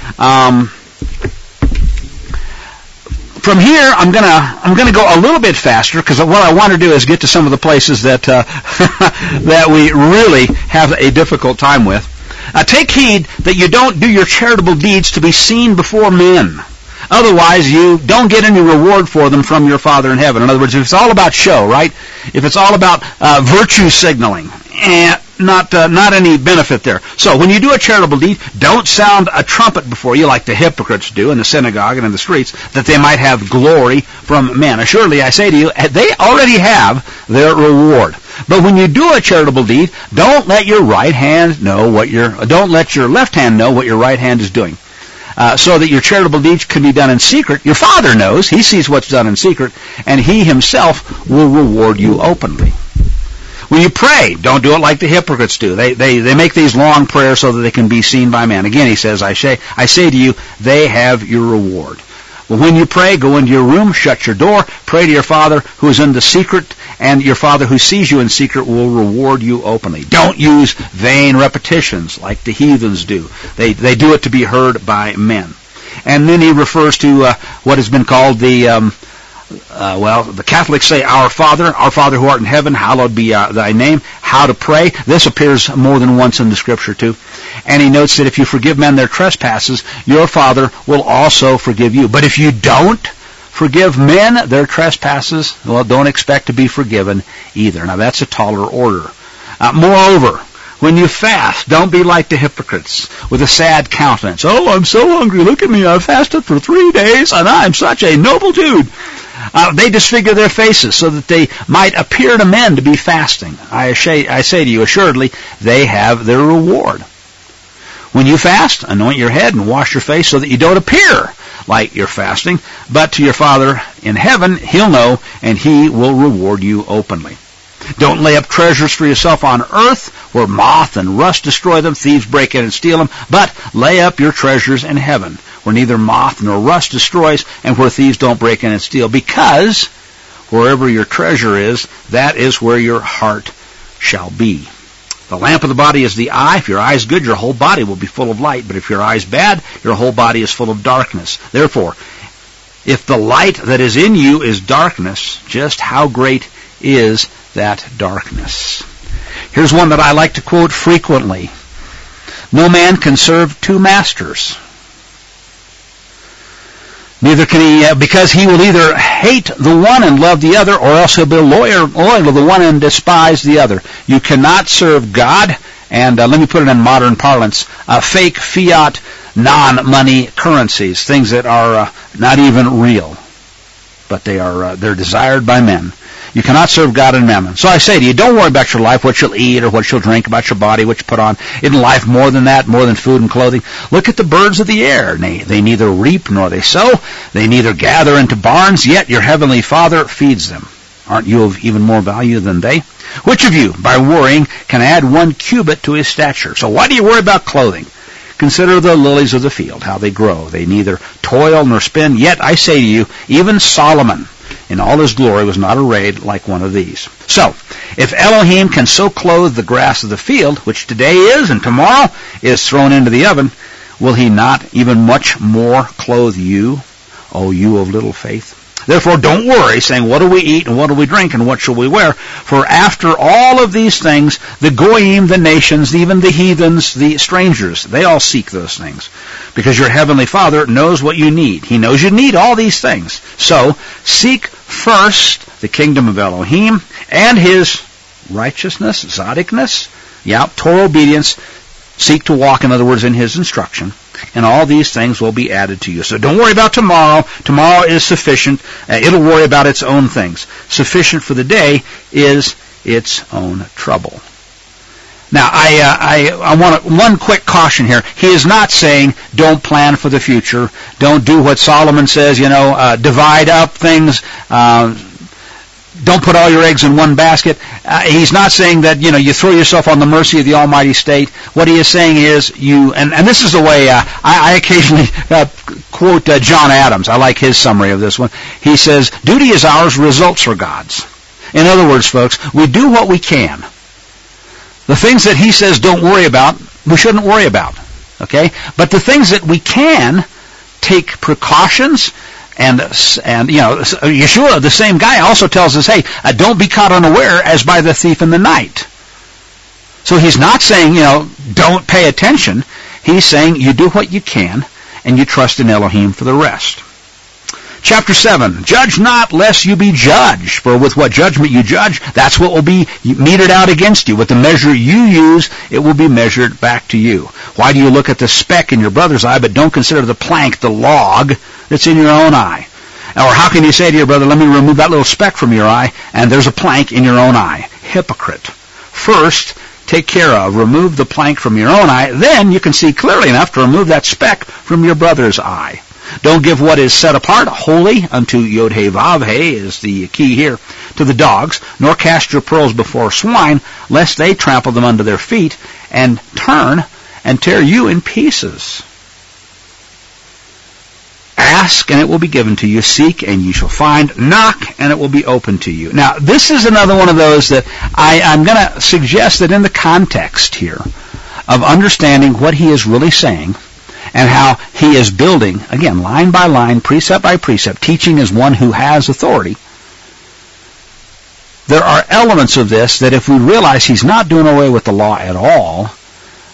From here, I'm gonna go a little bit faster, because what I want to do is get to some of the places that that we really have a difficult time with. Take heed that you don't do your charitable deeds to be seen before men. Otherwise, you don't get any reward for them from your Father in heaven. In other words, if it's all about show, right? If it's all about virtue signaling, not any benefit there. So when you do a charitable deed, don't sound a trumpet before you like the hypocrites do in the synagogue and in the streets, that they might have glory from men. Assuredly, I say to you, they already have their reward. But when you do a charitable deed, don't let your right hand know don't let your left hand know what your right hand is doing. So that your charitable deeds can be done in secret. Your Father knows. He sees what's done in secret, and he himself will reward you openly. When you pray, don't do it like the hypocrites do. They make these long prayers so that they can be seen by man. Again, he says, I say to you, they have your reward. Well, when you pray, go into your room, shut your door, pray to your Father who is in the secret, and your Father who sees you in secret will reward you openly. Don't use vain repetitions like the heathens do. They do it to be heard by men. And then he refers to what has been called the Catholics say, Our Father who art in heaven, hallowed be thy name. How to pray. This appears more than once in the Scripture too. And he notes that if you forgive men their trespasses, your Father will also forgive you. But if you don't forgive men their trespasses, well, don't expect to be forgiven either. Now, that's a taller order. Moreover, when you fast, don't be like the hypocrites with a sad countenance. Oh, I'm so hungry. Look at me. I've fasted for 3 days, and I'm such a noble dude. They disfigure their faces so that they might appear to men to be fasting. I say to you, assuredly, they have their reward. When you fast, anoint your head and wash your face so that you don't appear like you're fasting, but to your Father in heaven, He'll know, and He will reward you openly. Don't lay up treasures for yourself on earth, where moth and rust destroy them, thieves break in and steal them, but lay up your treasures in heaven, where neither moth nor rust destroys, and where thieves don't break in and steal. Because wherever your treasure is, that is where your heart shall be. The lamp of the body is the eye. If your eye is good, your whole body will be full of light. But if your eye is bad, your whole body is full of darkness. Therefore, if the light that is in you is darkness, just how great is that darkness? Here's one that I like to quote frequently. No man can serve two masters. Neither can he, because he will either hate the one and love the other, or else he'll be loyal to the one and despise the other. You cannot serve God and, let me put it in modern parlance, fake fiat non-money currencies, things that are not even real, but they're desired by men. You cannot serve God and mammon. So I say to you, don't worry about your life, what you'll eat or what you'll drink, about your body, what you put on. Isn't life more than that, more than food and clothing? Look at the birds of the air. They neither reap nor they sow. They neither gather into barns, yet your heavenly Father feeds them. Aren't you of even more value than they? Which of you, by worrying, can add 1 cubit to his stature? So why do you worry about clothing? Consider the lilies of the field, how they grow. They neither toil nor spin. Yet I say to you, even Solomon, in all his glory, was not arrayed like one of these. So, if Elohim can so clothe the grass of the field, which today is and tomorrow is thrown into the oven, will he not even much more clothe you, O you of little faith? Therefore, don't worry, saying, what do we eat, and what do we drink, and what shall we wear? For after all of these things, the goyim, the nations, even the heathens, the strangers, they all seek those things. Because your heavenly Father knows what you need. He knows you need all these things. So, seek first the kingdom of Elohim and His righteousness, tzadikness, Torah obedience. Seek to walk, in other words, in His instruction. And all these things will be added to you. So don't worry about tomorrow. Tomorrow is sufficient. It'll worry about its own things. Sufficient for the day is its own trouble. Now, I want one quick caution here. He is not saying don't plan for the future. Don't do what Solomon says, divide up things. Don't put all your eggs in one basket. He's not saying that, you throw yourself on the mercy of the Almighty State. What he is saying is and this is the way I occasionally quote John Adams. I like his summary of this one. He says, duty is ours, results are God's. In other words, folks, we do what we can. The things that he says don't worry about, we shouldn't worry about. Okay? But the things that we can, take precautions. And Yeshua, the same guy, also tells us, hey, don't be caught unaware as by the thief in the night. So he's not saying, don't pay attention. He's saying you do what you can, and you trust in Elohim for the rest. Chapter 7, judge not lest you be judged, for with what judgment you judge, that's what will be meted out against you. With the measure you use, it will be measured back to you. Why do you look at the speck in your brother's eye, but don't consider the plank, the log, that's in your own eye? Or how can you say to your brother, let me remove that little speck from your eye, and there's a plank in your own eye? Hypocrite. First, take care of, remove the plank from your own eye, then you can see clearly enough to remove that speck from your brother's eye. Don't give what is set apart holy unto Yod-Heh-Vav-Heh is the key here, to the dogs, nor cast your pearls before swine, lest they trample them under their feet, and turn and tear you in pieces. Ask, and it will be given to you. Seek, and you shall find. Knock, and it will be open to you. Now, this is another one of those that I'm going to suggest that in the context here of understanding what he is really saying, and how he is building, again, line by line, precept by precept, teaching as one who has authority. There are elements of this that if we realize he's not doing away with the law at all,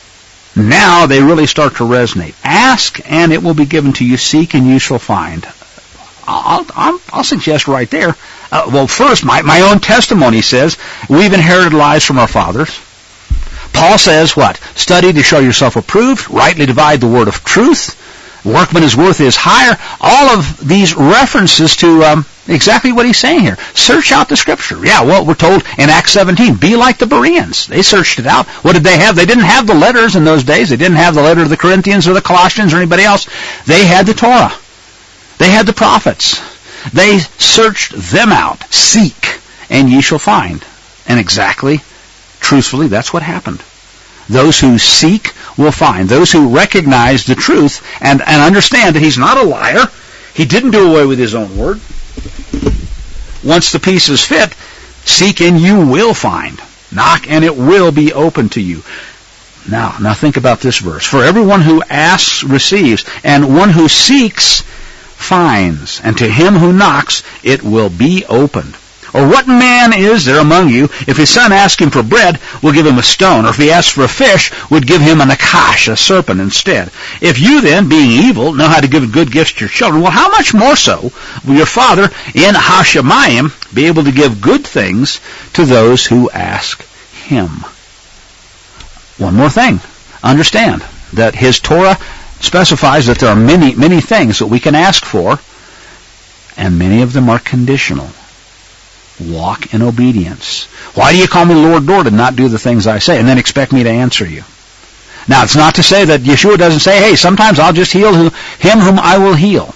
Now they really start to resonate. Ask and it will be given to you. Seek and you shall find. I'll suggest right there. Well, first, my own testimony says we've inherited lives from our fathers. Paul says what? Study to show yourself approved, rightly divide the word of truth. Workman is worth his hire. All of these references to exactly what he's saying here. Search out the Scripture. Yeah, well, we're told in Acts 17, be like the Bereans. They searched it out. What did they have? They didn't have the letters in those days. They didn't have the letter of the Corinthians or the Colossians or anybody else. They had the Torah. They had the prophets. They searched them out. Seek, and ye shall find. And exactly, truthfully, that's what happened. Those who seek will find. Those who recognize the truth and understand that he's not a liar. He didn't do away with his own word. Once the pieces fit, seek and you will find. Knock and it will be open to you. Now think about this verse. For everyone who asks receives, and one who seeks finds, and to him who knocks it will be opened. Or what man is there among you, if his son asks him for bread, will give him a stone? Or if he asks for a fish, would give him a nakash, a serpent, instead? If you then, being evil, know how to give good gifts to your children, well, how much more so will your Father in Hashemayim be able to give good things to those who ask him? One more thing. Understand that his Torah specifies that there are many, many things that we can ask for, and many of them are conditional. Walk in obedience. Why do you call me Lord, Lord, and not do the things I say, and then expect me to answer you? Now, it's not to say that Yeshua doesn't say, hey, sometimes I'll just heal him whom I will heal.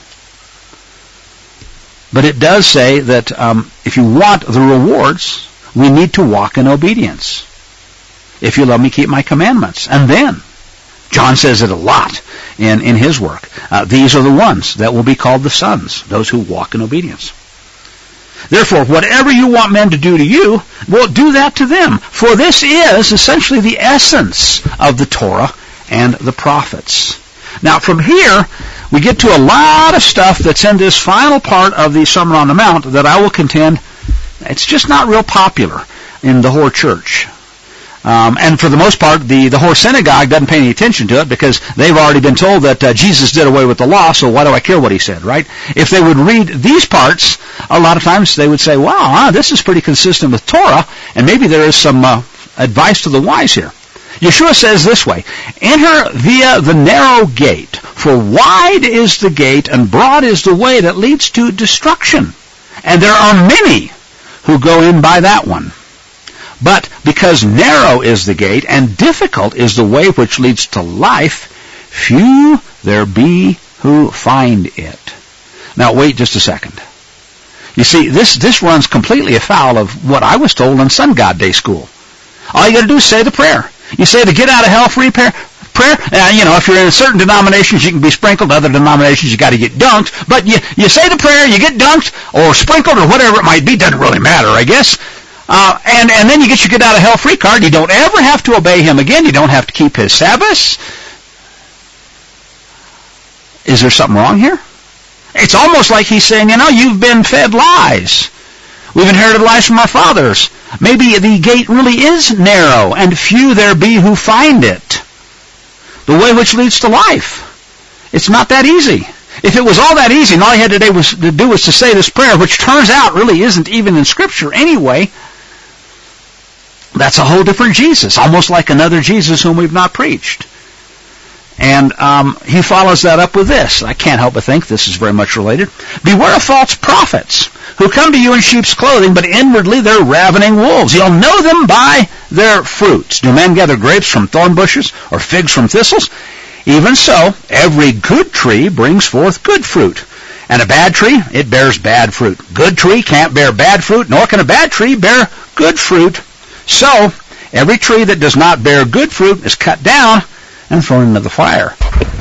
But it does say that if you want the rewards, we need to walk in obedience. If you love me, keep my commandments. And then, John says it a lot in his work. These are the ones that will be called the sons, those who walk in obedience. Therefore, whatever you want men to do to you, well, do that to them. For this is essentially the essence of the Torah and the prophets. Now, from here, we get to a lot of stuff that's in this final part of the Sermon on the Mount that I will contend it's just not real popular in the Hor Church. And for the most part, the Hor Synagogue doesn't pay any attention to it because they've already been told that Jesus did away with the law, so why do I care what he said, right? If they would read these parts, a lot of times they would say, wow, this is pretty consistent with Torah, and maybe there is some advice to the wise here. Yeshua says this way, enter via the narrow gate, for wide is the gate and broad is the way that leads to destruction, and there are many who go in by that one. But because narrow is the gate and difficult is the way which leads to life, few there be who find it. Now wait just a second. You see, this runs completely afoul of what I was told in Sun God Day School. All you got to do is say the prayer. You say the get out of hell free prayer. If you're in certain denominations, you can be sprinkled. Other denominations, you got to get dunked. But you say the prayer, you get dunked or sprinkled or whatever it might be. Doesn't really matter, I guess. And then you get your get out of hell free card. You don't ever have to obey him again. You don't have to keep his Sabbaths. Is there something wrong here? It's almost like he's saying, you've been fed lies. We've inherited lies from our fathers. Maybe the gate really is narrow, and few there be who find it. The way which leads to life. It's not that easy. If it was all that easy, and all he had to do was to say this prayer, which turns out really isn't even in Scripture anyway, that's a whole different Jesus, almost like another Jesus whom we've not preached. And he follows that up with this. I can't help but think this is very much related. Beware of false prophets who come to you in sheep's clothing, but inwardly they're ravening wolves. You'll know them by their fruits. Do men gather grapes from thorn bushes or figs from thistles? Even so, every good tree brings forth good fruit. And a bad tree, it bears bad fruit. Good tree can't bear bad fruit, nor can a bad tree bear good fruit. So, every tree that does not bear good fruit is cut down and thrown into the fire.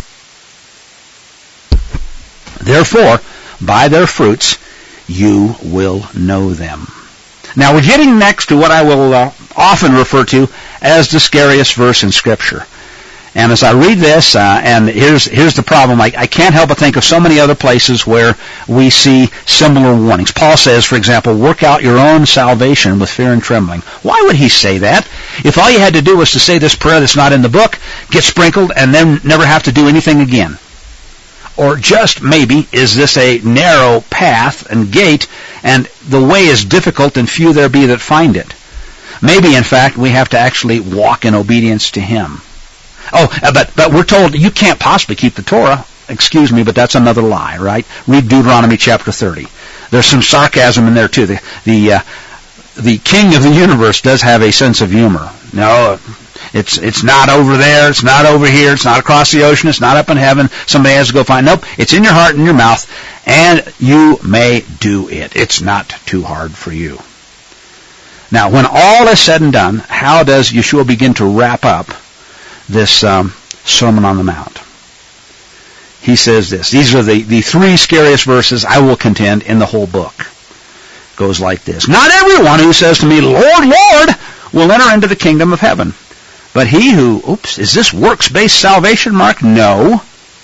Therefore, by their fruits you will know them. Now, we're getting next to what I will often refer to as the scariest verse in Scripture. And as I read this, and here's the problem, I can't help but think of so many other places where we see similar warnings. Paul says, for example, work out your own salvation with fear and trembling. Why would he say that? If all you had to do was to say this prayer that's not in the book, get sprinkled, and then never have to do anything again. Or just maybe, is this a narrow path and gate, and the way is difficult, and few there be that find it? Maybe, in fact, we have to actually walk in obedience to him. Oh, but we're told you can't possibly keep the Torah. Excuse me, but that's another lie, right? Read Deuteronomy chapter 30. There's some sarcasm in there too. The king of the universe does have a sense of humor. No, it's not over there, it's not over here, it's not across the ocean, it's not up in heaven. Somebody has to go find. Nope, it's in your heart and your mouth, and you may do it. It's not too hard for you. Now, when all is said and done, how does Yeshua begin to wrap up this Sermon on the Mount? He says this. These are the three scariest verses, I will contend, in the whole book. Goes like this. Not everyone who says to me, Lord, Lord, will enter into the kingdom of heaven. But he who, is this works-based salvation, Mark? No.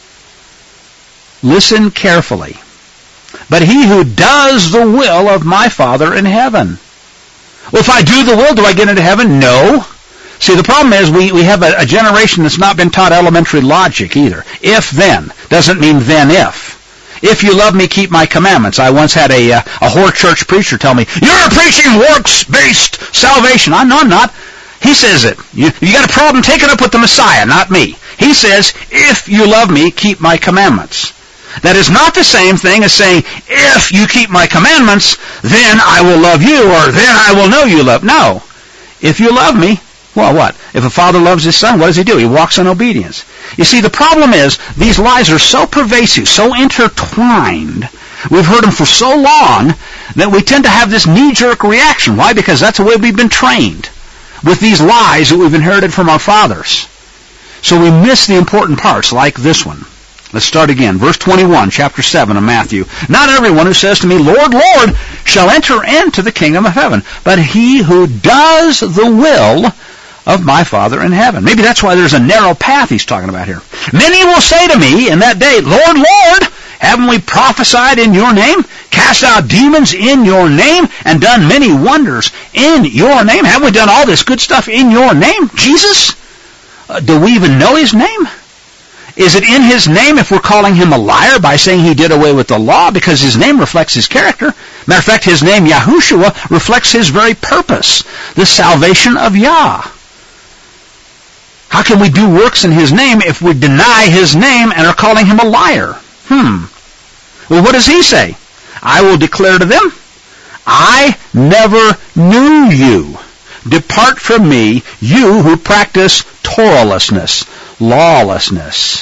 Listen carefully. But he who does the will of my Father in heaven. Well, if I do the will, do I get into heaven? No. See, the problem is we have a generation that's not been taught elementary logic either. If then doesn't mean then if. If you love me, keep my commandments. I once had a whore church preacher tell me, you're preaching works-based salvation. No, I'm not. He says it. You got a problem, take it up with the Messiah, not me. He says, if you love me, keep my commandments. That is not the same thing as saying, if you keep my commandments, then I will love you, or then I will know you love. No. If you love me, well, what? If a father loves his son, what does he do? He walks in obedience. You see, the problem is, these lies are so pervasive, so intertwined, we've heard them for so long, that we tend to have this knee-jerk reaction. Why? Because that's the way we've been trained, with these lies that we've inherited from our fathers. So we miss the important parts, like this one. Let's start again. Verse 21, chapter 7 of Matthew. Not everyone who says to me, Lord, Lord, shall enter into the kingdom of heaven, but he who does the will of my Father in heaven. Maybe that's why there's a narrow path he's talking about here. Many will say to me in that day, Lord, Lord, haven't we prophesied in your name, cast out demons in your name, and done many wonders in your name? Haven't we done all this good stuff in your name, Jesus? Do we even know his name? Is it in his name if we're calling him a liar by saying he did away with the law? Because his name reflects his character. Matter of fact, his name, Yahushua, reflects his very purpose, the salvation of Yah. How can we do works in his name if we deny his name and are calling him a liar? Well, what does he say? I will declare to them, I never knew you. Depart from me, you who practice Torahlessness, lawlessness.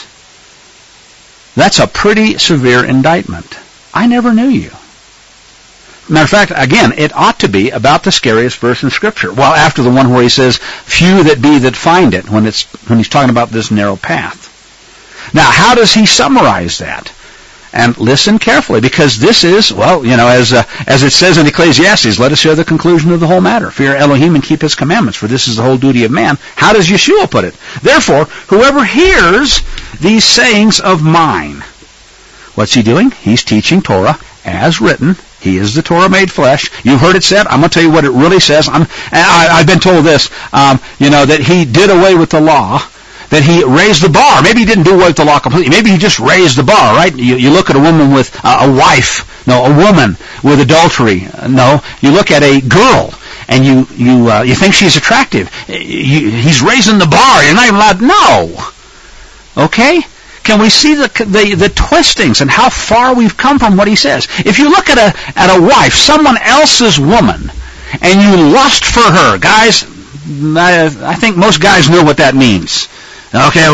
That's a pretty severe indictment. I never knew you. Matter of fact, again, it ought to be about the scariest verse in Scripture. Well, after the one where he says, few that be that find it, when he's talking about this narrow path. Now, how does he summarize that? And listen carefully, because this is, well, as it says in Ecclesiastes, let us share the conclusion of the whole matter. Fear Elohim and keep his commandments, for this is the whole duty of man. How does Yeshua put it? Therefore, whoever hears these sayings of mine, what's he doing? He's teaching Torah as written. He is the Torah made flesh. You've heard it said. I'm going to tell you what it really says. I've been told this, that he did away with the law, that he raised the bar. Maybe he didn't do away with the law completely. Maybe he just raised the bar, right? You look at a woman with a woman with adultery. No, you look at a girl and you think she's attractive. He's raising the bar. You're not even allowed. No. Okay? Can we see the twistings and how far we've come from what he says? If you look at a wife, someone else's woman, and you lust for her, guys, I think most guys know what that means. Okay,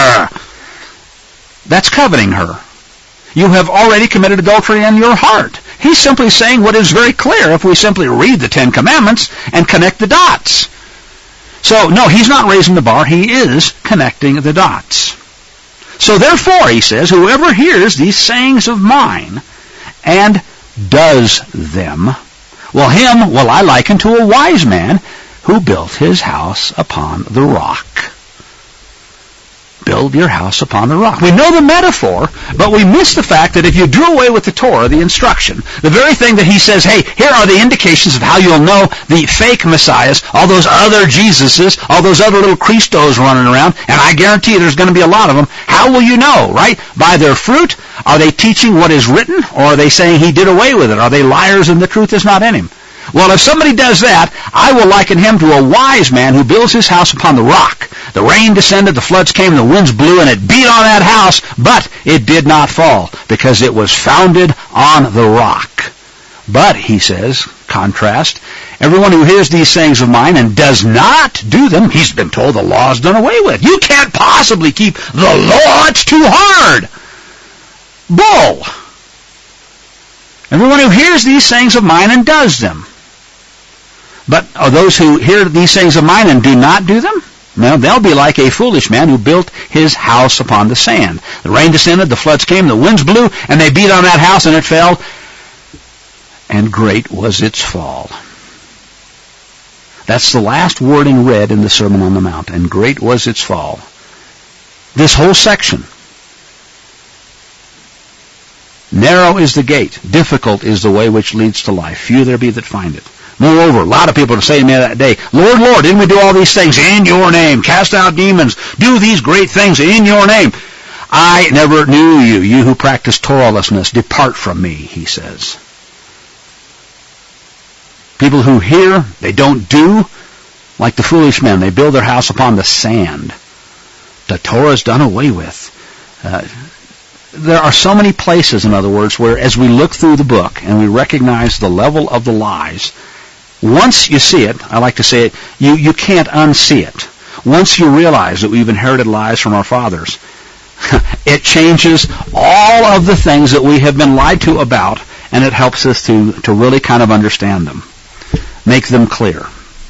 that's coveting her. You have already committed adultery in your heart. He's simply saying what is very clear if we simply read the Ten Commandments and connect the dots. So, no, he's not raising the bar. He is connecting the dots. So therefore, he says, whoever hears these sayings of mine and does them, well, him will I liken to a wise man who built his house upon the rock. build your house upon the rock. We know the metaphor, but we miss the fact that if you do away with the Torah, the instruction, the very thing that he says, hey, here are the indications of how you'll know the fake messiahs, all those other Jesuses, all those other little Christos running around, and I guarantee you there's going to be a lot of them. How will you know, right? By their fruit. Are they teaching what is written, or are they saying he did away with it? Are they liars and the truth is not in him? Well, if somebody does that, I will liken him to a wise man who builds his house upon the rock. The rain descended, the floods came, the winds blew, and it beat on that house, but it did not fall, because it was founded on the rock. But, he says, contrast, everyone who hears these sayings of mine and does not do them, he's been told the law is done away with. You can't possibly keep the law, it's too hard. Bull. Everyone who hears these sayings of mine and does them. But are those who hear these sayings of mine and do not do them? No, they'll be like a foolish man who built his house upon the sand. The rain descended, the floods came, the winds blew, and they beat on that house, and it fell. And great was its fall. That's the last wording read in the Sermon on the Mount. And great was its fall. This whole section. Narrow is the gate. Difficult is the way which leads to life. Few there be that find it. Moreover, a lot of people are saying to me that day, Lord, Lord, didn't we do all these things in your name? Cast out demons, do these great things in your name. I never knew you, you who practice Torahlessness. Depart from me, he says. People who hear, they don't do, like the foolish men. They build their house upon the sand. The Torah is done away with. There are so many places, in other words, where as we look through the book and we recognize the level of the lies, once you see it, I like to say it, you can't unsee it. Once you realize that we've inherited lies from our fathers, it changes all of the things that we have been lied to about, and it helps us to really kind of understand them, make them clear.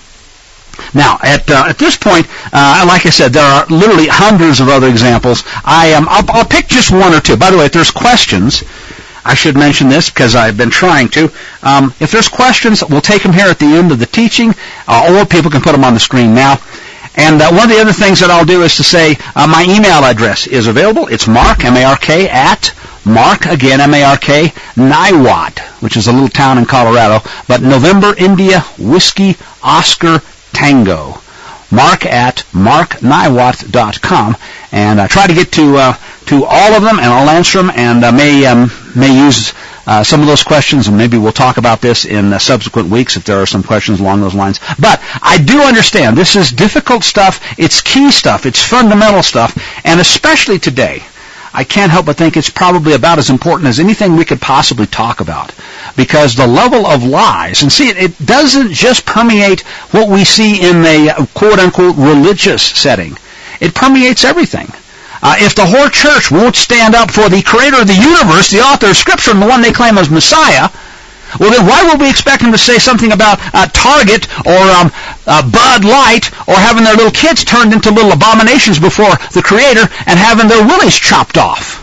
Now, at this point, like I said, there are literally hundreds of other examples. I'll pick just one or two. By the way, if there's questions, I should mention this because I've been trying to. If there's questions, we'll take them here at the end of the teaching, or people can put them on the screen now. And one of the other things that I'll do is to say my email address is available. It's Mark, M-A-R-K, at Mark, again, M-A-R-K, Niwot, which is a little town in Colorado, but November, India, Whiskey, Oscar, Tango. Mark at markniwot.com, and I try to get to all of them, and I'll answer them, and may use some of those questions, and maybe we'll talk about this in subsequent weeks if there are some questions along those lines. But I do understand this is difficult stuff, it's key stuff, it's fundamental stuff, and especially today, I can't help but think it's probably about as important as anything we could possibly talk about. Because the level of lies, and see, it doesn't just permeate what we see in a quote-unquote religious setting. It permeates everything. If the whole church won't stand up for the creator of the universe, the author of Scripture, and the one they claim as Messiah, well, then why would we expect them to say something about Target or Bud Light or having their little kids turned into little abominations before the Creator and having their willies chopped off?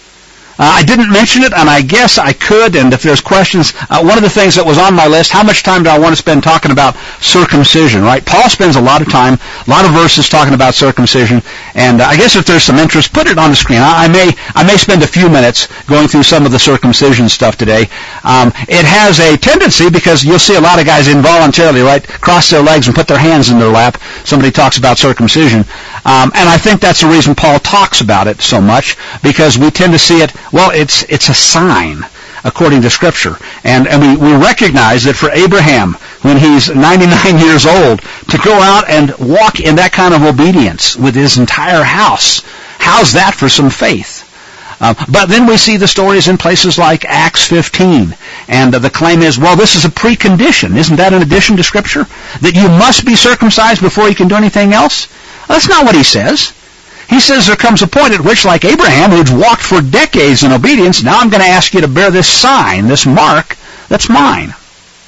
I didn't mention it, and I guess I could, and if there's questions, one of the things that was on my list, how much time do I want to spend talking about circumcision, right? Paul spends a lot of time, a lot of verses talking about circumcision, and I guess if there's some interest, put it on the screen. I may spend a few minutes going through some of the circumcision stuff today. It has a tendency, because you'll see a lot of guys involuntarily, right, cross their legs and put their hands in their lap. Somebody talks about circumcision. And I think that's the reason Paul talks about it so much, because we tend to see it, well, it's a sign, according to Scripture. And we recognize that for Abraham, when he's 99 years old, to go out and walk in that kind of obedience with his entire house, how's that for some faith? But then we see the stories in places like Acts 15, and the claim is, well, this is a precondition. Isn't that an addition to Scripture? That you must be circumcised before you can do anything else? Well, that's not what he says. He says there comes a point at which, like Abraham, who'd walked for decades in obedience, now I'm going to ask you to bear this sign, this mark, that's mine.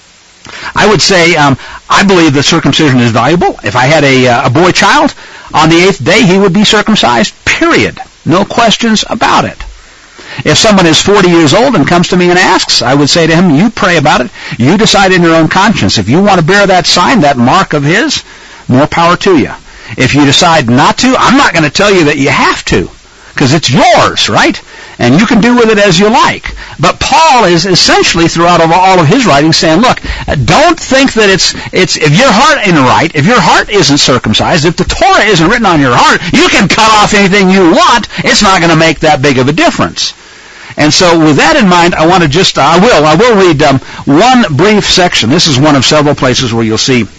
I would say, I believe that circumcision is valuable. If I had a boy child, on the 8th day he would be circumcised, period. No questions about it. If someone is 40 years old and comes to me and asks, I would say to him, you pray about it. You decide in your own conscience. If you want to bear that sign, that mark of his, more power to you. If you decide not to, I'm not going to tell you that you have to, because it's yours, right? And you can do with it as you like. But Paul is essentially, throughout all of his writings, saying, look, don't think that it's if your heart ain't right, if your heart isn't circumcised, if the Torah isn't written on your heart, you can cut off anything you want. It's not going to make that big of a difference. And so with that in mind, I want to just, I will read one brief section. This is one of several places where you'll see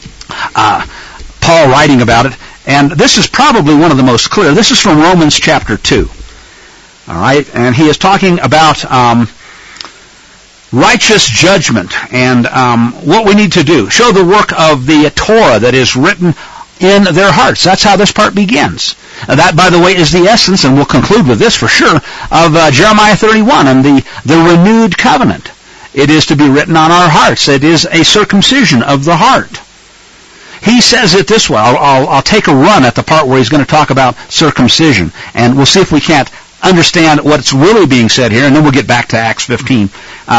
Paul writing about it. And this is probably one of the most clear. This is from Romans chapter 2. All right, and he is talking about righteous judgment and what we need to do. Show the work of the Torah that is written in their hearts. That's how this part begins. That, by the way, is the essence, and we'll conclude with this for sure, of Jeremiah 31 and the renewed covenant. It is to be written on our hearts. It is a circumcision of the heart. He says it this way. I'll take a run at the part where he's going to talk about circumcision, and we'll see if we can't understand what's really being said here, and then we'll get back to Acts 15,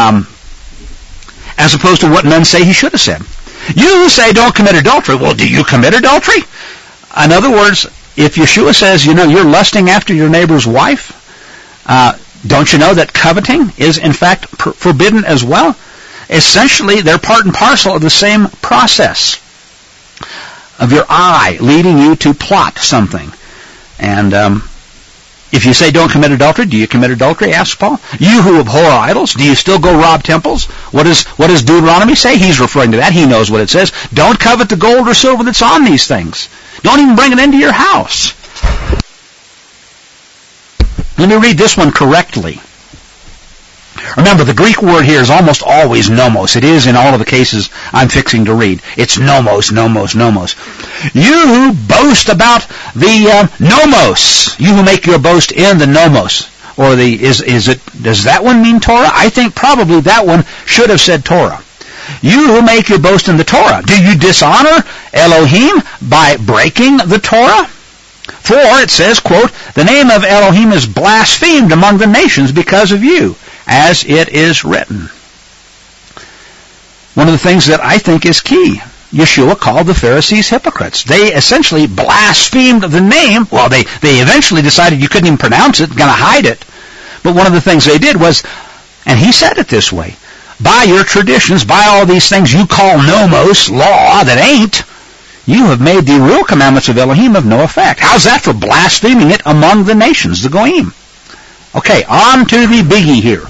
as opposed to what men say he should have said. You say don't commit adultery. Well, do you commit adultery? In other words, if Yeshua says, you're lusting after your neighbor's wife, don't you know that coveting is in fact forbidden as well? Essentially, they're part and parcel of the same process of your eye leading you to plot something. And if you say don't commit adultery, do you commit adultery? Asks Paul. You who abhor idols, do you still go rob temples? What does Deuteronomy say? He's referring to that. He knows what it says. Don't covet the gold or silver that's on these things. Don't even bring it into your house. Let me read this one correctly. Remember, the Greek word here is almost always nomos. It is in all of the cases I'm fixing to read. It's nomos, nomos, nomos. You who boast about the nomos, you who make your boast in the nomos, or does that one mean Torah? I think probably that one should have said Torah. You who make your boast in the Torah, do you dishonor Elohim by breaking the Torah? For it says, quote, the name of Elohim is blasphemed among the nations because of you, as it is written. One of the things that I think is key, Yeshua called the Pharisees hypocrites. They essentially blasphemed the name. Well, they eventually decided you couldn't even pronounce it, going to hide it. But one of the things they did was, and he said it this way, by your traditions, by all these things you call nomos, law, that ain't, you have made the real commandments of Elohim of no effect. How's that for blaspheming it among the nations, the Goyim? Okay, on to the biggie here.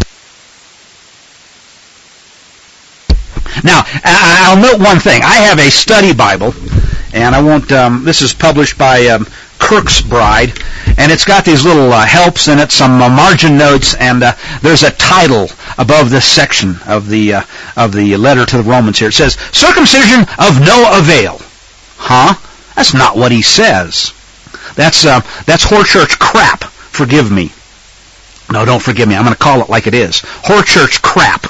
Now, I'll note one thing. I have a study Bible, and I won't, this is published by Kirk's Bride, and it's got these little helps in it, some margin notes, and there's a title above this section of the letter to the Romans here. It says, Circumcision of no avail. Huh? That's not what he says. That's whore church crap. Forgive me. No, don't forgive me. I'm going to call it like it is. Whore church crap.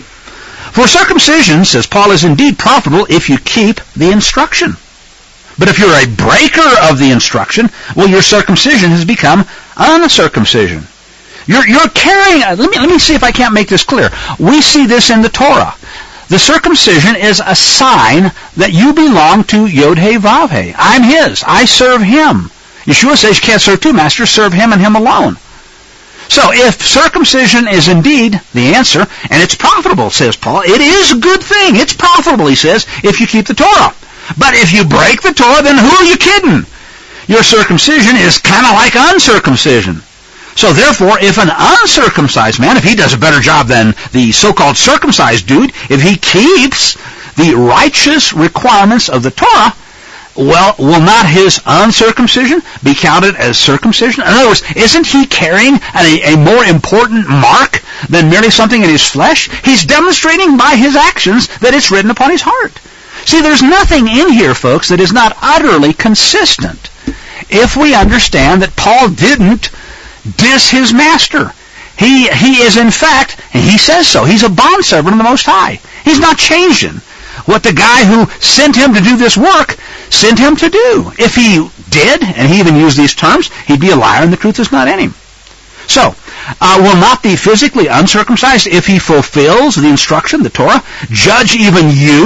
For circumcision, says Paul, is indeed profitable if you keep the instruction. But if you're a breaker of the instruction, well, your circumcision has become uncircumcision. You're carrying. Let me see if I can't make this clear. We see this in the Torah. The circumcision is a sign that you belong to Yod-Heh-Vav-Heh. I'm his. I serve him. Yeshua says you can't serve two masters. Serve him and him alone. So if circumcision is indeed the answer, and it's profitable, says Paul, it is a good thing. It's profitable, he says, if you keep the Torah. But if you break the Torah, then who are you kidding? Your circumcision is kind of like uncircumcision. So therefore, if an uncircumcised man, if he does a better job than the so-called circumcised dude, if he keeps the righteous requirements of the Torah, well, will not his uncircumcision be counted as circumcision? In other words, isn't he carrying a more important mark than merely something in his flesh? He's demonstrating by his actions that it's written upon his heart. See, there's nothing in here, folks, that is not utterly consistent. If we understand that Paul didn't diss his master. He is, in fact, and he says so, he's a bondservant of the Most High. He's not changing what the guy who sent him to do this work sent him to do. If he did, and he even used these terms, he'd be a liar and the truth is not in him. So, will not the physically uncircumcised, if he fulfills the instruction, the Torah, judge even you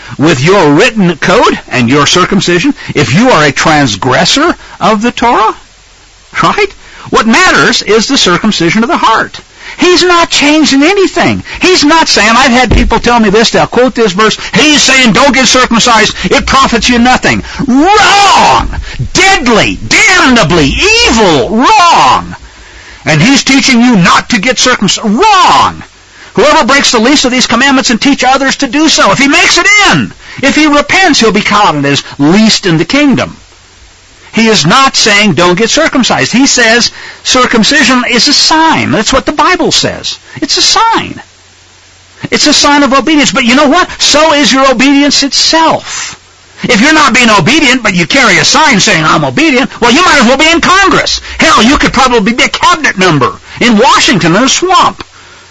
with your written code and your circumcision, if you are a transgressor of the Torah, right? What matters is the circumcision of the heart. He's not changing anything. He's not saying, I've had people tell me this, they'll quote this verse, he's saying don't get circumcised, it profits you nothing. Wrong! Deadly, damnably, evil, wrong! And he's teaching you not to get circumcised. Wrong! Whoever breaks the least of these commandments and teach others to do so, if he makes it in, if he repents, he'll be counted as least in the kingdom. He is not saying don't get circumcised. He says circumcision is a sign. That's what the Bible says. It's a sign. It's a sign of obedience. But you know what? So is your obedience itself. If you're not being obedient, but you carry a sign saying I'm obedient, well, you might as well be in Congress. Hell, you could probably be a cabinet member in Washington in a swamp.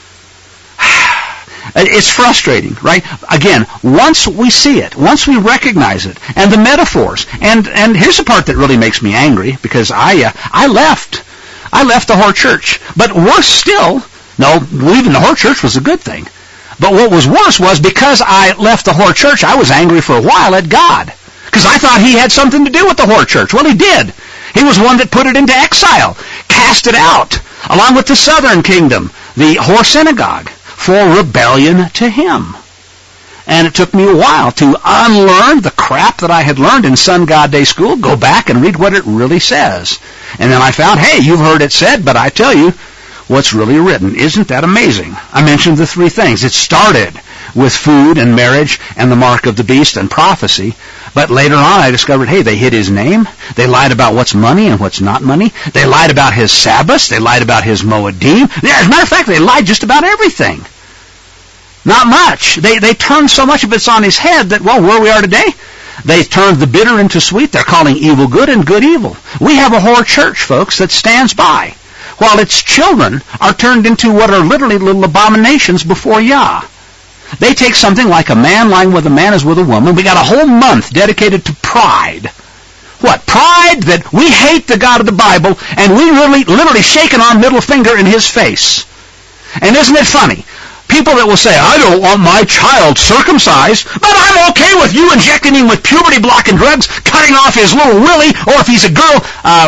It's frustrating, right? Again, once we see it, once we recognize it, and the metaphors, and here's the part that really makes me angry, because I left the whore church. But worse still, no, leaving the whore church was a good thing. But what was worse was because I left the whore church, I was angry for a while at God, because I thought he had something to do with the whore church. Well, he did. He was one that put it into exile, cast it out, along with the southern kingdom, the whore synagogue, for rebellion to him. And it took me a while to unlearn the crap that I had learned in Sun God Day School, go back and read what it really says. And then I found, hey, you've heard it said, but I tell you what's really written. Isn't that amazing? I mentioned the three things. It started with food and marriage and the mark of the beast and prophecy. But later on I discovered, hey, they hid his name. They lied about what's money and what's not money. They lied about his Sabbaths. They lied about his Moedim. As a matter of fact, they lied just about everything. Not much. They turned so much of it's on his head that, well, where we are today, they turned the bitter into sweet. They're calling evil good and good evil. We have a whore church, folks, that stands by, while its children are turned into what are literally little abominations before Yah. They take something like a man lying with a man is with a woman. We got a whole month dedicated to pride. What? Pride that we hate the God of the Bible, and we literally shaking our middle finger in his face. And isn't it funny? People that will say, I don't want my child circumcised, but I'm okay with you injecting him with puberty-blocking drugs, cutting off his little willy, or if he's a girl,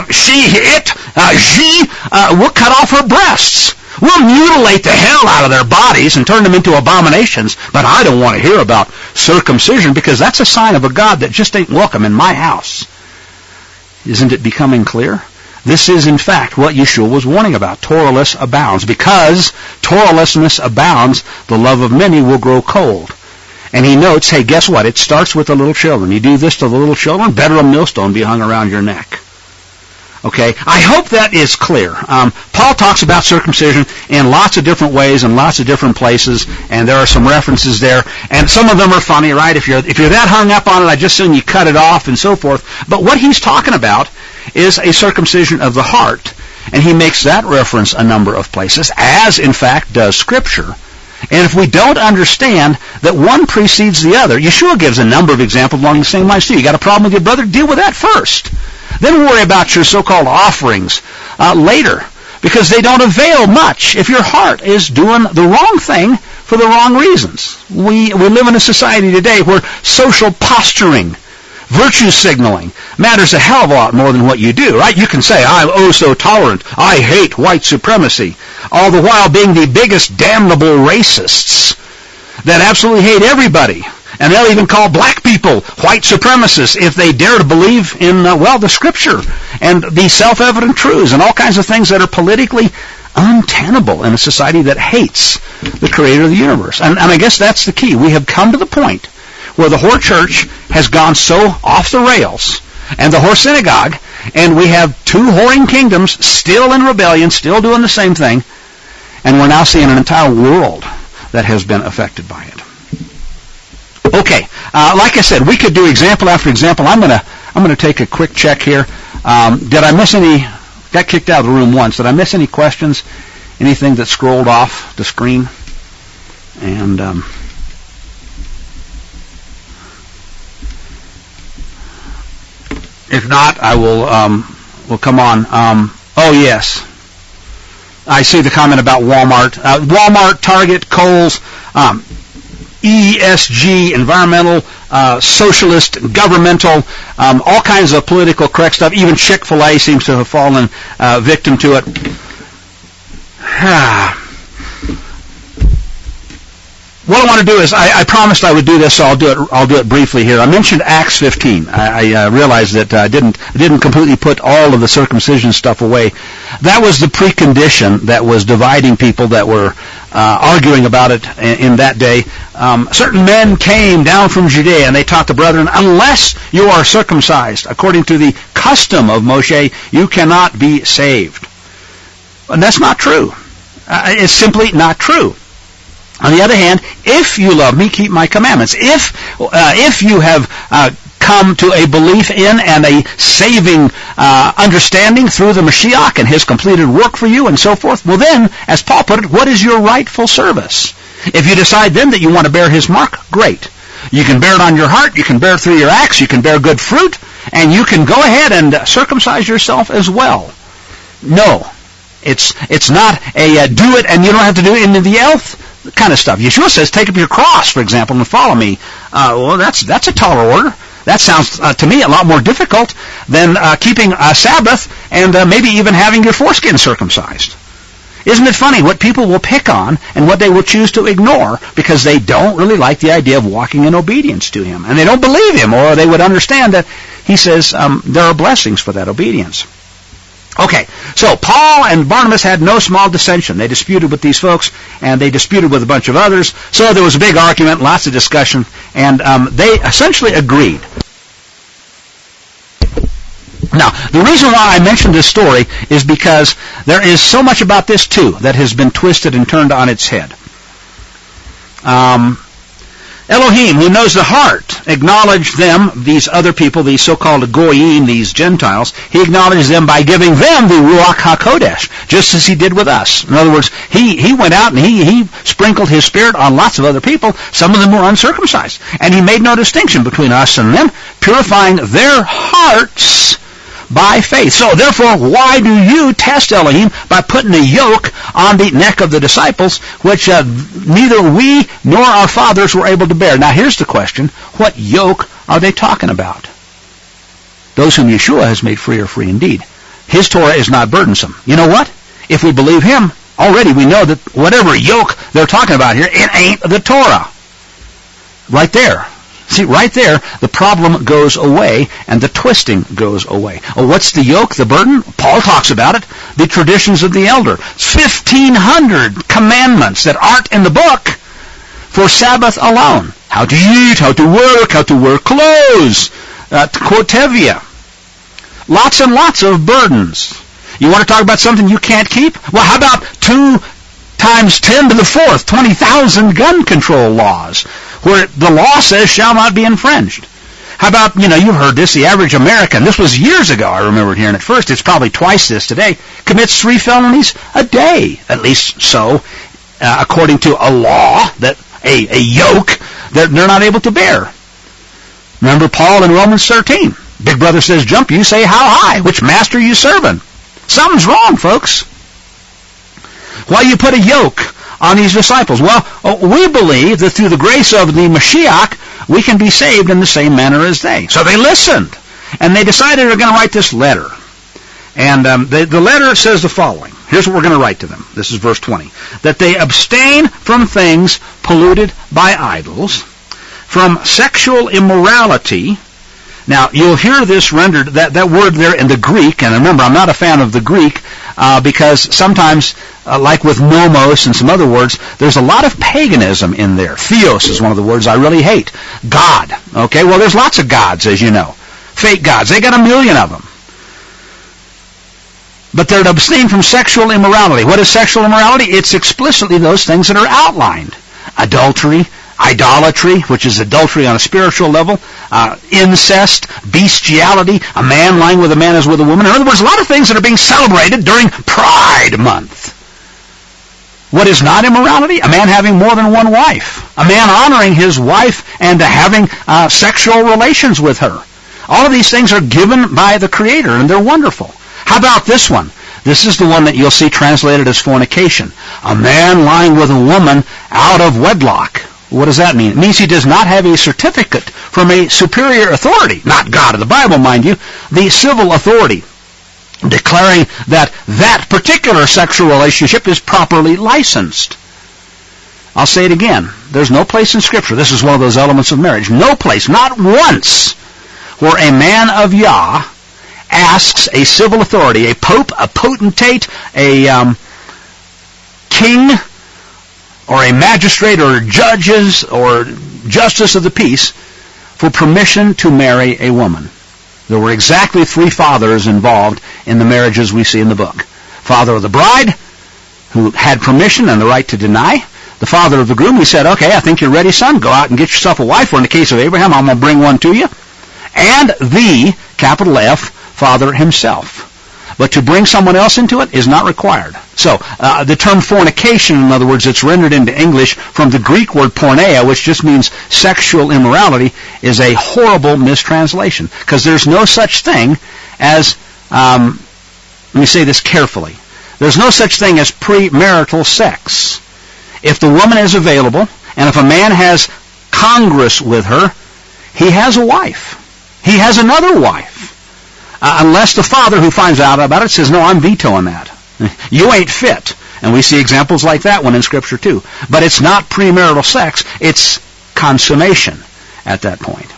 we'll cut off her breasts. We'll mutilate the hell out of their bodies and turn them into abominations, but I don't want to hear about circumcision because that's a sign of a God that just ain't welcome in my house. Isn't it becoming clear? This is, in fact, what Yeshua was warning about. Torahless abounds. Because Torahlessness abounds, the love of many will grow cold. And he notes, hey, guess what? It starts with the little children. You do this to the little children, better a millstone be hung around your neck. Okay? I hope that is clear. Paul talks about circumcision in lots of different ways and lots of different places, and there are some references there. And some of them are funny, right? If you're that hung up on it, I just assume you cut it off and so forth. But what he's talking about is a circumcision of the heart. And he makes that reference a number of places, as in fact does Scripture. And if we don't understand that one precedes the other, Yeshua gives a number of examples along the same lines too. You got a problem with your brother? Deal with that first. Then worry about your so-called offerings later, because they don't avail much if your heart is doing the wrong thing for the wrong reasons. We live in a society today where social posturing, virtue signaling matters a hell of a lot more than what you do, right? You can say, I'm oh so tolerant. I hate white supremacy. All the while being the biggest damnable racists that absolutely hate everybody. And they'll even call black people white supremacists if they dare to believe in, the Scripture and the self-evident truths and all kinds of things that are politically untenable in a society that hates the Creator of the universe. And I guess that's the key. We have come to the point where the whore church has gone so off the rails, and the whore synagogue, and we have two whoring kingdoms still in rebellion, still doing the same thing, and we're now seeing an entire world that has been affected by it. Okay, like I said, we could do example after example. I'm gonna take a quick check here. Did I miss any? Got kicked out of the room once. Did I miss any questions? Anything that scrolled off the screen? And if not, I will come on. Oh yes, I see the comment about Walmart, Target, Kohl's. ESG, environmental, socialist, governmental, all kinds of political correct stuff. Even Chick-fil-A seems to have fallen victim to it. What I want to do is, I promised I would do this, so I'll do it briefly here. I mentioned Acts 15. I realized that I didn't completely put all of the circumcision stuff away. That was the precondition that was dividing people that were arguing about it in that day. Certain men came down from Judea, and they taught the brethren, unless you are circumcised according to the custom of Moshe, you cannot be saved. And that's not true. It's simply not true. On the other hand, if you love me, keep my commandments. If you have come to a belief in and a saving understanding through the Mashiach and his completed work for you and so forth, well then, as Paul put it, what is your rightful service? If you decide then that you want to bear his mark, great. You can bear it on your heart, you can bear it through your acts, you can bear good fruit, and you can go ahead and circumcise yourself as well. No, it's not a do it and you don't have to do it in the elf kind of stuff. Yeshua says, take up your cross, for example, and follow me. Well, that's a taller order. That sounds to me a lot more difficult than keeping a Sabbath and maybe even having your foreskin circumcised. Isn't it funny what people will pick on and what they will choose to ignore because they don't really like the idea of walking in obedience to him, and they don't believe him, or they would understand that he says there are blessings for that obedience. Okay, so Paul and Barnabas had no small dissension. They disputed with these folks, and they disputed with a bunch of others. So there was a big argument, lots of discussion, and they essentially agreed. Now, the reason why I mentioned this story is because there is so much about this, too, that has been twisted and turned on its head. Elohim, who knows the heart, acknowledged them, these other people, these so-called Goyim, these Gentiles. He acknowledged them by giving them the Ruach HaKodesh, just as he did with us. In other words, he went out and he sprinkled his spirit on lots of other people. Some of them were uncircumcised. And he made no distinction between us and them, purifying their hearts by faith. So therefore, why do you test Elohim by putting a yoke on the neck of the disciples, which neither we nor our fathers were able to bear? Now here's the question. What yoke are they talking about? Those whom Yeshua has made free are free indeed. His Torah is not burdensome. You know what? If we believe him, already we know that whatever yoke they're talking about here, it ain't the Torah. Right there. See, right there, the problem goes away, and the twisting goes away. Oh, what's the yoke, the burden? Paul talks about it. The traditions of the elder. 1,500 commandments that aren't in the book for Sabbath alone. How to eat, how to wear clothes. To quote Tevye. Lots and lots of burdens. You want to talk about something you can't keep? Well, how about 2 times 10 to the 4th, 20,000 gun control laws, where the law says shall not be infringed? How about, you've heard this, the average American, this was years ago, I remember hearing it first, it's probably twice this today, commits 3 felonies a day, at least so, according to a law, that a yoke that they're not able to bear. Remember Paul in Romans 13. Big brother says jump, you say how high? Which master are you serving? Something's wrong, folks. Why you put a yoke on these disciples? Well, we believe that through the grace of the Mashiach, we can be saved in the same manner as they. So they listened, and they decided they're going to write this letter. And the letter says the following. Here's what we're going to write to them. This is verse 20. That they abstain from things polluted by idols, from sexual immorality. Now, you'll hear this rendered, that word there in the Greek, and remember, I'm not a fan of the Greek, because sometimes, like with nomos and some other words, there's a lot of paganism in there. Theos is one of the words I really hate. God. Okay, well, there's lots of gods, as you know. Fake gods. They got 1 million of them. But they're to abstain from sexual immorality. What is sexual immorality? It's explicitly those things that are outlined. Adultery, idolatry, which is adultery on a spiritual level, incest, bestiality, a man lying with a man as with a woman. In other words, a lot of things that are being celebrated during Pride Month. What is not immorality? A man having more than one wife. A man honoring his wife and having sexual relations with her. All of these things are given by the Creator, and they're wonderful. How about this one? This is the one that you'll see translated as fornication. A man lying with a woman out of wedlock. What does that mean? It means he does not have a certificate from a superior authority, not God of the Bible, mind you, the civil authority, declaring that that particular sexual relationship is properly licensed. I'll say it again. There's no place in Scripture, this is one of those elements of marriage, no place, not once, where a man of Yah asks a civil authority, a pope, a potentate, a king, or a magistrate, or judges, or justice of the peace, for permission to marry a woman. There were exactly 3 fathers involved in the marriages we see in the book. Father of the bride, who had permission and the right to deny. The father of the groom, he said, okay, I think you're ready, son. Go out and get yourself a wife. Or in the case of Abraham, I'm going to bring one to you. And the, capital F, father himself. But to bring someone else into it is not required. So, the term fornication, in other words, it's rendered into English from the Greek word porneia, which just means sexual immorality, is a horrible mistranslation. Because there's no such thing as, let me say this carefully, there's no such thing as premarital sex. If the woman is available, and if a man has congress with her, he has a wife. He has another wife. Unless the father who finds out about it says, no, I'm vetoing that. You ain't fit. And we see examples like that one in Scripture too. But it's not premarital sex, it's consummation at that point.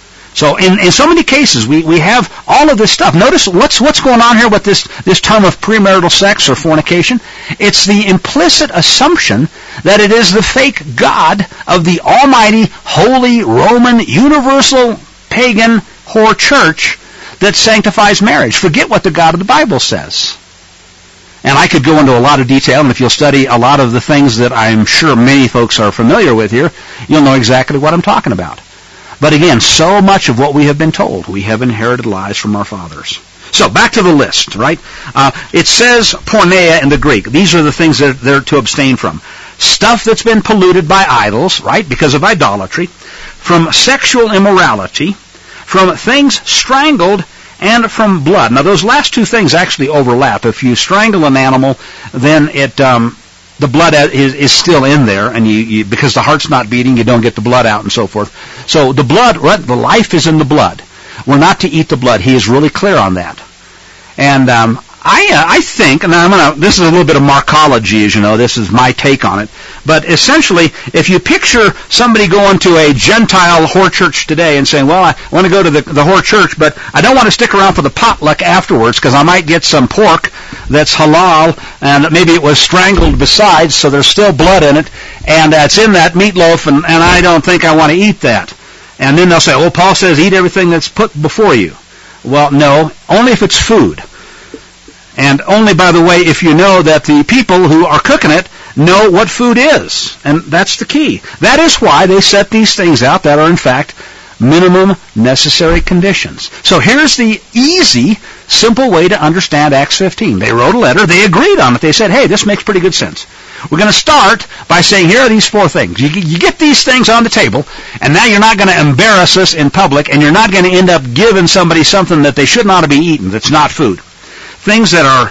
So in so many cases, we have all of this stuff. Notice what's going on here with this term of premarital sex or fornication. It's the implicit assumption that it is the fake God of the almighty, holy, Roman, universal, pagan, whore church that sanctifies marriage. Forget what the God of the Bible says. And I could go into a lot of detail, and if you'll study a lot of the things that I'm sure many folks are familiar with here, you'll know exactly what I'm talking about. But again, so much of what we have been told, we have inherited lies from our fathers. So, back to the list, right? It says porneia in the Greek. These are the things that they're to abstain from. Stuff that's been polluted by idols, right, because of idolatry, from sexual immorality, from things strangled, and from blood. Now, those last 2 things actually overlap. If you strangle an animal, then the blood is still in there, and you because the heart's not beating, you don't get the blood out and so forth. So the blood, right, the life is in the blood. We're not to eat the blood. He is really clear on that. And I think, and this is a little bit of Markology, as you know, this is my take on it, but essentially, if you picture somebody going to a Gentile whore church today and saying, well, I want to go to the whore church, but I don't want to stick around for the potluck afterwards because I might get some pork that's halal, and maybe it was strangled besides, so there's still blood in it, and it's in that meatloaf, and I don't think I want to eat that. And then they'll say, well, Paul says eat everything that's put before you. Well, no, only if it's food. And only, by the way, if you know that the people who are cooking it know what food is. And that's the key. That is why they set these things out that are, in fact, minimum necessary conditions. So here's the easy, simple way to understand Acts 15. They wrote a letter. They agreed on it. They said, hey, this makes pretty good sense. We're going to start by saying, here are these 4 things. You get these things on the table, and now you're not going to embarrass us in public, and you're not going to end up giving somebody something that they should not be eaten, that's not food. Things that are,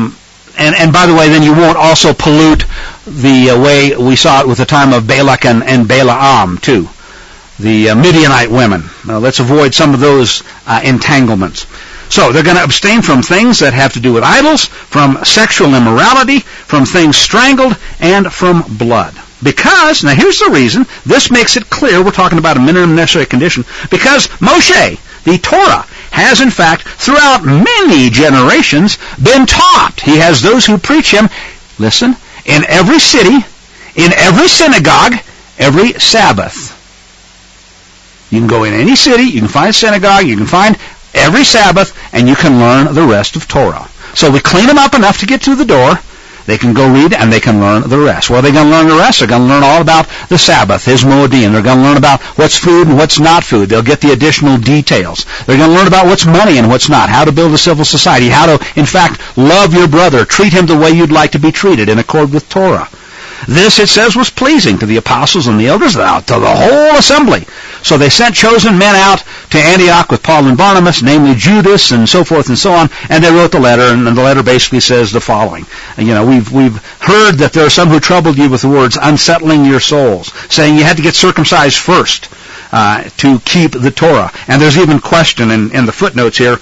and by the way, then you won't also pollute the way we saw it with the time of Balak and Balaam, too. The Midianite women. Let's avoid some of those entanglements. So they're going to abstain from things that have to do with idols, from sexual immorality, from things strangled, and from blood. Because, now here's the reason, this makes it clear we're talking about a minimum necessary condition, because Moshe, the Torah, has in fact, throughout many generations, been taught. He has those who preach him, listen, in every city, in every synagogue, every Sabbath. You can go in any city, you can find a synagogue, you can find every Sabbath, and you can learn the rest of Torah. So we clean them up enough to get through the door. They can go read, and they can learn the rest. Well, are they going to learn the rest? They're going to learn all about the Sabbath, his Moedim. They're going to learn about what's food and what's not food. They'll get the additional details. They're going to learn about what's money and what's not, how to build a civil society, how to, in fact, love your brother, treat him the way you'd like to be treated in accord with Torah. This, it says, was pleasing to the apostles and the elders, to the whole assembly. So they sent chosen men out to Antioch with Paul and Barnabas, namely Judas and so forth and so on, and they wrote the letter, and the letter basically says the following. We've heard that there are some who troubled you with the words, unsettling your souls, saying you had to get circumcised first to keep the Torah. And there's even question in the footnotes here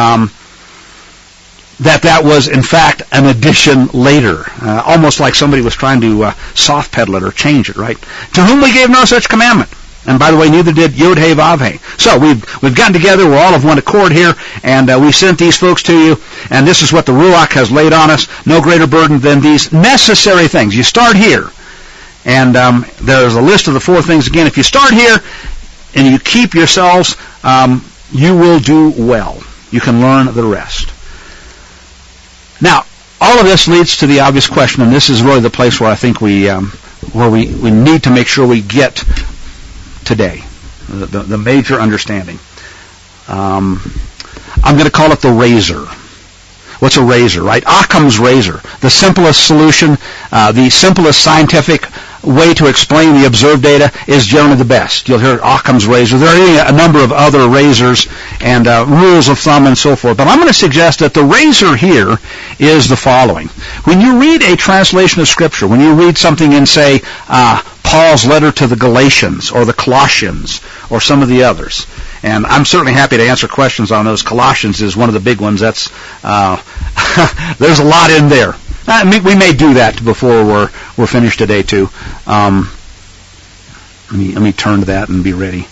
that was in fact an addition later, almost like somebody was trying to soft pedal it or change it, right? To whom we gave no such commandment. And by the way, neither did Yod-Heh Vav-Heh. So we've gotten together, we're all of one accord here, and we sent these folks to you, and this is what the Ruach has laid on us, no greater burden than these necessary things. You start here, and there's a list of the 4 things. Again, if you start here and you keep yourselves, you will do well. You can learn the rest. Now, all of this leads to the obvious question, and this is really the place where I think we need to make sure we get today, the major understanding. I'm going to call it the razor. What's a razor, right? Occam's razor. The simplest solution, the simplest scientific way to explain the observed data is generally the best. You'll hear Occam's razor. There are a number of other razors and rules of thumb and so forth. But I'm going to suggest that the razor here is the following. When you read a translation of Scripture, when you read something in, say, Paul's letter to the Galatians or the Colossians or some of the others, and I'm certainly happy to answer questions on those. Colossians is one of the big ones. That's there's a lot in there. We may do that before we're finished today too. Let me turn to that and be ready.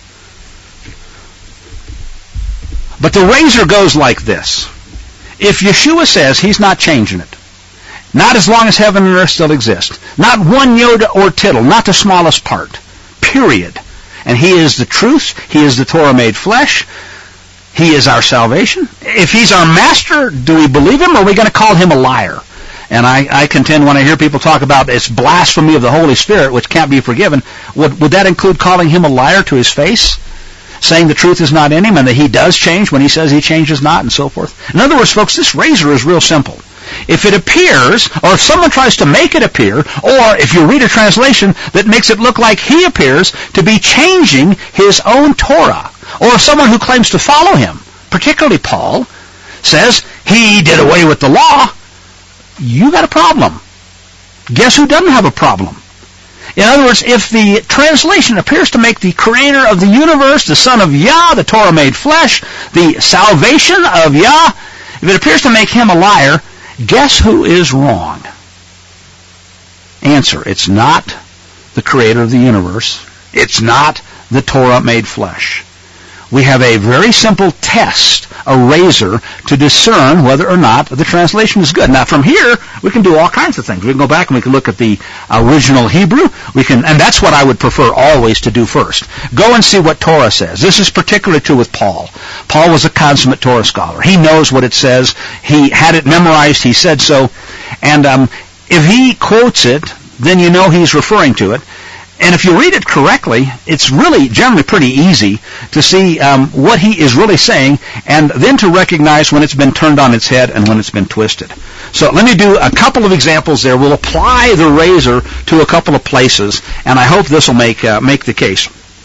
But the razor goes like this. If Yeshua says he's not changing it, not as long as heaven and earth still exist, not one iota or tittle, not the smallest part, period. And he is the truth, he is the Torah made flesh, he is our salvation. If he's our master, do we believe him, or are we going to call him a liar? And I contend when I hear people talk about it's blasphemy of the Holy Spirit, which can't be forgiven, would that include calling him a liar to his face? Saying the truth is not in him and that he does change when he says he changes not and so forth? In other words, folks, this razor is real simple. If it appears, or if someone tries to make it appear, or if you read a translation that makes it look like he appears to be changing his own Torah, or if someone who claims to follow him, particularly Paul, says he did away with the law, you got a problem. Guess who doesn't have a problem? In other words, if the translation appears to make the creator of the universe, the Son of Yah, the Torah made flesh, the salvation of Yah, if it appears to make him a liar, guess who is wrong? Answer, it's not the creator of the universe. It's not the Torah made flesh. We have a very simple test, a razor, to discern whether or not the translation is good. Now, from here, we can do all kinds of things. We can go back and we can look at the original Hebrew. And that's what I would prefer always to do first. Go and see what Torah says. This is particularly true with Paul. Paul was a consummate Torah scholar. He knows what it says. He had it memorized. He said so. And if he quotes it, then you know he's referring to it. And if you read it correctly, it's really generally pretty easy to see what he is really saying, and then to recognize when it's been turned on its head and when it's been twisted. So let me do a couple of examples there. We'll apply the razor to a couple of places, and I hope this will make the case.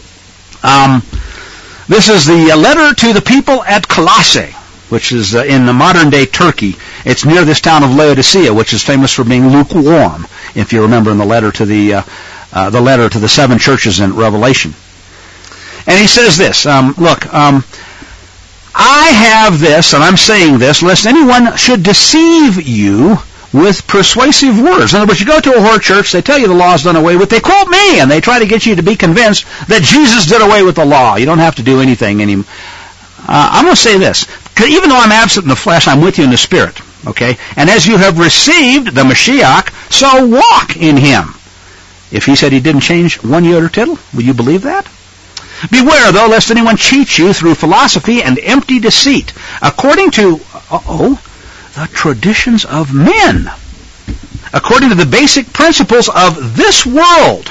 This is the letter to the people at Colossae, which is in the modern-day Turkey. It's near this town of Laodicea, which is famous for being lukewarm, if you remember in the letter to the letter to the 7 churches in Revelation. And he says this, I have this, and I'm saying this, lest anyone should deceive you with persuasive words. In other words, you go to a whore church, they tell you the law is done away with, they quote me, and they try to get you to be convinced that Jesus did away with the law. You don't have to do anything anymore. I'm going to say this, because even though I'm absent in the flesh, I'm with you in the spirit, okay? And as you have received the Mashiach, so walk in him. If he said he didn't change one iota or tittle, will you believe that? Beware, though, lest anyone cheat you through philosophy and empty deceit, according to, the traditions of men, according to the basic principles of this world,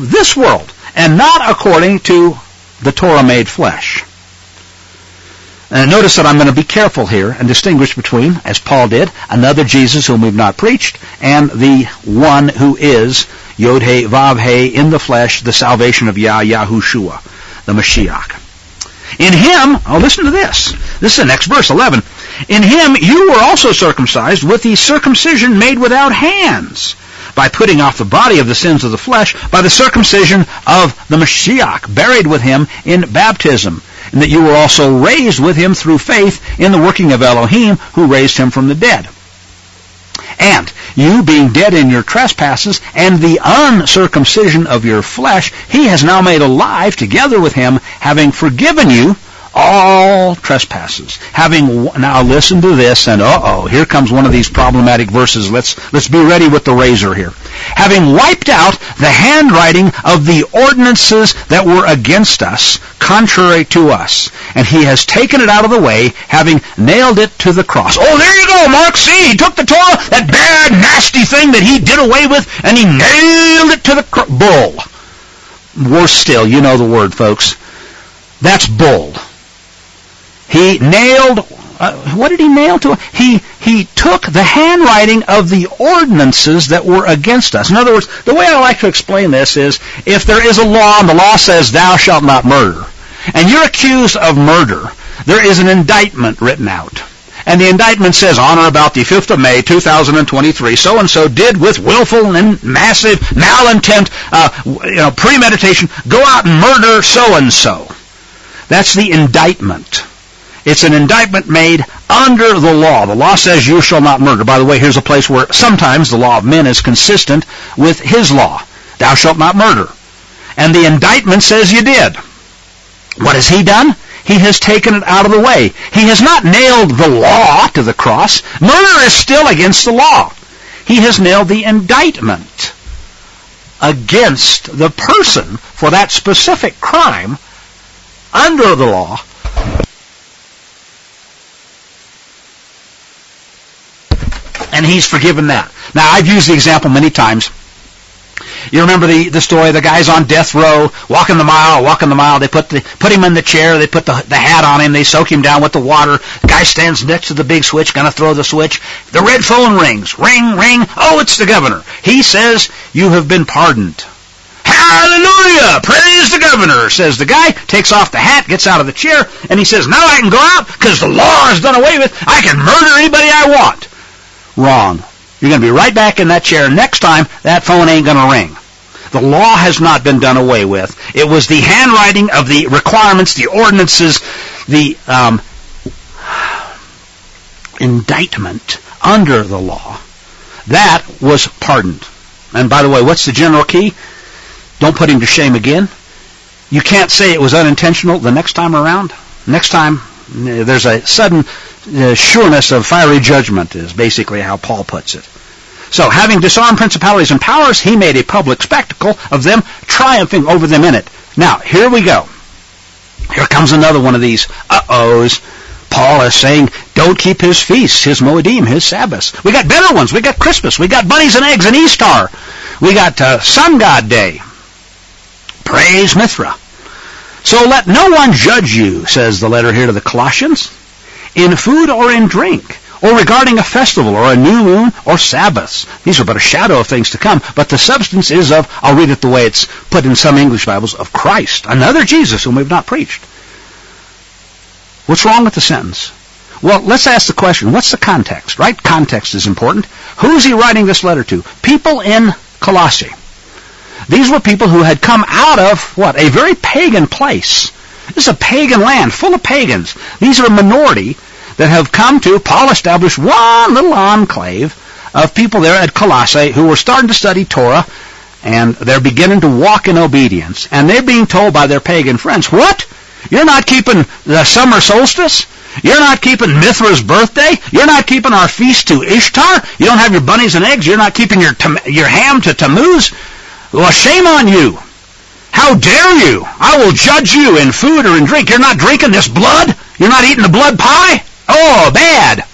and not according to the Torah made flesh. Notice that I'm going to be careful here and distinguish between, as Paul did, another Jesus whom we've not preached, and the one who is Yod-He, Vav-He, in the flesh, the salvation of Yahushua, the Mashiach. In him, listen to this. This is the next verse, 11. In him you were also circumcised with the circumcision made without hands, by putting off the body of the sins of the flesh, by the circumcision of the Mashiach, buried with him in baptism, and that you were also raised with him through faith in the working of Elohim, who raised him from the dead. And you, being dead in your trespasses and the uncircumcision of your flesh, he has now made alive together with him, having forgiven you all trespasses. Now listen to this, and here comes one of these problematic verses. Let's be ready with the razor here. Having wiped out the handwriting of the ordinances that were against us, contrary to us, and he has taken it out of the way, having nailed it to the cross. Oh, there you go, Mark. See, he took the Torah, that bad, nasty thing that he did away with, and he nailed it to the bull. Worse still, you know the word, folks. That's bull. He nailed, what did he nail to? He took the handwriting of the ordinances that were against us. In other words, the way I like to explain this is, if there is a law and the law says, thou shalt not murder, and you're accused of murder, there is an indictment written out. And the indictment says, on or about the 5th of May, 2023, so-and-so did with willful and massive malintent, premeditation, go out and murder so-and-so. That's the indictment. It's an indictment made under the law. The law says you shall not murder. By the way, here's a place where sometimes the law of men is consistent with his law. Thou shalt not murder. And the indictment says you did. What has he done? He has taken it out of the way. He has not nailed the law to the cross. Murder is still against the law. He has nailed the indictment against the person for that specific crime under the law. And he's forgiven that. Now, I've used the example many times. You remember the story, the guy's on death row, walking the mile. They put him in the chair, they put the hat on him, they soak him down with the water. The guy stands next to the big switch, gonna throw the switch. The red phone rings. Ring, ring. Oh, it's the governor. He says, you have been pardoned. Hallelujah! Praise the governor, says the guy, takes off the hat, gets out of the chair, and he says, now I can go out, because the law is done away with. I can murder anybody I want. Wrong. You're going to be right back in that chair. Next time, that phone ain't going to ring. The law has not been done away with. It was the handwriting of the requirements, the ordinances, the indictment under the law. That was pardoned. And by the way, what's the general key? Don't put him to shame again. You can't say it was unintentional the next time around. Next time, there's a sudden sureness of fiery judgment is basically how Paul puts it. So, having disarmed principalities and powers, he made a public spectacle of them, triumphing over them in it. Now, here we go. Here comes another one of these uh-ohs. Paul is saying, don't keep his feasts, his Moedim, his Sabbaths. We got better ones. We got Christmas. We got bunnies and eggs and Easter. We got Sun God Day. Praise Mithra. So let no one judge you, says the letter here to the Colossians, in food or in drink, or regarding a festival or a new moon or Sabbaths. These are but a shadow of things to come, but the substance is of, I'll read it the way it's put in some English Bibles, of Christ, another Jesus whom we've not preached. What's wrong with the sentence? Well, let's ask the question, what's the context, right? Context is important. Who's he writing this letter to? People in Colossae. These were people who had come out of, what, a very pagan place. This is a pagan land, full of pagans. These are a minority that have come to, Paul established one little enclave of people there at Colossae who were starting to study Torah, and they're beginning to walk in obedience. And they're being told by their pagan friends, what? You're not keeping the summer solstice? You're not keeping Mithra's birthday? You're not keeping our feast to Ishtar? You don't have your bunnies and eggs? You're not keeping your ham to Tammuz? Well, shame on you. How dare you? I will judge you in food or in drink. You're not drinking this blood? You're not eating the blood pie? Oh, bad.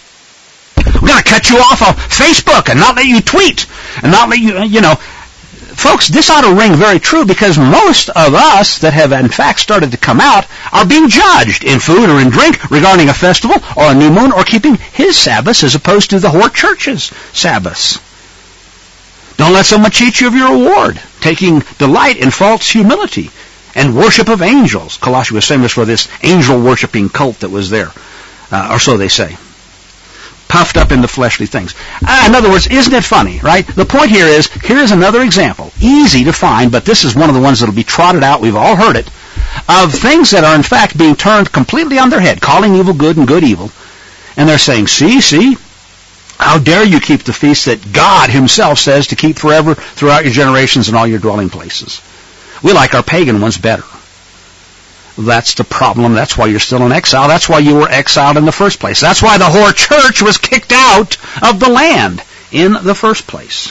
We're going to cut you off Facebook and not let you tweet and not let you, folks, this ought to ring very true, because most of us that have in fact started to come out are being judged in food or in drink regarding a festival or a new moon or keeping his Sabbaths as opposed to the whore church's Sabbaths. Don't let someone cheat you of your reward, taking delight in false humility and worship of angels. Colossians was famous for this angel-worshipping cult that was there, or so they say. Puffed up into fleshly things. In other words, isn't it funny, right? The point here is another example, easy to find, but this is one of the ones that will be trotted out, we've all heard it, of things that are in fact being turned completely on their head, calling evil good and good evil. And they're saying, see, how dare you keep the feast that God himself says to keep forever throughout your generations and all your dwelling places. We like our pagan ones better. That's the problem. That's why you're still in exile. That's why you were exiled in the first place. That's why the whore church was kicked out of the land in the first place.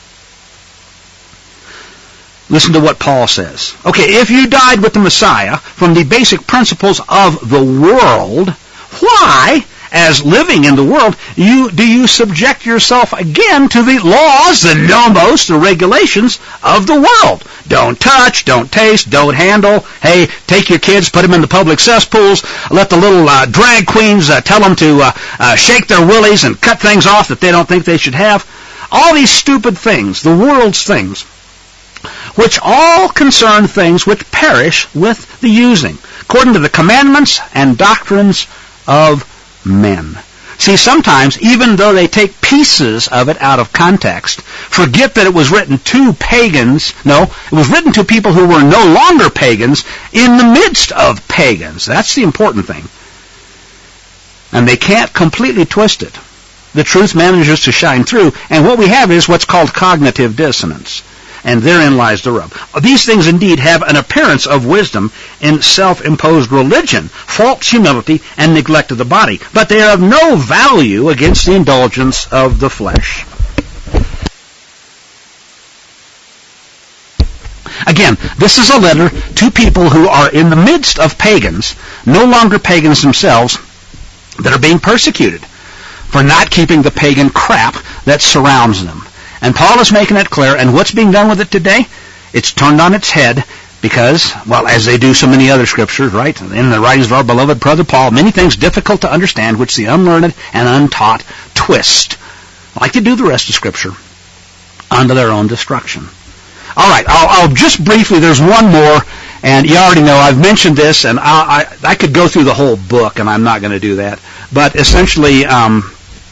Listen to what Paul says. Okay, if you died with the Messiah from the basic principles of the world, why, as living in the world, do you subject yourself again to the laws, the nomos, the regulations of the world? Don't touch, don't taste, don't handle. Hey, take your kids, put them in the public cesspools. Let the little drag queens tell them to shake their willies and cut things off that they don't think they should have. All these stupid things, the world's things, which all concern things which perish with the using, according to the commandments and doctrines of men. See, sometimes, even though they take pieces of it out of context, forget that it was written to pagans. No, it was written to people who were no longer pagans in the midst of pagans. That's the important thing. And they can't completely twist it. The truth manages to shine through, and what we have is what's called cognitive dissonance. And therein lies the rub. These things indeed have an appearance of wisdom in self-imposed religion, false humility, and neglect of the body. But they are of no value against the indulgence of the flesh. Again, this is a letter to people who are in the midst of pagans, no longer pagans themselves, that are being persecuted for not keeping the pagan crap that surrounds them. And Paul is making it clear, and what's being done with it today? It's turned on its head because, well, as they do so many other scriptures, right, in the writings of our beloved brother Paul, many things difficult to understand which the unlearned and untaught twist, like they do the rest of Scripture, unto their own destruction. All right, I'll just briefly, there's one more, and you already know I've mentioned this, and I could go through the whole book, and I'm not going to do that. But essentially, the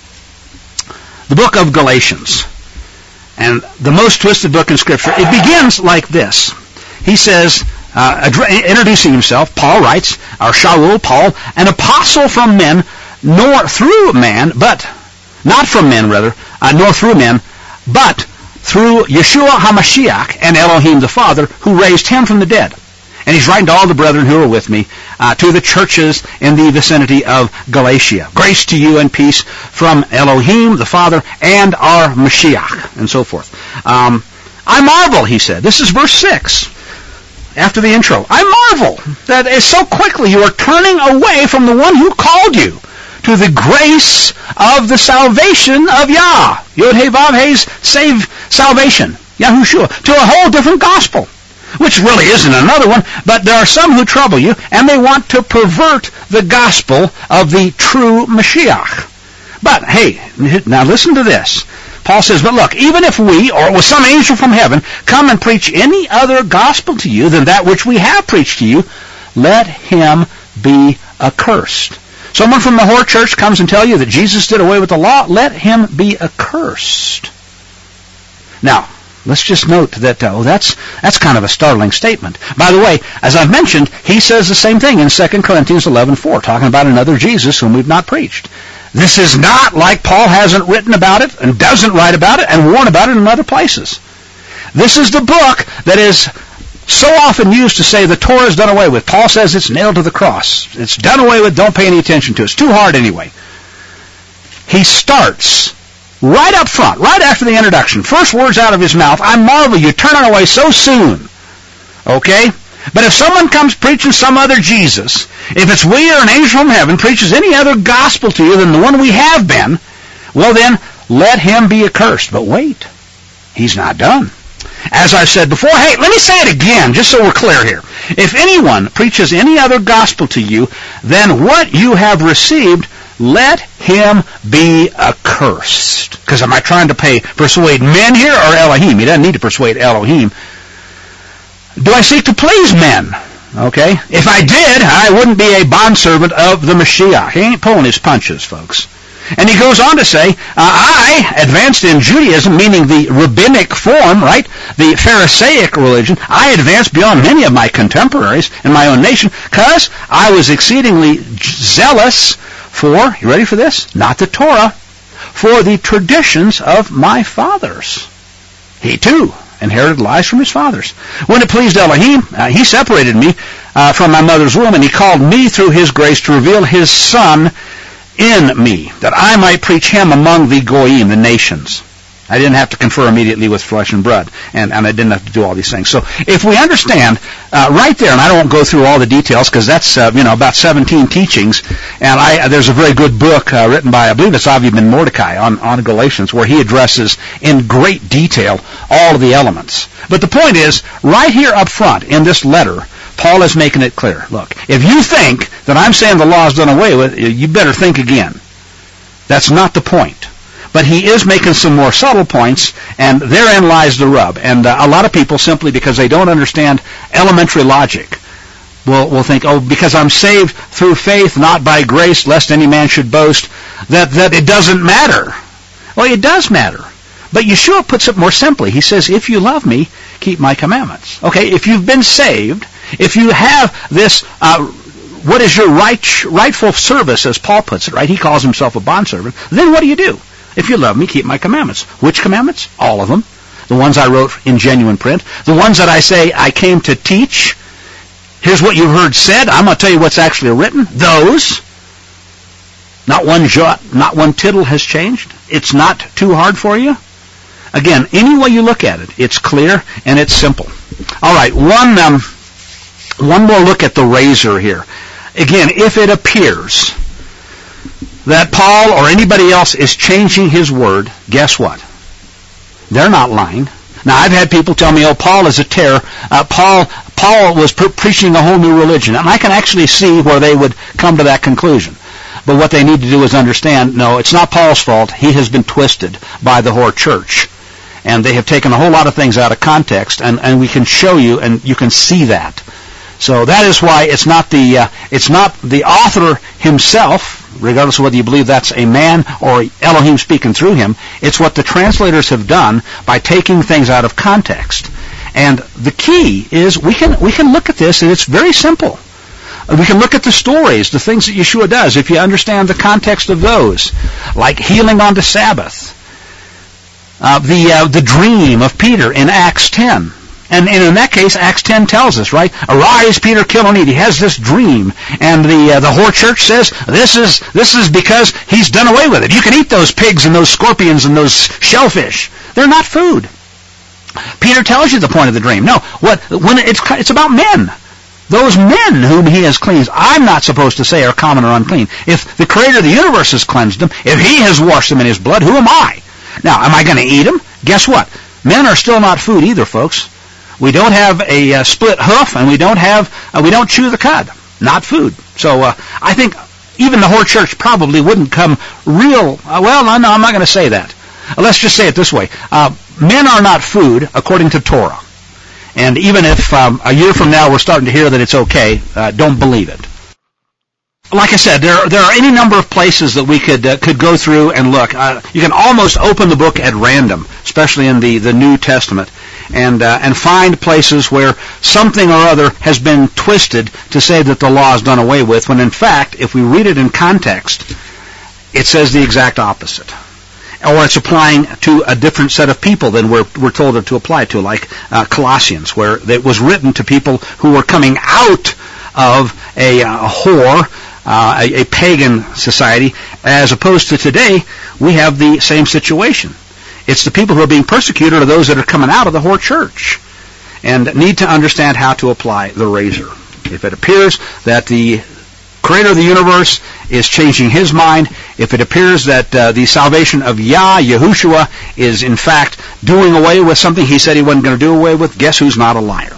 book of Galatians, and the most twisted book in Scripture, it begins like this. He says, introducing himself, Paul writes, or Shaul, Paul, an apostle from men, nor through man, but, not from men, rather, nor through men, but through Yeshua HaMashiach and Elohim the Father, who raised him from the dead. And he's writing to all the brethren who are with me, to the churches in the vicinity of Galatia. Grace to you and peace from Elohim, the Father, and our Mashiach, and so forth. I marvel, he said. This is verse 6, after the intro. I marvel that so quickly you are turning away from the one who called you to the grace of the salvation of Yah. Yod-Heh-Vav-Heh's salvation, Yahushua, to a whole different gospel, which really isn't another one, but there are some who trouble you, and they want to pervert the gospel of the true Mashiach. But, hey, now listen to this. Paul says, but look, even if we, or with some angel from heaven, come and preach any other gospel to you than that which we have preached to you, let him be accursed. Someone from the whore church comes and tell you that Jesus did away with the law, let him be accursed. Now, let's just note that that's kind of a startling statement. By the way, as I've mentioned, he says the same thing in 2 Corinthians 11:4, talking about another Jesus whom we've not preached. This is not like Paul hasn't written about it and doesn't write about it and warn about it in other places. This is the book that is so often used to say the Torah is done away with. Paul says it's nailed to the cross. It's done away with, don't pay any attention to it. It's too hard anyway. He starts right up front, right after the introduction. First words out of his mouth, I marvel you turn it away so soon. Okay? But if someone comes preaching some other Jesus, if it's we or an angel from heaven preaches any other gospel to you than the one we have been, well then, let him be accursed. But wait, he's not done. As I've said before, hey, let me say it again, just so we're clear here. If anyone preaches any other gospel to you than what you have received, let him be accursed. Because am I trying to persuade men here or Elohim? He doesn't need to persuade Elohim. Do I seek to please men? Okay? If I did, I wouldn't be a bondservant of the Mashiach. He ain't pulling his punches, folks. And he goes on to say, I advanced in Judaism, meaning the rabbinic form, right? The Pharisaic religion. I advanced beyond many of my contemporaries in my own nation because I was exceedingly zealous for, you ready for this? Not the Torah, for the traditions of my fathers. He too inherited lies from his fathers. When it pleased Elohim, he separated me from my mother's womb, and he called me through his grace to reveal his Son in me, that I might preach him among the Goyim, the nations. I didn't have to confer immediately with flesh and blood, and I didn't have to do all these things. So if we understand right there, and I don't go through all the details because that's about 17 teachings, and there's a very good book written by, I believe it's Avi Ben Mordecai on Galatians, where he addresses in great detail all of the elements. But the point is, right here up front in this letter, Paul is making it clear. Look, if you think that I'm saying the law is done away with, you better think again. That's not the point. But he is making some more subtle points, and therein lies the rub. And a lot of people, simply because they don't understand elementary logic, will think, because I'm saved through faith, not by grace, lest any man should boast, that it doesn't matter. Well, it does matter. But Yeshua puts it more simply. He says, if you love me, keep my commandments. Okay, if you've been saved, if you have this, what is your rightful service, as Paul puts it, right? He calls himself a bondservant. Then what do? If you love me, keep my commandments. Which commandments? All of them. The ones I wrote in genuine print. The ones that I say I came to teach. Here's what you've heard said. I'm going to tell you what's actually written. Those. Not one jot, not one tittle has changed. It's not too hard for you. Again, any way you look at it, it's clear and it's simple. All right, one more look at the razor here. Again, if it appears that Paul or anybody else is changing his word, guess what? They're not lying. Now, I've had people tell me, Paul is a terror. Paul was preaching a whole new religion. And I can actually see where they would come to that conclusion. But what they need to do is understand, no, it's not Paul's fault. He has been twisted by the whore church. And they have taken a whole lot of things out of context, and we can show you, and you can see that. So that is why it's not the author himself, regardless of whether you believe that's a man or Elohim speaking through him. It's what the translators have done by taking things out of context. And the key is we can look at this, and it's very simple. We can look at the stories, the things that Yeshua does, if you understand the context of those, like healing on the Sabbath, the dream of Peter in Acts 10. And in that case, Acts 10 tells us, right? Arise, Peter, kill and eat. He has this dream. And the whore church says, this is because he's done away with it. You can eat those pigs and those scorpions and those shellfish. They're not food. Peter tells you the point of the dream. No, when it's about men. Those men whom he has cleansed, I'm not supposed to say are common or unclean. If the creator of the universe has cleansed them, if he has washed them in his blood, who am I? Now, am I going to eat them? Guess what? Men are still not food either, folks. We don't have a split hoof, and we don't chew the cud. Not food. So I think even the whore church probably wouldn't come real. No, I'm not going to say that. Let's just say it this way: men are not food according to Torah. And even if a year from now we're starting to hear that it's okay, don't believe it. Like I said, there are any number of places that we could go through and look. You can almost open the book at random, especially in the New Testament, and find places where something or other has been twisted to say that the law is done away with, when in fact, if we read it in context, it says the exact opposite. Or it's applying to a different set of people than we're told it to apply to, like Colossians, where it was written to people who were coming out of a whore, a pagan society, as opposed to today, we have the same situation. It's the people who are being persecuted are those that are coming out of the whore church and need to understand how to apply the razor. If it appears that the creator of the universe, is changing his mind. If it appears that the salvation of Yahushua, is in fact doing away with something he said he wasn't going to do away with, guess who's not a liar?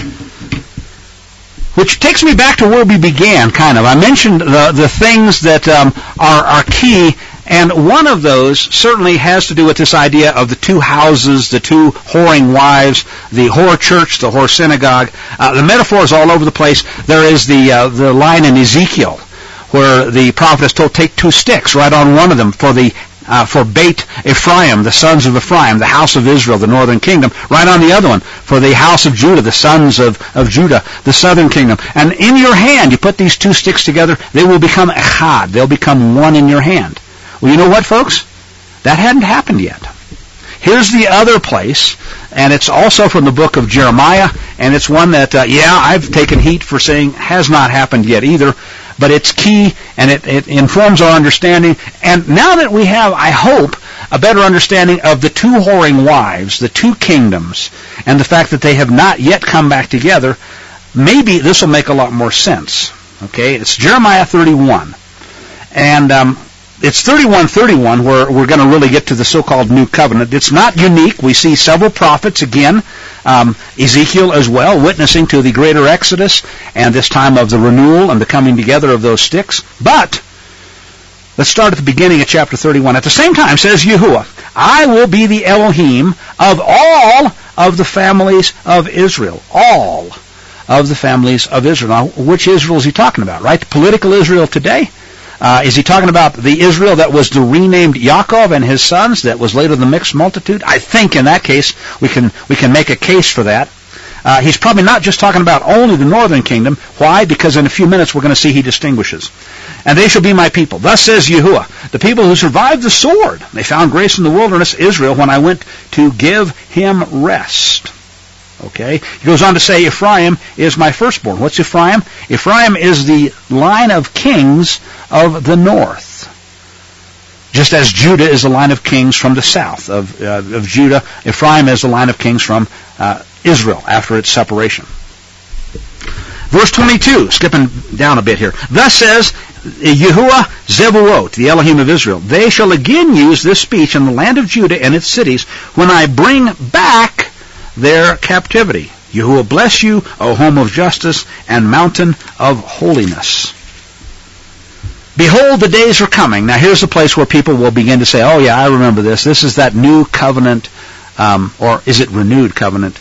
Which takes me back to where we began, kind of. I mentioned the things that are key, and one of those certainly has to do with this idea of the two houses, the two whoring wives, the whore church, the whore synagogue. The metaphor is all over the place. There is the line in Ezekiel where the prophet is told, take two sticks, right on one of them for Beit Ephraim, the sons of Ephraim, the house of Israel, the northern kingdom, right on the other one for the house of Judah, the sons of Judah, the southern kingdom. And in your hand, you put these two sticks together, they will become echad. They'll become one in your hand. Well, you know what, folks? That hadn't happened yet. Here's the other place, and it's also from the book of Jeremiah, and it's one that, I've taken heat for saying has not happened yet either, but it's key, and it informs our understanding. And now that we have, I hope, a better understanding of the two whoring wives, the two kingdoms, and the fact that they have not yet come back together, maybe this will make a lot more sense. Okay? It's Jeremiah 31. And it's 31:31 where we're going to really get to the so-called New Covenant. It's not unique. We see several prophets again, Ezekiel as well, witnessing to the greater Exodus and this time of the renewal and the coming together of those sticks. But let's start at the beginning of chapter 31. At the same time, says Yahuwah, I will be the Elohim of all of the families of Israel. All of the families of Israel. Now, which Israel is he talking about, right? The political Israel today? Is he talking about the Israel that was the renamed Yaakov and his sons, that was later the mixed multitude? I think in that case we can make a case for that. He's probably not just talking about only the northern kingdom. Why? Because in a few minutes we're going to see he distinguishes. And they shall be my people. Thus says Yahuwah, the people who survived the sword. They found grace in the wilderness, Israel, when I went to give him rest. Okay? He goes on to say, Ephraim is my firstborn. What's Ephraim? Ephraim is the line of kings of the north. Just as Judah is the line of kings from the south of Judah, Ephraim is the line of kings from Israel after its separation. Verse 22, skipping down a bit here. Thus says Yahuwah Zevuot, the Elohim of Israel, they shall again use this speech in the land of Judah and its cities when I bring back their captivity. Yahuwah bless you, O home of justice and mountain of holiness. Behold, the days are coming. Now here's the place where people will begin to say, oh yeah, I remember this. This is that new covenant, or is it renewed covenant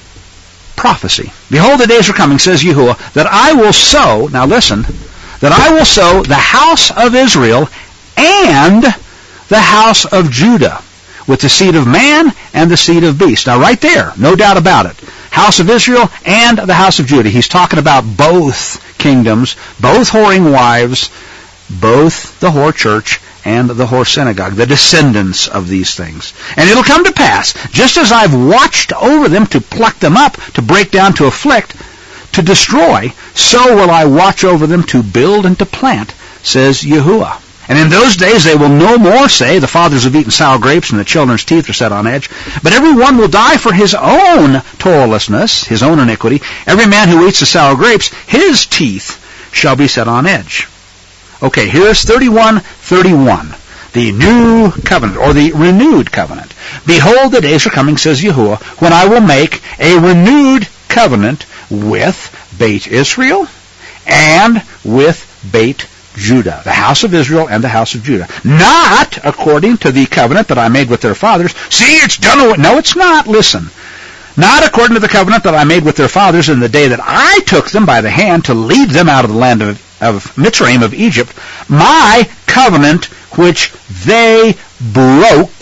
prophecy. Behold, the days are coming, says Yahuwah, that I will sow, now listen, that I will sow the house of Israel and the house of Judah with the seed of man and the seed of beast. Now right there, no doubt about it. House of Israel and the house of Judah. He's talking about both kingdoms, both whoring wives, both the whore church and the whore synagogue, the descendants of these things. And it'll come to pass, just as I've watched over them to pluck them up, to break down, to afflict, to destroy, so will I watch over them to build and to plant, says Yahuwah. And in those days they will no more say, the fathers have eaten sour grapes and the children's teeth are set on edge. But every one will die for his own Torahlessness, his own iniquity. Every man who eats the sour grapes, his teeth shall be set on edge. Okay, here's 31:31. The new covenant, or the renewed covenant. Behold, the days are coming, says Yahuwah, when I will make a renewed covenant with Beit Israel and with Beit Judah, the house of Israel and the house of Judah. Not according to the covenant that I made with their fathers. See, it's done away. No, it's not. Listen. Not according to the covenant that I made with their fathers in the day that I took them by the hand to lead them out of the land of Mitzrayim, of Egypt, my covenant which they broke,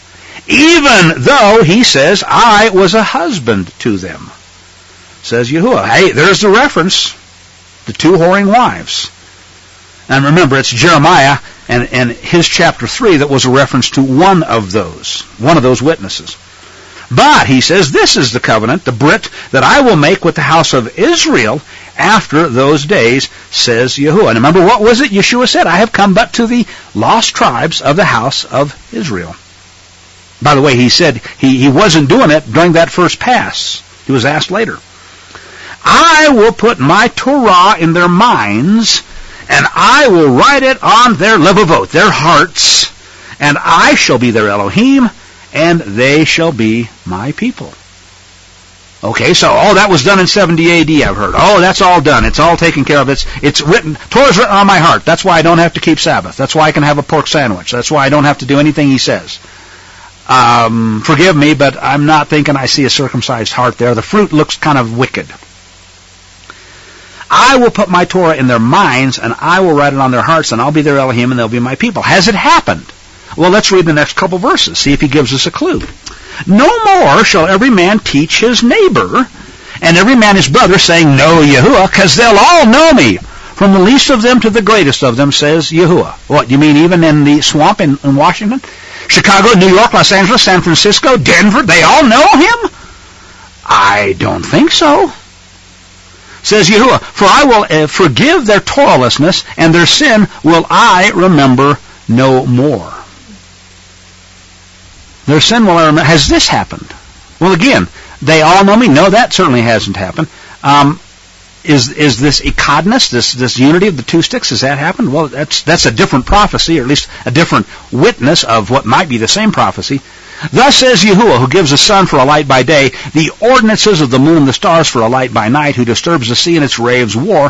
even though, he says, I was a husband to them, says Yahuwah. Hey, there's the reference, the two whoring wives. And remember, it's Jeremiah and his chapter 3 that was a reference to one of those witnesses. But, he says, this is the covenant, the Brit, that I will make with the house of Israel after those days, says Yahuwah. And remember, what was it Yeshua said? I have come but to the lost tribes of the house of Israel. By the way, he said he wasn't doing it during that first pass. He was asked later. I will put my Torah in their minds, and I will write it on their levavot, their hearts, and I shall be their Elohim, and they shall be my people. Okay, so that was done in 70 AD, I've heard. That's all done. It's all taken care of. It's written. Torah's written on my heart. That's why I don't have to keep Sabbath. That's why I can have a pork sandwich. That's why I don't have to do anything he says. Forgive me, but I'm not thinking I see a circumcised heart there. The fruit looks kind of wicked. I will put my Torah in their minds, and I will write it on their hearts, and I'll be their Elohim, and they'll be my people. Has it happened? Well, let's read the next couple verses, see if he gives us a clue. No more shall every man teach his neighbor, and every man his brother, saying, Know Yahuwah, because they'll all know me, from the least of them to the greatest of them, says Yahuwah. What, you mean even in the swamp in Washington? Chicago, New York, Los Angeles, San Francisco, Denver, they all know him? I don't think so. Says Yahuwah, for I will forgive their toillessness, and their sin will I remember no more. Their sin will I remember. Has this happened? Well, again, they all know me. No, that certainly hasn't happened. Is this Echadness, this unity of the two sticks, has that happened? Well, that's a different prophecy, or at least a different witness of what might be the same prophecy. Thus says Yahuwah, who gives the sun for a light by day, the ordinances of the moon and the stars for a light by night, who disturbs the sea and its waves roar,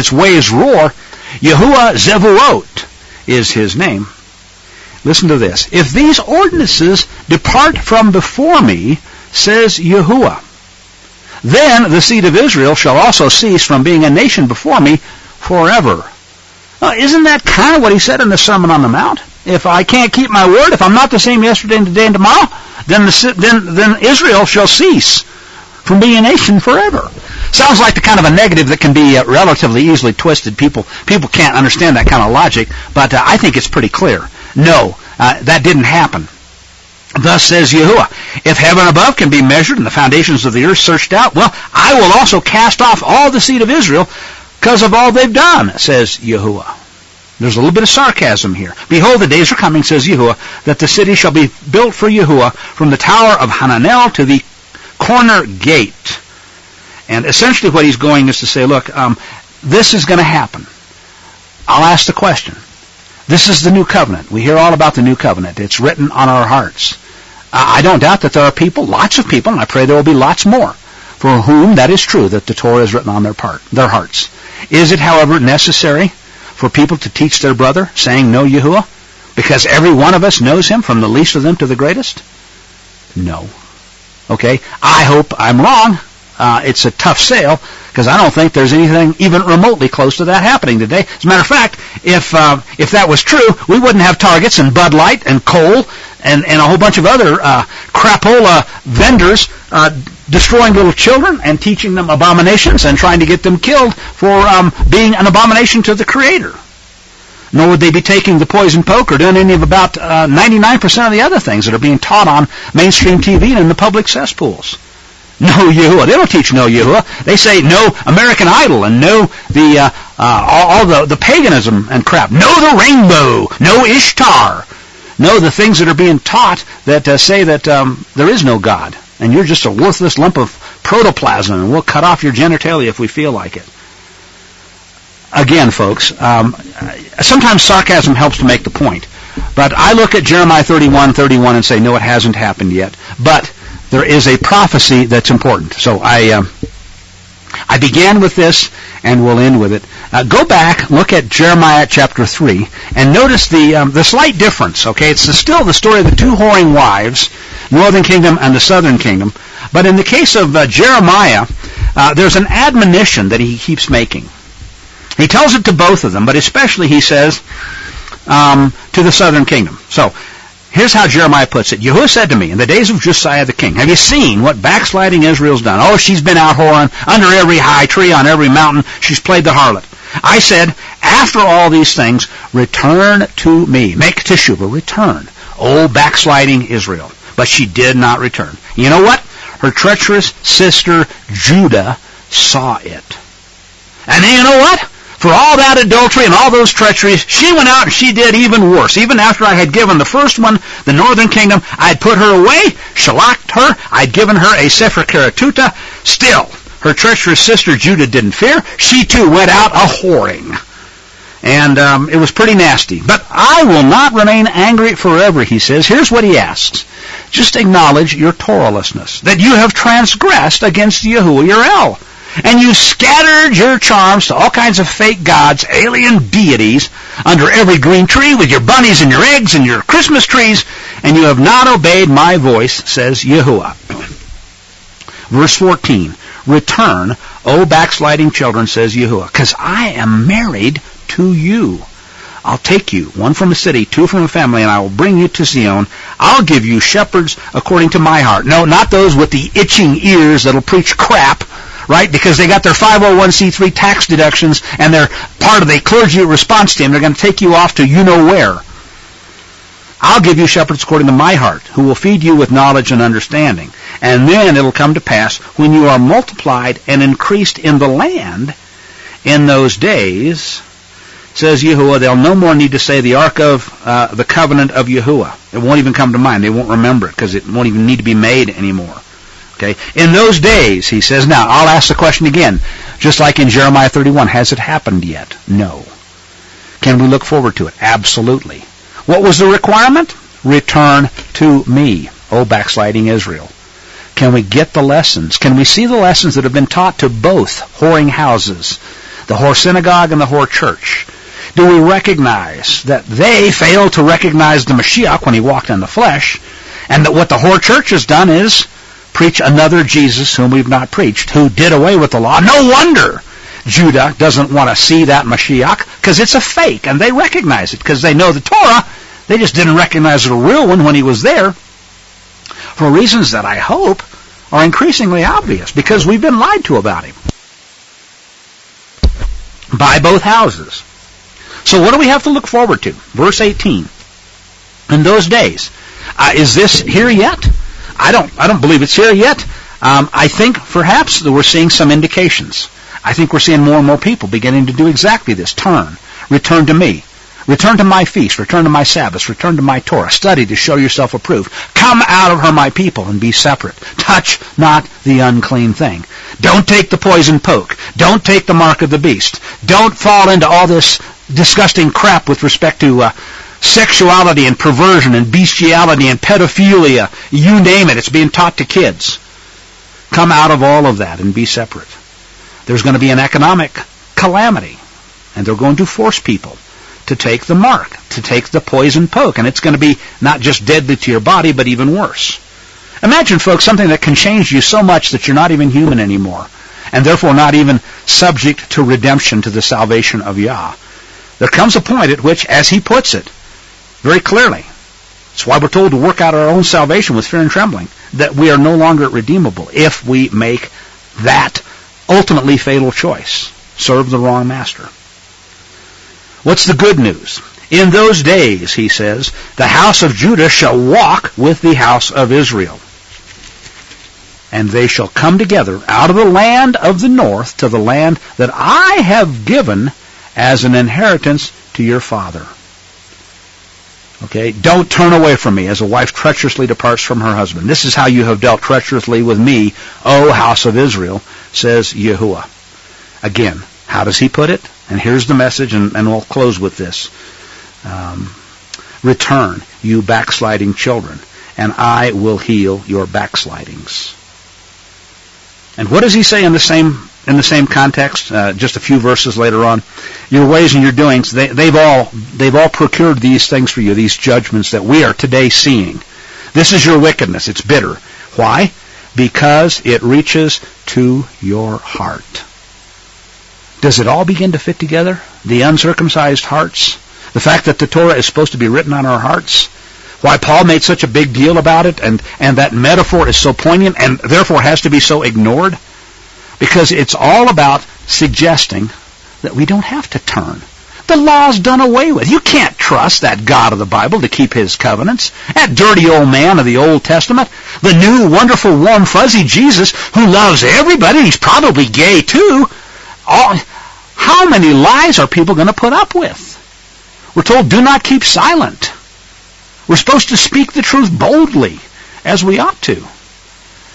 Yahuwah Zevuot is his name. Listen to this. If these ordinances depart from before me, says Yahuwah, then the seed of Israel shall also cease from being a nation before me forever. Isn't that kind of what he said in the Sermon on the Mount? If I can't keep my word, if I'm not the same yesterday and today and tomorrow, then Israel shall cease from being a nation forever. Sounds like the kind of a negative that can be relatively easily twisted. People can't understand that kind of logic, but I think it's pretty clear. No, that didn't happen. Thus says Yahuwah, if heaven above can be measured and the foundations of the earth searched out, well, I will also cast off all the seed of Israel because of all they've done, says Yahuwah. There's a little bit of sarcasm here. Behold, the days are coming, says Yahuwah, that the city shall be built for Yahuwah from the tower of Hananel to the corner gate. And essentially what he's going is to say, look, this is going to happen. I'll ask the question. This is the new covenant. We hear all about the new covenant. It's written on our hearts. I don't doubt that there are people, lots of people, and I pray there will be lots more, for whom that is true, that the Torah is written on their hearts. Is it, however, necessary for people to teach their brother, saying, Know Yahuwah? Because every one of us knows him, from the least of them to the greatest? No. Okay? I hope I'm wrong. It's a tough sale, because I don't think there's anything even remotely close to that happening today. As a matter of fact, if that was true, we wouldn't have Targets and Bud Light and Kohl and a whole bunch of other crapola vendors destroying little children and teaching them abominations and trying to get them killed for being an abomination to the Creator. Nor would they be taking the poison poke or doing any of about 99% of the other things that are being taught on mainstream TV and in the public cesspools. Know Yahuwah. They don't teach Know Yahuwah. They say know American Idol and know all the paganism and crap. Know the rainbow. Know Ishtar. Know the things that are being taught that say that there is no God and you're just a worthless lump of protoplasm and we'll cut off your genitalia if we feel like it. Again, folks, sometimes sarcasm helps to make the point. But I look at Jeremiah 31:31 and say, no, it hasn't happened yet. But there is a prophecy that's important. So I began with this, and we'll end with it. Go back, look at Jeremiah chapter 3, and notice the slight difference. Okay, it's still the story of the two whoring wives, northern kingdom and the southern kingdom. But in the case of Jeremiah, there's an admonition that he keeps making. He tells it to both of them, but especially he says to the southern kingdom. So here's how Jeremiah puts it. Yahuwah said to me, in the days of Josiah the king, have you seen what backsliding Israel's done? Oh, she's been out whoring under every high tree, on every mountain. She's played the harlot. I said, after all these things, return to me. Make teshuvah, return. Oh, backsliding Israel. But she did not return. You know what? Her treacherous sister Judah saw it. And then you know what? For all that adultery and all those treacheries, she went out and she did even worse. Even after I had given the first one, the northern kingdom, I'd put her away, shellacked her, I'd given her a Sefer Keratuta. Still, her treacherous sister Judah didn't fear. She too went out a-whoring. And it was pretty nasty. But I will not remain angry forever, he says. Here's what he asks. Just acknowledge your Torahlessness, that you have transgressed against Yahuwah your El. And you scattered your charms to all kinds of fake gods, alien deities, under every green tree with your bunnies and your eggs and your Christmas trees, and you have not obeyed my voice, says Yahuwah. Verse 14, return, O backsliding children, says Yahuwah, because I am married to you. I'll take you, one from a city, two from a family, and I will bring you to Zion. I'll give you shepherds according to my heart. No, not those with the itching ears that'll preach crap, right? Because they got their 501c3 tax deductions, and they're part of the clergy response team. They're going to take you off to you-know-where. I'll give you shepherds according to my heart, who will feed you with knowledge and understanding. And then it'll come to pass, when you are multiplied and increased in the land, in those days, says Yahuwah, they'll no more need to say the Ark of the Covenant of Yahuwah. It won't even come to mind. They won't remember it, because it won't even need to be made anymore. Okay? In those days, he says, now, I'll ask the question again, just like in Jeremiah 31, has it happened yet? No. Can we look forward to it? Absolutely. What was the requirement? Return to me, O backsliding Israel. Can we get the lessons? Can we see the lessons that have been taught to both whoring houses, the whore synagogue and the whore church? Do we recognize that they failed to recognize the Mashiach when he walked in the flesh, and that what the whore church has done is preach another Jesus whom we've not preached, who did away with the law? No wonder Judah doesn't want to see that Mashiach, because it's a fake, and they recognize it, because they know the Torah. They just didn't recognize the real one when he was there, for reasons that I hope are increasingly obvious, because we've been lied to about him by both houses. So what do we have to look forward to? Verse 18. In those days, is this here yet? I don't believe it's here yet. I think perhaps that we're seeing some indications. I think we're seeing more and more people beginning to do exactly this. Turn. Return to me. Return to my feast. Return to my Sabbaths. Return to my Torah. Study to show yourself approved. Come out of her, my people, and be separate. Touch not the unclean thing. Don't take the poison poke. Don't take the mark of the beast. Don't fall into all this disgusting crap with respect to sexuality and perversion and bestiality and pedophilia. You name it. It's being taught to kids. Come out of all of that and be separate. There's going to be an economic calamity, and they're going to force people to take the mark, to take the poison poke, and it's going to be not just deadly to your body, but even worse. Imagine, folks, something that can change you so much that you're not even human anymore, and therefore not even subject to redemption, to the salvation of Yah. There comes a point at which, as he puts it very clearly, that's why we're told to work out our own salvation with fear and trembling, that we are no longer redeemable if we make that ultimately fatal choice, serve the wrong master. What's the good news? In those days, he says, the house of Judah shall walk with the house of Israel, and they shall come together out of the land of the north to the land that I have given as an inheritance to your father. Okay, don't turn away from me as a wife treacherously departs from her husband. This is how you have dealt treacherously with me, O house of Israel, says Yahuwah. Again, how does he put it? And here's the message, and we'll close with this. Return, you backsliding children, and I will heal your backslidings. And what does he say in the same context? Just a few verses later on, your ways and your doings, they've all procured these things for you, these judgments that we are today seeing. This is your wickedness. It's bitter. Why? Because it reaches to your heart. Does it all begin to fit together? The uncircumcised hearts? The fact that the Torah is supposed to be written on our hearts? Why Paul made such a big deal about it, and that metaphor is so poignant and therefore has to be so ignored? Because it's all about suggesting that we don't have to turn. The law's done away with. You can't trust that God of the Bible to keep his covenants. That dirty old man of the Old Testament. The new, wonderful, warm, fuzzy Jesus who loves everybody. He's probably gay too. How many lies are people going to put up with? We're told, do not keep silent. We're supposed to speak the truth boldly, as we ought to.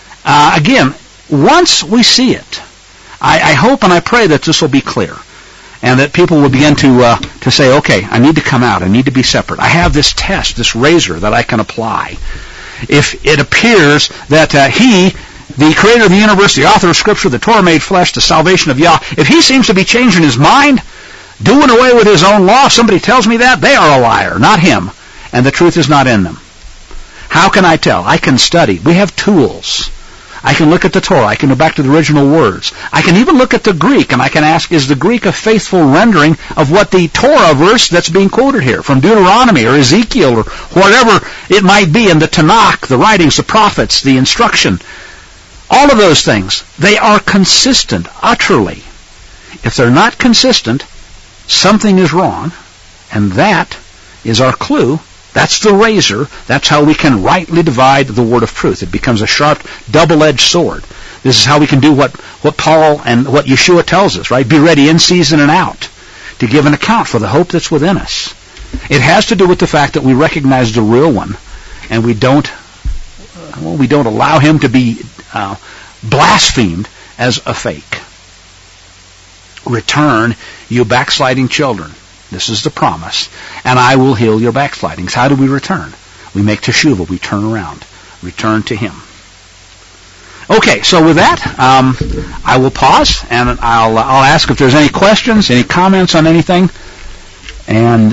Again, once we see it, I hope and I pray that this will be clear. And that people will begin to say, okay, I need to come out. I need to be separate. I have this test, this razor that I can apply. If it appears that he, the creator of the universe, the author of Scripture, the Torah made flesh, the salvation of Yah, if he seems to be changing his mind, doing away with his own law, if somebody tells me that, they are a liar, not him. And the truth is not in them. How can I tell? I can study. We have tools. I can look at the Torah. I can go back to the original words. I can even look at the Greek, and I can ask, is the Greek a faithful rendering of what the Torah verse that's being quoted here, from Deuteronomy or Ezekiel or whatever it might be, in the Tanakh, the writings, the prophets, the instruction, all of those things, they are consistent, utterly. If they're not consistent, something is wrong, and that is our clue. That's the razor. That's how we can rightly divide the word of truth. It becomes a sharp, double-edged sword. This is how we can do what Paul and what Yeshua tells us, right? Be ready in season and out to give an account for the hope that's within us. It has to do with the fact that we recognize the real one, and we don't allow him to be blasphemed as a fake. Return, you backsliding children. This is the promise. And I will heal your backslidings. How do we return? We make teshuvah. We turn around. Return to him. Okay, so with that, I will pause, and I'll ask if there's any questions, any comments on anything. And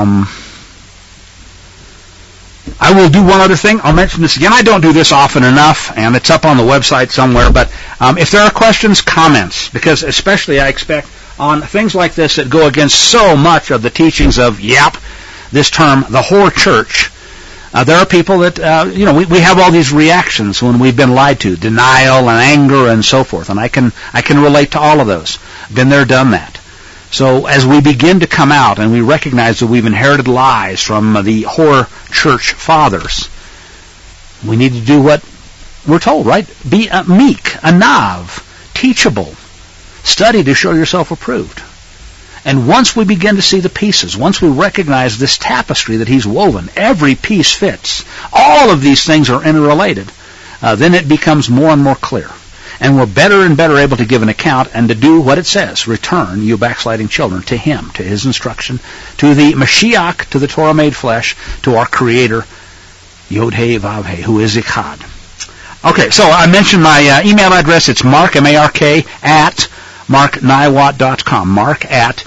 I will do one other thing. I'll mention this again. I don't do this often enough, and it's up on the website somewhere. But if there are questions, comments, because especially I expect on things like this that go against so much of the teachings of, this term, the whore church, there are people that, we have all these reactions when we've been lied to, denial and anger and so forth, and I can relate to all of those. Been there, done that. So as we begin to come out and we recognize that we've inherited lies from the whore church fathers, we need to do what we're told, right? Be meek, a nav, teachable. Study to show yourself approved. And once we begin to see the pieces, once we recognize this tapestry that he's woven, every piece fits, all of these things are interrelated, then it becomes more and more clear. And we're better and better able to give an account and to do what it says. Return, you backsliding children, to him, to his instruction, to the Mashiach, to the Torah made flesh, to our Creator, Yod-Heh Vav-Heh, who is Echad. Okay, so I mentioned my email address. It's mark, M-A-R-K, at markniwot.com. Mark at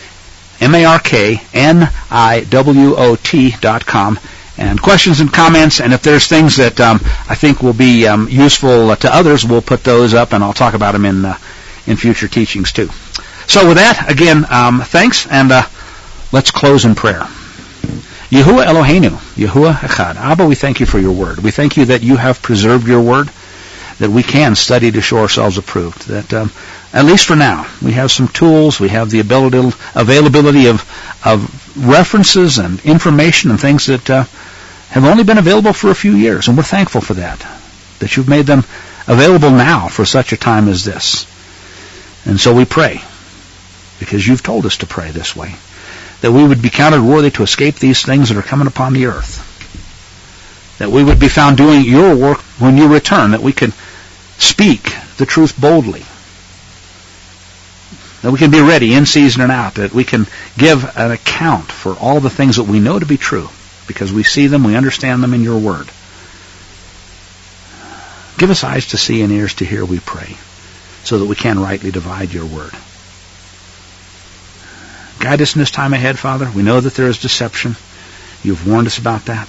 MARKNIWOT.com. And questions and comments, and if there's things that I think will be useful to others, we'll put those up, and I'll talk about them in future teachings too. So with that, again, thanks, and let's close in prayer. Yahuwah Eloheinu, Yahuwah Echad. Abba, we thank you for your word. We thank you that you have preserved your word, that we can study to show ourselves approved, that at least for now, we have some tools, we have the availability of references and information and things that have only been available for a few years, and we're thankful for that you've made them available now for such a time as this. And so we pray, because you've told us to pray this way, that we would be counted worthy to escape these things that are coming upon the earth, that we would be found doing your work when you return, that we could speak the truth boldly, that we can be ready in season and out, that we can give an account for all the things that we know to be true, because we see them, we understand them in your word. Give us eyes to see and ears to hear, we pray, so that we can rightly divide your word. Guide us in this time ahead, Father. We know that there is deception. You've warned us about that.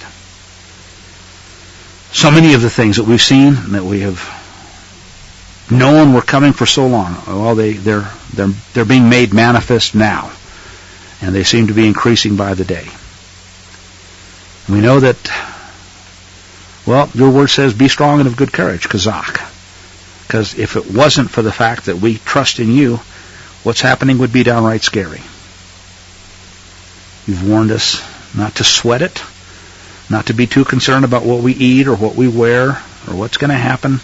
So many of the things that we've seen and that we have known were coming for so long, well, they're being made manifest now, and they seem to be increasing by the day. We know that, well, your word says, be strong and of good courage, Kazakh. Because if it wasn't for the fact that we trust in you, what's happening would be downright scary. You've warned us not to sweat it, not to be too concerned about what we eat or what we wear or what's going to happen.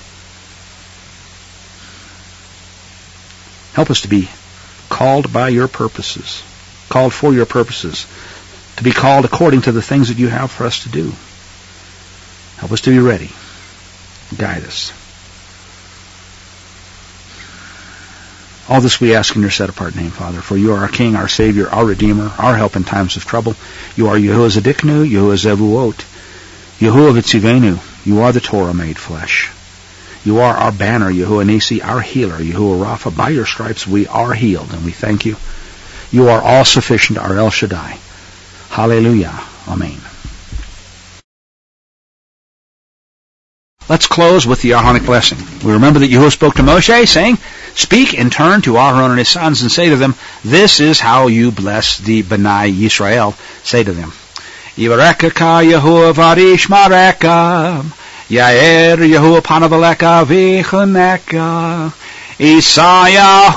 Help us to be called by your purposes, called for your purposes, to be called according to the things that you have for us to do. Help us to be ready. Guide us. All this we ask in your set-apart name, Father, for you are our King, our Savior, our Redeemer, our help in times of trouble. You are Yahuwah Zedeknu, Yahuwah Zevuot, Yahuwah Vitzivenu. You are the Torah made flesh. You are our banner, Yahuwah Nisi, our healer, Yahuwah Rapha. By your stripes we are healed, and we thank you. You are all-sufficient, our El Shaddai. Hallelujah. Amen. Let's close with the Aaronic blessing. We remember that Yahuwah spoke to Moshe, saying, "Speak and turn to Aaron and his sons and say to them, this is how you bless the B'nai Yisrael. Say to them, Yivarekaka Yahuwah varishmareka, Yair Yahuwah panavaleka vichoneka, Isaiah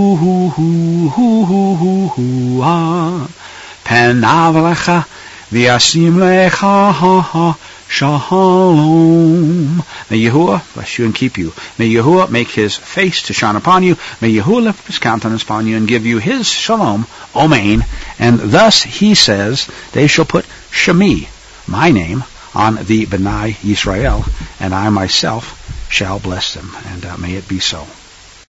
penavalecha v'yasim lecha Shalom. May Yahuwah bless you and keep you. May Yahuwah make his face to shine upon you. May Yahuwah lift his countenance upon you and give you his shalom, Amen. And thus he says, they shall put Shemi, my name, on the B'nai Yisrael, and I myself shall bless them. And may it be so.